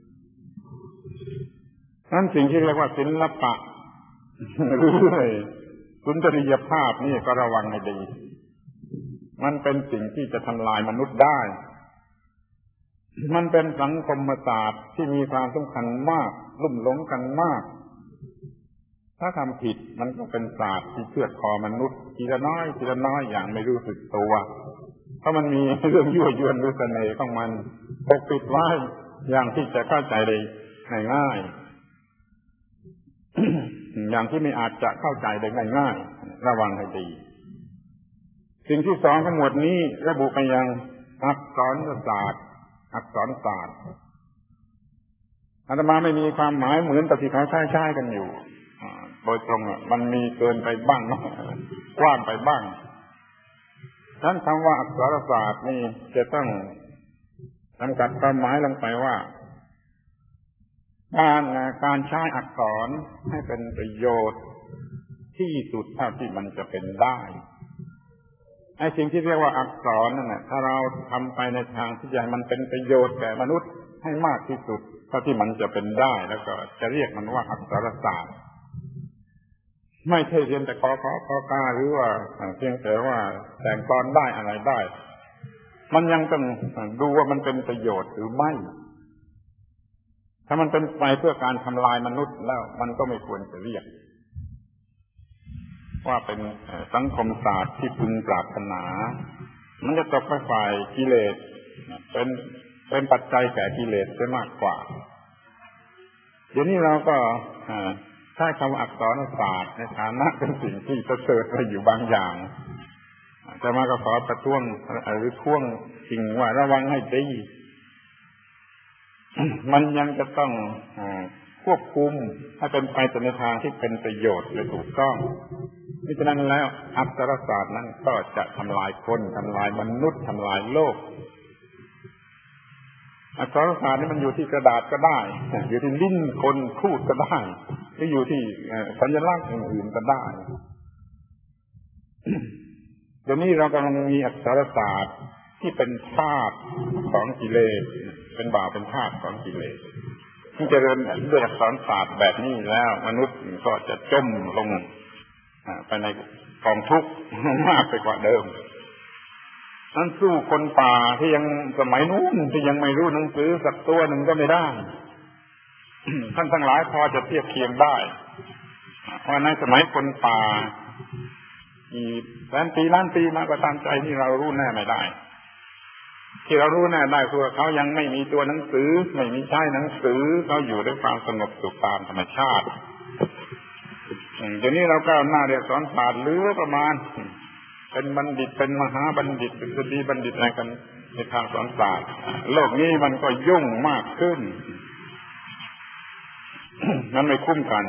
นั่นสิ่งที่เรียกว่าศิลปะหรือสุนทรียภาพนี่ก็ระวังให้ดีมันเป็นสิ่งที่จะทำลายมนุษย์ได้มันเป็นสังคมศาสตร์ที่มีความสำคัญมากลุ่มหลงกันมากถ้าทำผิดมันก็เป็นศาสตร์ที่เชือดคอมนุษย์ทีละน้อยอย่างไม่รู้สึกตัวเพราะมันมีเรื่องยั่วยวนหรือเสน่ห์ของมันปกปิดไว้อย่างที่จะเข้าใจได้ง่ายอย่างที่ไม่อาจจะเข้าใจได้ง่ายๆระวังให้ดีสิ่งที่สองทั้งหมดนี้ระบุไปยังอักษรศาสตร์อาตมาไม่มีความหมายเหมือนกับที่เขาใช้กันอยู่โดยตรงมันมีเกินไปบ้างกว้างไปบ้างฉะนั้นคำว่าอักษรศาสตร์นี่จะต้องจำกัดความหมายลงไปว่าการใช้อักษรให้เป็นประโยชน์ที่สุดเท่าที่มันจะเป็นได้ไอ้สิ่งที่เรียกว่าอักษรนั่นแหละถ้าเราทำไปในทางที่จะให้มันเป็นประโยชน์แก่มนุษย์ให้มากที่สุดเท่าที่มันจะเป็นได้แล้วก็จะเรียกมันว่าอักษรศาสตร์ไม่ใช่เรียนแต่กกหรือว่าเพียงแต่ว่าแต่งกลได้อะไรได้มันยังต้องดูว่ามันเป็นประโยชน์หรือไม่ถ้ามันเป็นไปเพื่อการทำลายมนุษย์แล้วมันก็ไม่ควรจะเรียกว่าเป็นสังคมศาสตร์ที่พึงปรารถนามันจะตกไปฝ่ายกิเลสเป็นปัจจัยแก่กิเลสได้มากกว่าเดี๋ยวนี้เราก็ใช้คำว่าอักษรศาสตร์ในฐานะเป็นสิ่งที่ประเสริฐไปอยู่บางอย่างจะมาก็ขอประท้วงหรือท่วงจริงว่าระวังให้ดีมันยังจะต้องควบคุมให้เป็นไปในทางที่เป็นประโยชน์และถูกต้องมิฉะนั้นแล้วอักษรศาสตร์นั้นก็จะทำลายคนทำลายมนุษย์ทำลายโลกอักษรศาสตร์นี่มันอยู่ที่กระดาษก็ได้อยู่ที่ลิ้นคนพูดก็ได้หรืออยู่ที่สัญลักษณ์อื่นๆก็ได้เดี๋ยวนี้เรากำลังมีอักษรศาสตร์ที่เป็นธาตุของกิเลสเป็นบาปเป็นธาตุของกิเลสที่เจริญด้วยอักษรศาสตร์แบบนี้แล้วมนุษย์ก็จะจมลงไปในกองทุกข์มากไปกว่าเดิมนั้นสู้คนป่าที่ยังสมัยนู้นที่ยังไม่รู้หนังสือสักตัวหนึ่งก็ไม่ได้ ท่านทั้งหลายพอจะเทียบเคียงได้ว่าในสมัยคนป่าล้านปีมาก็ตามใจที่เรารู้แน่ไม่ได้ที่เรารู้แน่ได้คือเขายังไม่มีตัวหนังสือไม่มีใช้หนังสือเขาอยู่ด้วยความสงบสุขตามธรรมชาติเดี๋ยวนี้เราก้าวหน้าเรียนสอนศาสตร์เหลือประมาณเป็นบัณฑิตเป็นมหาบัณฑิตเป็นฤาษีบัณฑิตอะไรกันในทางสอนศาสตร์โลกนี้มันก็ยุ่งมากขึ้น นั้นไม่คุ้มกัน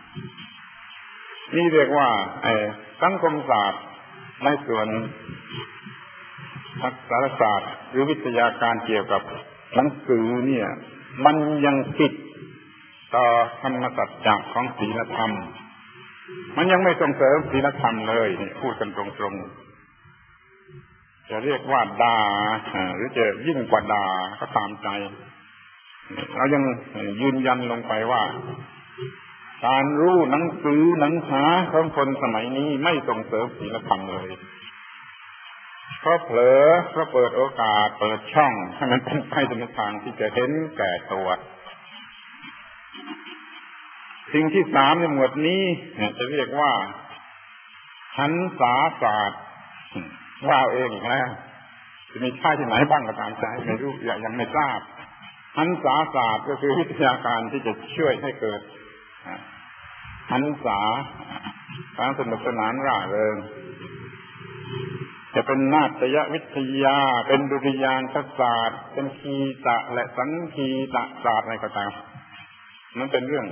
นี่เรียกว่าสังคมศาสตร์ในส่วนอักษรศาสตร์หรือวิทยาการเกี่ยวกับหนังสือเนี่ยมันยังผิดต่อธรรมสัจจะของศีลธรรมมันยังไม่ส่งเสริมศีลธรรมเลยนี่พูดกันตรงๆจะเรียกว่าด่าหรือจะยิ่งกว่าด่าก็ตามใจเรายังยืนยันลงไปว่าการรู้หนังสือหนังหาของคนสมัยนี้ไม่ส่งเสริมศีลธรรมเลยเพราะเผลอเพราะเปิดโอกาสเปิดช่องให้มันเป็นไปในทางที่จะเห็นแก่ตัวสิ่งที่สามในหมวดนี้จะเรียกว่าหันษาศาสตร์ว่าเอาเองอีกแล้วจะมีค่ายที่ไหนบ้างก็ตามใจไม่รู้ยังไม่ทราบหันษาศาสตร์ก็คือวิทยาการที่จะช่วยให้เกิดหันษาความสนุกสนานร่าเริงจะเป็นนาฏยวิทยาเป็นดุริยางคศาสตร์เป็นคีตะและสังคีตะศาสตร์อะไรก็ตามมันเป็นเรื่อง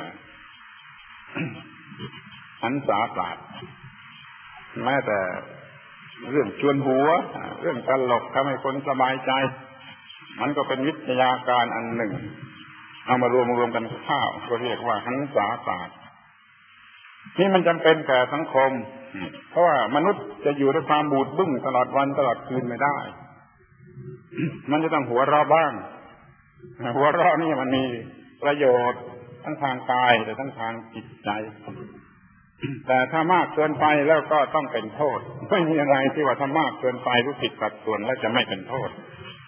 หันษาศาสตร์แม้แต่เรื่องชวนหัวเรื่องตลกทำให้คนสบายใจมันก็เป็นวิทยาการอันหนึ่งเอามารวมกันข้าวก็เรียกว่าหันษาศาสตร์นี่มันจำเป็นแก่สังคมเพราะว่ามนุษย์จะอยู่ด้วยความบูดบึ้งตลอดวันตลอดคืนไม่ได้มันจะต้องหัวเราะบ้างหัวเราะนี่มันมีประโยชน์ทั้งทางกายแต่ทั้งทางจิตใจแต่ถ้ามากเกินไปแล้วก็ต้องเป็นโทษไม่มีอะไรที่ว่าถ้ามากเกินไปหรือผิดสัดส่วนแล้วจะไม่เป็นโทษ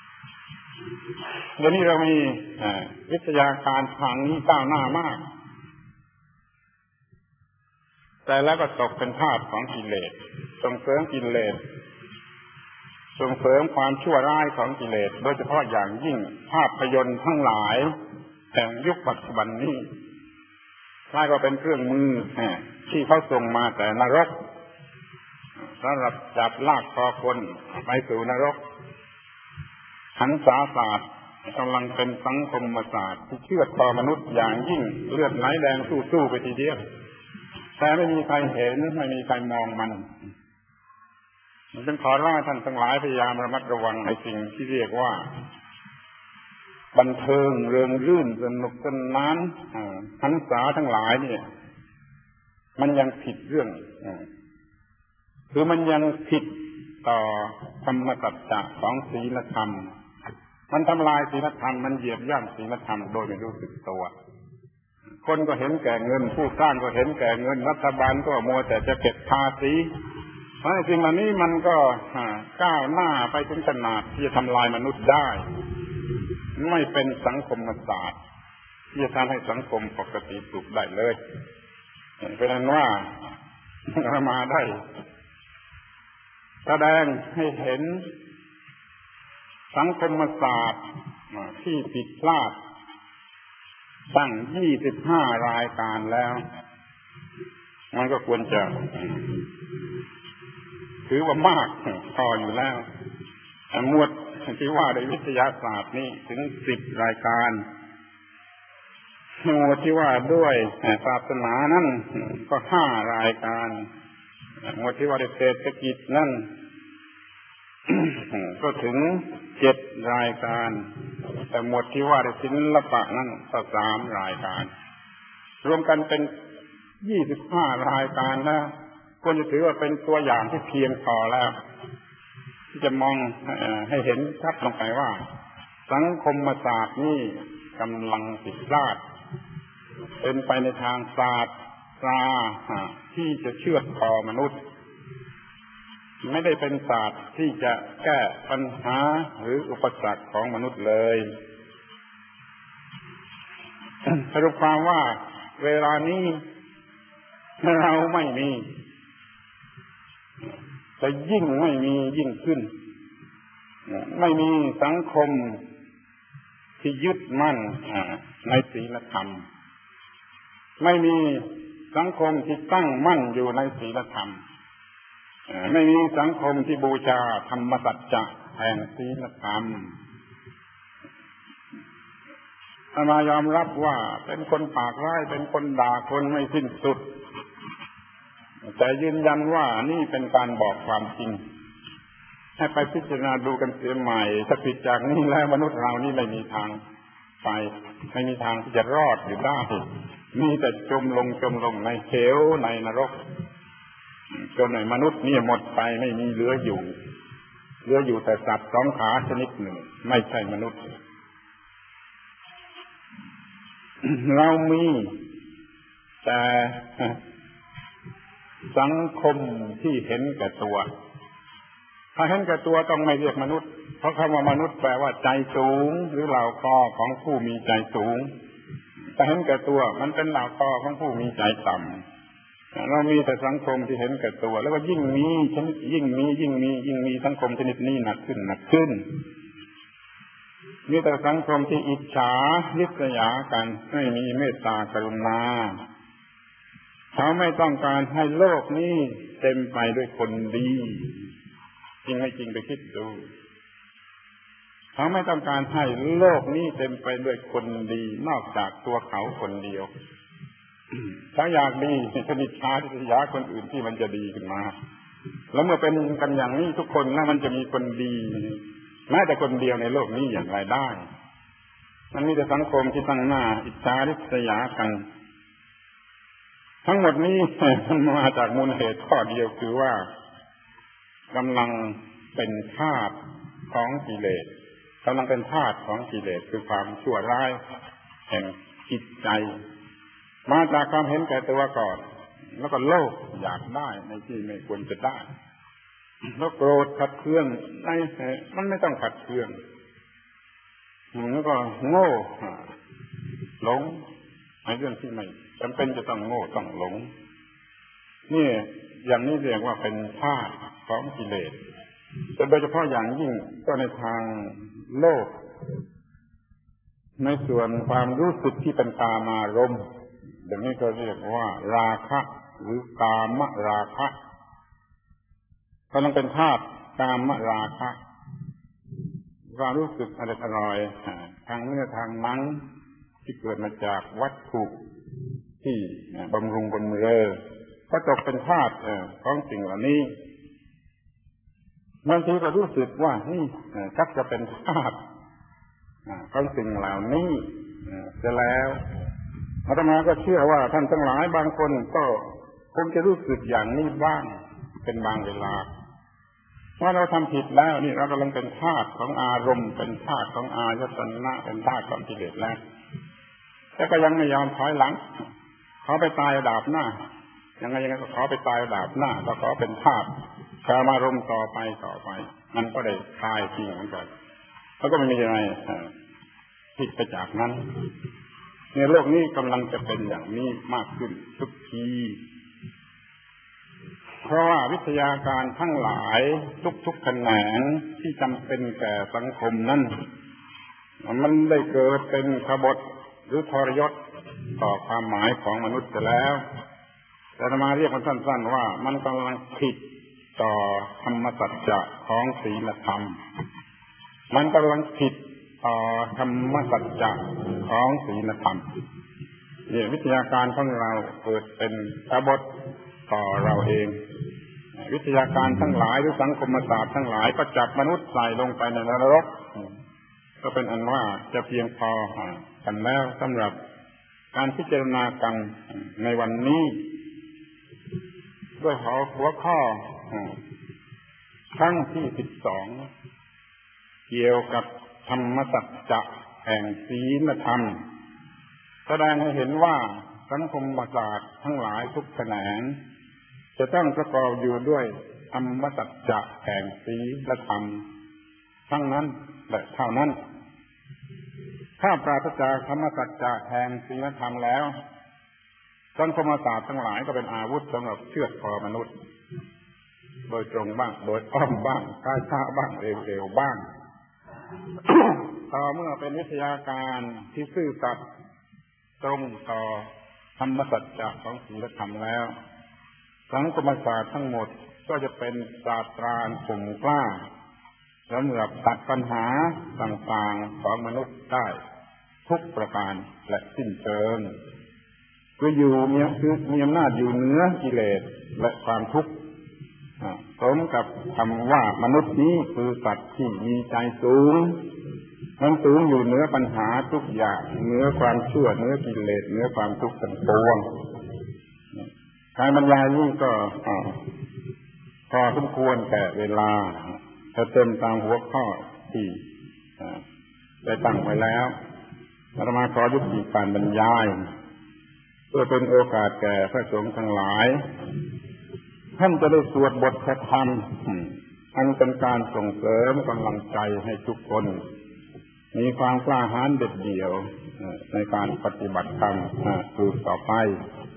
เดี๋ยวนี้เรามีวิทยาการทางนี้ก้าวหน้ามากแต่แล้วก็ตกเป็นทาสของกิเลสส่งเสริมกิเลสส่งเสริมความชั่วร้ายของกิเลสโดยเฉพาะอย่างยิ่งภาพยนตร์ทั้งหลายแห่งยุคปัจจุบันนี้กลายว่าเป็นเครื่องมือที่เขาส่งมาแต่นรกสำหรับจับลากคอคนไปสู่นรกหันษาศาสตร์กำลังเป็นสังคมศาสตร์ที่เชื่อดคอมนุษย์อย่างยิ่งเลือดไหลแดงสู้ๆไปทีเดียวแต่ไม่มีใครเห็นไม่มีใครมองมันจึงขอร้องท่านทั้งหลายพยายามระมัดระวังในสิ่งที่เรียกว่าบันเทิงเริงรื่นสนุกสนานหันษาทั้งหลายเนี่ยมันยังผิดเรื่องคือมันยังผิดต่อธรรมสัจจะของศีลธรรมมันทำลายศีลธรรมมันเหยียบย่ำศีลธรรมโดยไม่รู้สึกตัวคนก็เห็นแก่เงินผู้สร้างก็เห็นแก่เงินรัฐบาลก็มัวแต่จะเก็บภาษีเพราะสิ่งเหล่านี้มันก็ก้าวหน้าไปถึงขนาดที่จะทำลายมนุษย์ได้ไม่เป็นสังคมศาสตร์ที่จะทำให้สังคมปกติสุขได้เลยเป็นนั้นว่าเรามาได้แสดงให้เห็นสังคมศาสตร์ที่ผิดพลาดตั้ง25 รายการแล้วมันก็ควรจะถือว่ามากพออยู่แล้วหมวดที่ว่าในวิทยาศาสตร์นี่ถึง10 รายการหมวดที่ว่าด้วยศาสนานั่นก็5 รายการหมวดที่ว่าในเศรษฐกิจนั่นก็ถึง7 รายการแต่หมวดที่ว่าในศิลปะนั่นก็3 รายการรวมกันเป็น25 รายการแล้วควรจะถือว่าเป็นตัวอย่างที่เพียงพอแล้วที่จะมองให้เห็นชัดลงไปว่าสังคมศาสตร์นี่กำลังผิดพลาดเป็นไปในทางศาสตร์ที่จะเชือดคอมนุษย์ไม่ได้เป็นศาสตร์ที่จะแก้ปัญหาหรืออุปสรรคของมนุษย์เลยสรุปความว่าเวลานี้เราไม่มีแต่ยิ่งไม่มียิ่งขึ้นไม่มีสังคมที่ยึดมั่นในศีลธรรมไม่มีสังคมที่ตั้งมั่นอยู่ในศีลธรรมไม่มีสังคมที่บูชาธรรมสัจจะแห่งศีลธรรมอาตมายอมรับว่าเป็นคนปากร้ายเป็นคนด่าคนไม่สิ้นสุดแต่ยืนยันว่านี่เป็นการบอกความจริงให้ไปพิจารณาดูกันเสียใหม่ถ้าผิดจากนี้แล้วมนุษย์เรานี่ไม่มีทางไปไม่มีทางที่จะรอดอยู่ได้มีแต่จมลงในเหวในนรกจนในมนุษย์นี่หมดไปไม่มีเหลืออยู่แต่สัตว์สองขาชนิดหนึ่งไม่ใช่มนุษย์ เรามีแต่สังคมที่เห็นแก่ตัวถ้าเห็นแก่ตัวต้องไม่เรียกมนุษย์เพราะคำว่ามนุษย์แปลว่าใจสูงหรือเหล่ากอของผู้มีใจสูงถ้าเห็นแก่ตัวมันเป็นเหล่ากอของผู้มีใจต่ำเรามีแต่สังคมที่เห็นแก่ตัวแล้วก็ยิ่งมีสังคมชนิดนี้หนักขึ้นมีแต่สังคมที่อิจฉาริษยากันไม่มีเมตตากรุณาเขาไม่ต้องการให้โลกนี้เต็มไปด้วยคนดีจริงไม่จริงไปคิดดูเขาไม่ต้องการให้โลกนี้เต็มไปด้วยคนดีนอกจากตัวเขาคนเดียวถ้าอยากดีชนิดชาริษยาคนอื่นที่มันจะดีขึ้นมาแล้วเมื่อเป็นกันอย่างนี้ทุกคนแล้วมันจะมีคนดีแม้แต่คนเดียวในโลกนี้อย่างไรได้มันมีแต่สังคมที่ตั้งหน้าอิจฉาริษยากันทั้งหมดนี้มันมาจากมูลเหตุข้อเดียวคือว่ากำลังเป็นทาสของกิเลสกำลังเป็นทาสของกิเลสคือความชั่วร้ายแห่งจิตใจมาจากความเห็นแก่ตัวก่อนแล้วก็โลภอยากได้ในที่ไม่ควรจะได้แล้วโกรธขัดเคืองมันไม่ต้องขัดเคืองแล้วก็โง่หลงในเรื่องที่ไม่จำเป็นจะต้องโง่ต้องหลงนี่อย่างนี้เรียกว่าเป็นทาสของกิเลสแต่โดยเฉพาะอย่างยิ่งก็ในทางโลกในส่วนความรู้สึกที่เป็นกามารมณ์อย่างนี้ก็เรียกว่าราคะหรือกามราคะกำลังเป็นธาตุกามราคะความรู้สึกอร่อยทางเนื้อทางหนังที่เกิดมาจากวัตถุที่บำรุงบำเรอก็ตกเป็นธาตุของสิ่งเหล่านี้บางทีก็รู้สึกว่านี่ชักจะเป็นธาตุของสิ่งเหล่านี้จะแล้วอาตมาก็เชื่อว่าท่านทั้งหลายบางคนก็คงจะรู้สึกอย่างนี้บ้างเป็นบางเวลาว่าเราทำผิดแล้วนี่เรากำลังเป็นทาสของอารมณ์เป็นทาสของอายตนะเป็นทาสของกิเลสแล้วแต่ก็ยังไม่ยอมถอยหลังเขาไปตายดาบหน้ายังไงก็ขอไปตายดาบหน้าก็ขอเป็นทาสกามารมณ์ต่อไปมันก็ได้คลายทิ้งเหมือนกันแล้วก็ไม่มีอะไรผิดไปจากนั้นในโลกนี้กำลังจะเป็นอย่างนี้มากขึ้นทุกทีเพราะว่าวิทยาการทั้งหลายทุกแขนงที่จำเป็นแก่สังคมนั้นมันได้เกิดเป็นขบฏหรือทรยศต่อความหมายของมนุษย์แล้วแต่มาเรียกมันสั้นๆว่ามันกำลังผิดต่อธรรมสัจจะของศีลธรรมมันกำลังผิดต่อธรรมสัจจะของศีลธรรมนี่วิทยาการของเราเกิดเป็นขบฏต่อเราเองวิทยาการทั้งหลายหรือสังคมศาสตร์ทั้งหลายก็จับมนุษย์ใส่ลงไปในนรกก็เป็นอันว่าจะเพียงพอกันแล้วสำหรับการพิจารณากันในวันนี้ด้วยหัวข้อครั้งที่12เกี่ยวกับธรรมสัจจะแห่งศีลธรรมแสดงให้เห็นว่าสังคมศาสตร์ทั้งหลายทุกแขนงจะต้องประกอบอยู่ด้วยธรรมสัจจะแห่งศีลธรรมทั้งนั้นและเท่านั้นถ้าปราศจากธรรมสัจจะแห่งศีลธรรมแล้วสังคมศาสตร์ทั้งหลายก็เป็นอาวุธสำหรับเชือดคอมนุษย์โดยตรงบ้างโดยอ้อมบ้างช้าบ้างเร็วบ้าง ต่อเมื่อเป็นวิทยาการที่ซื่อสัตย์ตรงต่อธรรมสัจจะของศีลธรรมแล้วสังคมศาสตร์ทั้งหมดก็จะเป็นศาสตราจารย์กลุ่มกล้าสำหรับตัดปัญหาต่างๆของมนุษย์ได้ทุกประการและสิ้นเชิงคือมีอำนาจอยู่เหนือกิเลสและความทุกข์สมกับคำว่ามนุษย์นี้คือสัตว์ที่มีใจสูงมันสูงอยู่เหนือปัญหาทุกอย่างเหนือความชั่วเหนือกิเลสเหนือความทุกข์ทั้งปวงการบรรยายนี้ก็พอสมควรแก่เวลาจะเต็มตามหัวข้อที่ได้ตั้งไว้แล้วอาตมาขอยุติการบรรยายเพื่อเป็นโอกาสแก่พระสงฆ์ทั้งหลายท่านจะได้สวดบทพระธรรมอันเป็นการส่งเสริมกำลังใจให้ทุกคนมีความกล้าหาญเด็ดเดี่ยวในการปฏิบัติธรรมสืบต่อไป